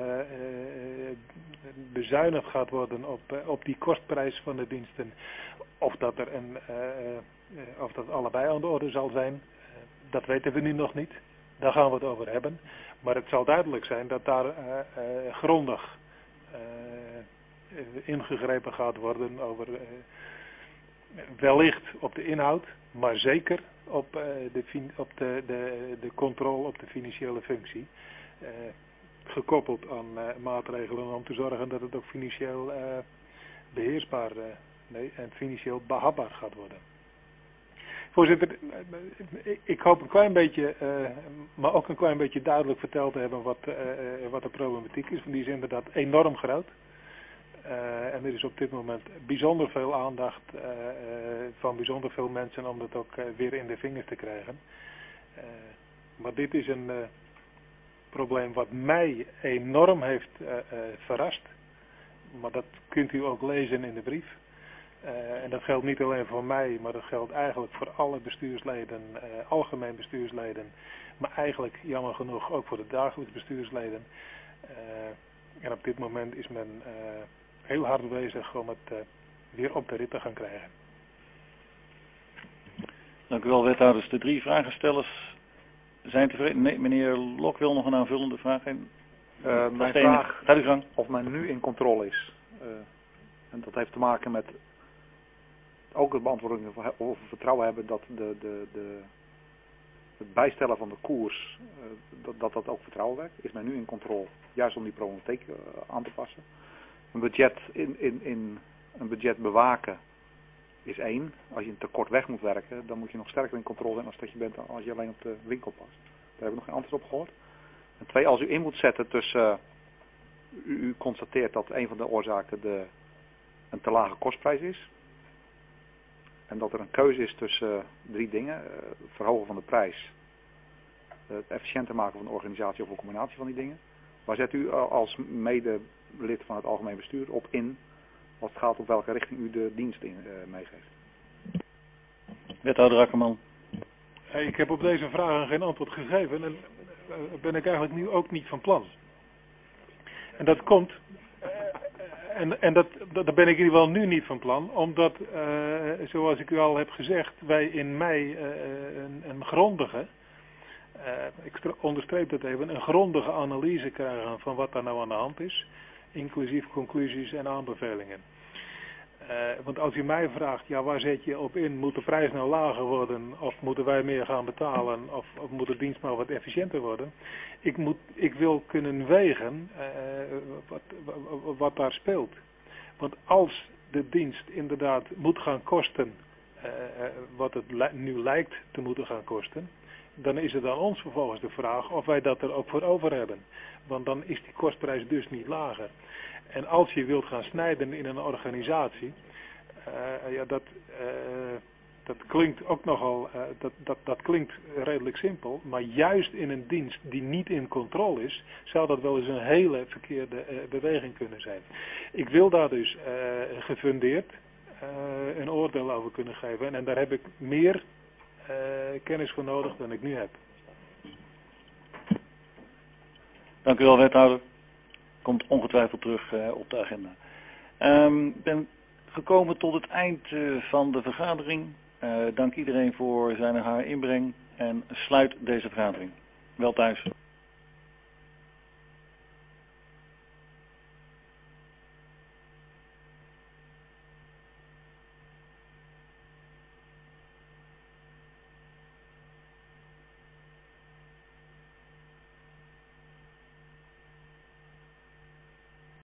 [SPEAKER 17] bezuinigd gaat worden op die kostprijs van de diensten, Of dat of dat allebei aan de orde zal zijn, dat weten we nu nog niet. Daar gaan we het over hebben. Maar het zal duidelijk zijn dat daar grondig ingegrepen gaat worden over wellicht op de inhoud, maar zeker op de controle op de financiële functie. Gekoppeld aan maatregelen om te zorgen dat het ook financieel beheersbaar en financieel behapbaar gaat worden. Voorzitter, ik hoop een klein beetje, maar ook een klein beetje duidelijk verteld te hebben wat de problematiek is. Want die is inderdaad enorm groot. En er is op dit moment bijzonder veel aandacht van bijzonder veel mensen om dat ook weer in de vingers te krijgen. Maar dit is een probleem wat mij enorm heeft verrast. Maar dat kunt u ook lezen in de brief. En dat geldt niet alleen voor mij, maar dat geldt eigenlijk voor alle bestuursleden, algemeen bestuursleden. Maar eigenlijk, jammer genoeg, ook voor de dagelijks bestuursleden. En op dit moment is men heel hard bezig om het weer op de rit te gaan krijgen.
[SPEAKER 1] Dank u wel, wethouders. De 3 vragenstellers zijn tevreden. Nee, meneer Lok wil nog een aanvullende vraag.
[SPEAKER 11] Mijn vraag,
[SPEAKER 1] gaat u gang.
[SPEAKER 11] Of men nu in controle is. En dat heeft te maken met ook de beantwoording of we vertrouwen hebben dat het bijstellen van de koers, dat ook vertrouwen werkt. Is men nu in controle, juist om die problematiek aan te passen. Een budget een budget bewaken is 1. Als je een tekort weg moet werken, dan moet je nog sterker in controle zijn als dat je bent als je alleen op de winkel past. Daar heb ik nog geen antwoord op gehoord. En 2, als u in moet zetten tussen, u constateert dat een van de oorzaken een te lage kostprijs is. En dat er een keuze is tussen 3 dingen. Verhogen van de prijs. Het efficiënter maken van de organisatie of een combinatie van die dingen. Waar zet u als medelid van het algemeen bestuur op in als het gaat op welke richting u de dienst meegeeft?
[SPEAKER 1] Wethouder Akkerman.
[SPEAKER 17] Ik heb op deze vragen geen antwoord gegeven en ben ik eigenlijk nu ook niet van plan. En dat komt, en dat ben ik in ieder geval nu niet van plan, omdat, zoals ik u al heb gezegd, wij in mei een grondige, ik onderstreep dat even, een grondige analyse krijgen van wat daar nou aan de hand is, inclusief conclusies en aanbevelingen. Want als u mij vraagt, ja, waar zet je op in? Moet de prijs nou lager worden? Of moeten wij meer gaan betalen? Of moet de dienst maar wat efficiënter worden? Ik wil kunnen wegen wat daar speelt. Want als de dienst inderdaad moet gaan kosten wat het nu lijkt te moeten gaan kosten, dan is het aan ons vervolgens de vraag of wij dat er ook voor over hebben. Want dan is die kostprijs dus niet lager. En als je wilt gaan snijden in een organisatie, dat klinkt ook nogal, dat klinkt redelijk simpel, maar juist in een dienst die niet in controle is, zou dat wel eens een hele verkeerde beweging kunnen zijn. Ik wil daar dus gefundeerd een oordeel over kunnen geven en daar heb ik meer kennis voor nodig dan ik nu heb.
[SPEAKER 1] Dank u wel, wethouder. Komt ongetwijfeld terug op de agenda. Ik ben gekomen tot het eind van de vergadering. Dank iedereen voor zijn en haar inbreng en sluit deze vergadering. Wel thuis.